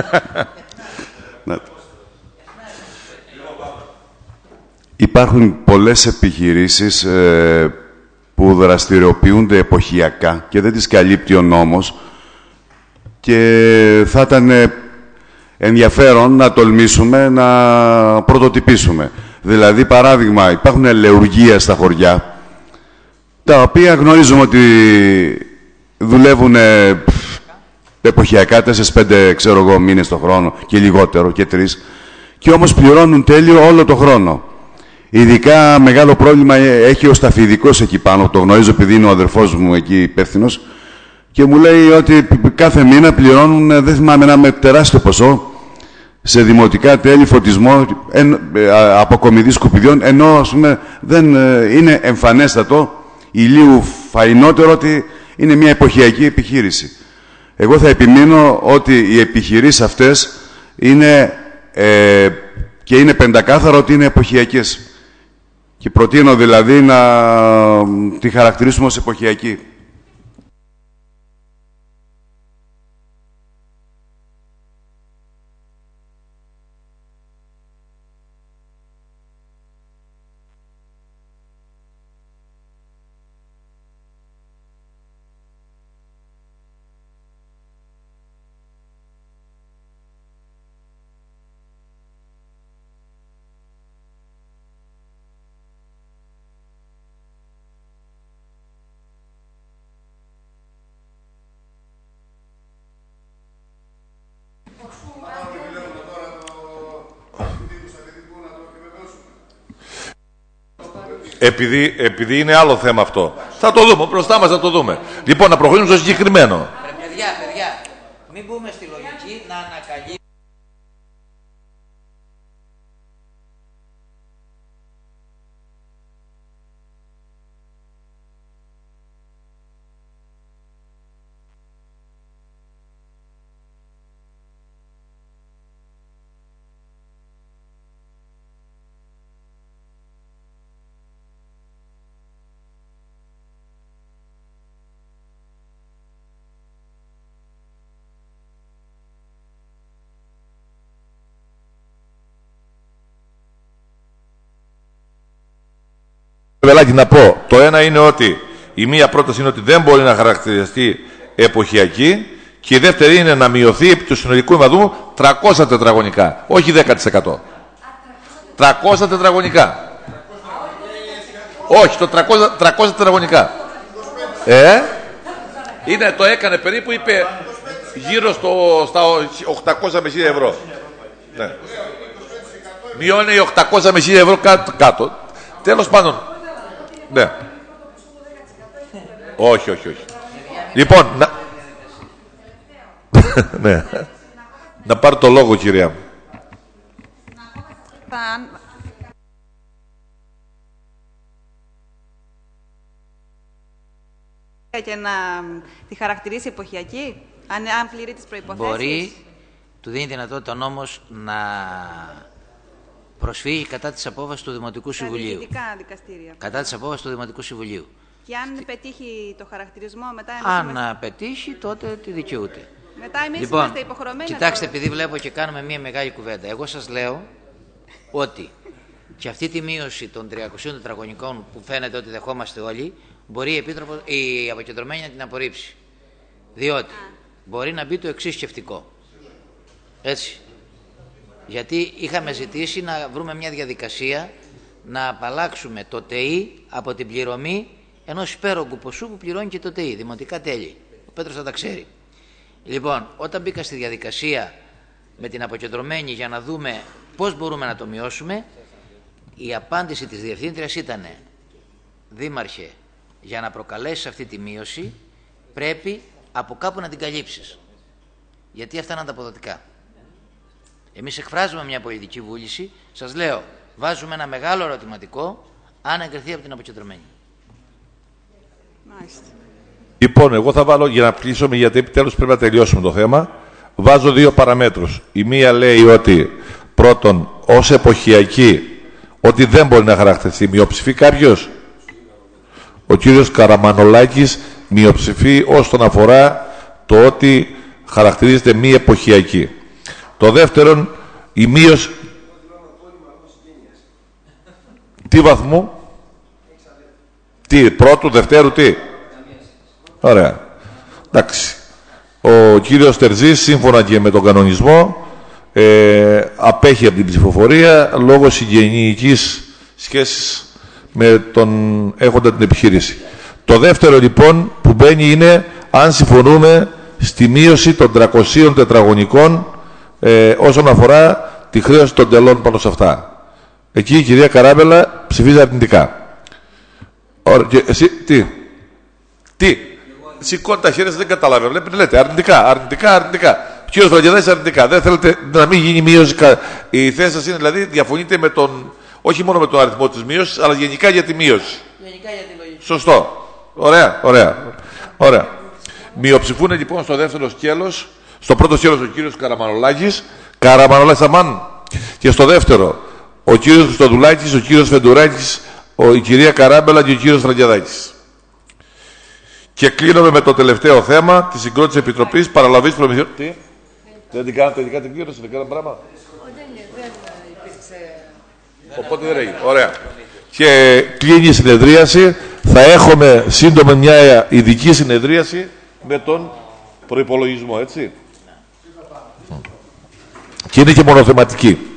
Υπάρχουν πολλές επιχειρήσεις ε, που δραστηριοποιούνται εποχιακά και δεν τις καλύπτει ο νόμος και θα ήταν ε, ενδιαφέρον να τολμήσουμε να πρωτοτυπήσουμε. Δηλαδή, παράδειγμα, υπάρχουν ελεουργεία στα χωριά τα οποία γνωρίζουμε ότι δουλεύουν ε, εποχιακά, τέσσερις πέντε ξέρω εγώ μήνες το χρόνο και λιγότερο και τρεις και όμως πληρώνουν τέλειο όλο το χρόνο. Ειδικά μεγάλο πρόβλημα έχει ο σταφιδικός εκεί πάνω, το γνωρίζω επειδή είναι ο αδερφός μου εκεί υπεύθυνος και μου λέει ότι κάθε μήνα πληρώνουν, δεν θυμάμαι, ένα τεράστιο ποσό σε δημοτικά τέλη, φωτισμό, εν, αποκομιδή σκουπιδιών, ενώ ας πούμε δεν είναι εμφανέστατο, ηλίου φαϊνότερο ότι είναι μια εποχιακή επιχείρηση. Εγώ θα επιμείνω ότι οι επιχειρήσεις αυτές είναι ε, και είναι πεντακάθαρο ότι είναι εποχιακές. Και προτείνω δηλαδή να τη χαρακτηρίσουμε ως εποχιακή. Επειδή, επειδή είναι άλλο θέμα αυτό. Θα το δούμε, μπροστά μας θα το δούμε. Λοιπόν, να προχωρήσουμε στο συγκεκριμένο. Ρε, παιδιά, παιδιά, μην μπούμε στη λογική να ανακαλύψουμε. Βελάκη, να πω, το ένα είναι ότι η μία πρόταση είναι ότι δεν μπορεί να χαρακτηριστεί εποχιακή και η δεύτερη είναι να μειωθεί επί του συνολικού εμβαδού τριακόσια τετραγωνικά, όχι δέκα τοις εκατό. τριακόσια τετραγωνικά. Όχι, το τριακόσια, τριακόσια τετραγωνικά. Ε, είναι, το έκανε περίπου, είπε γύρω στο, στα οκτακόσια με χίλια ευρώ. Ναι. Μειώνει οκτακόσια με χίλια ευρώ κάτω. κάτω. Τέλος πάντων. Ναι. Όχι, όχι, όχι. Λοιπόν, να... ναι. Να πάρει το λόγο, κυρία μου. Και να τη χαρακτηρίσει εποχιακή, αν, αν πληρεί τις προϋποθέσεις. Μπορεί, του δίνει δυνατότητα ο νόμος να προσφύγει κατά της απόφασης του Δημοτικού Συμβουλίου. Διοικητικά δικαστήρια. Κατά της απόφασης του Δημοτικού Συμβουλίου. Και αν πετύχει το χαρακτηρισμό, μετά εμείς Αν είμαστε... πετύχει, τότε τη δικαιούται. Μετά εμείς λοιπόν, είμαστε υποχρεωμένοι. Κοιτάξτε, να το... επειδή βλέπω και κάνουμε μια μεγάλη κουβέντα. Εγώ σας λέω ότι και αυτή τη μείωση των τριακοσίων τετραγωνικών που φαίνεται ότι δεχόμαστε όλοι, μπορεί η, Επίτροπο, η αποκεντρωμένη να την απορρίψει. Διότι Α. μπορεί να μπει το εξής σκεφτικό. Έτσι. Γιατί είχαμε ζητήσει να βρούμε μια διαδικασία να απαλλάξουμε το ΤΕΗ από την πληρωμή ενός υπέρογκου ποσού που πληρώνει και το ΤΕΗ, δημοτικά τέλη. Ο Πέτρος θα τα ξέρει. Λοιπόν, όταν μπήκα στη διαδικασία με την αποκεντρωμένη για να δούμε πώς μπορούμε να το μειώσουμε, η απάντηση της διευθύντριας ήταν: Δήμαρχε, για να προκαλέσεις αυτή τη μείωση πρέπει από κάπου να την καλύψεις. Γιατί αυτά είναι ανταποδοτικά. Εμείς εκφράζουμε μια πολιτική βούληση, σας λέω, βάζουμε ένα μεγάλο ερωτηματικό αν εγκριθεί από την αποκεντρωμένη. Λοιπόν, εγώ θα βάλω, για να κλείσουμε, γιατί επιτέλους πρέπει να τελειώσουμε το θέμα, βάζω δύο παραμέτρους. Η μία λέει ότι πρώτον, ως εποχιακή, ότι δεν μπορεί να χαρακτηριστεί. Μειοψηφεί κάποιος? Ο κύριος Καραμανολάκης μειοψηφεί όσον αφορά το ότι χαρακτηρίζεται μη εποχιακή. Το δεύτερον, η μείωση... Τι βαθμού? Τι, πρώτου, δευτέρου, τι? Ωραία. Εντάξει. Ο κύριος Τερζής, σύμφωνα και με τον κανονισμό, ε, απέχει από την ψηφοφορία λόγω συγγενειακής σχέσης με τον έχοντα την επιχείρηση. Το δεύτερο λοιπόν που μπαίνει είναι αν συμφωνούμε στη μείωση των τριακοσίων τετραγωνικών ε, όσον αφορά τη χρέωση των τελών πάνω σε αυτά. Εκεί η κυρία Καράβελα ψηφίζει αρνητικά. Ωραία, και εσύ τι? Τι? Σηκώνει τα χέρια, δεν καταλάβει. Βλέπετε, λέτε αρνητικά, αρνητικά, αρνητικά. Ο κύριος Βραγκεδάκης αρνητικά. Δεν θέλετε να μην γίνει μείωση. Η θέση σας είναι δηλαδή διαφωνείτε με τον, όχι μόνο με τον αριθμό της μείωσης, αλλά γενικά για τη μείωση. Γενικά για τη λογική. Σωστό. Ωραία, ωραία. ωραία. Μειοψηφούν λοιπόν στο δεύτερο σκέλος, στο πρώτο σκέλος ο κύριος Καραμανολάκης, Καραμανολάκης αμάν, και στο δεύτερο ο κύριος Χριστοδουλάκης, ο κύριος Φεντουράκης, ο, η κυρία Καράμπελα και ο κύριος Βραγκεδάκης. Και κλείνουμε με το τελευταίο θέμα τη συγκρότηση Επιτροπής Παραλαβής Προμηθειών. Τι? Δεν την κάνατε ειδικά την κλήρωση, δεν κάνατε πράγμα. Οπότε δεν έγινε. Ωραία. Και κλείνει η συνεδρίαση. Θα έχουμε σύντομα μια ειδική συνεδρίαση με τον προϋπολογισμό, έτσι. Και είναι και μονοθεματική.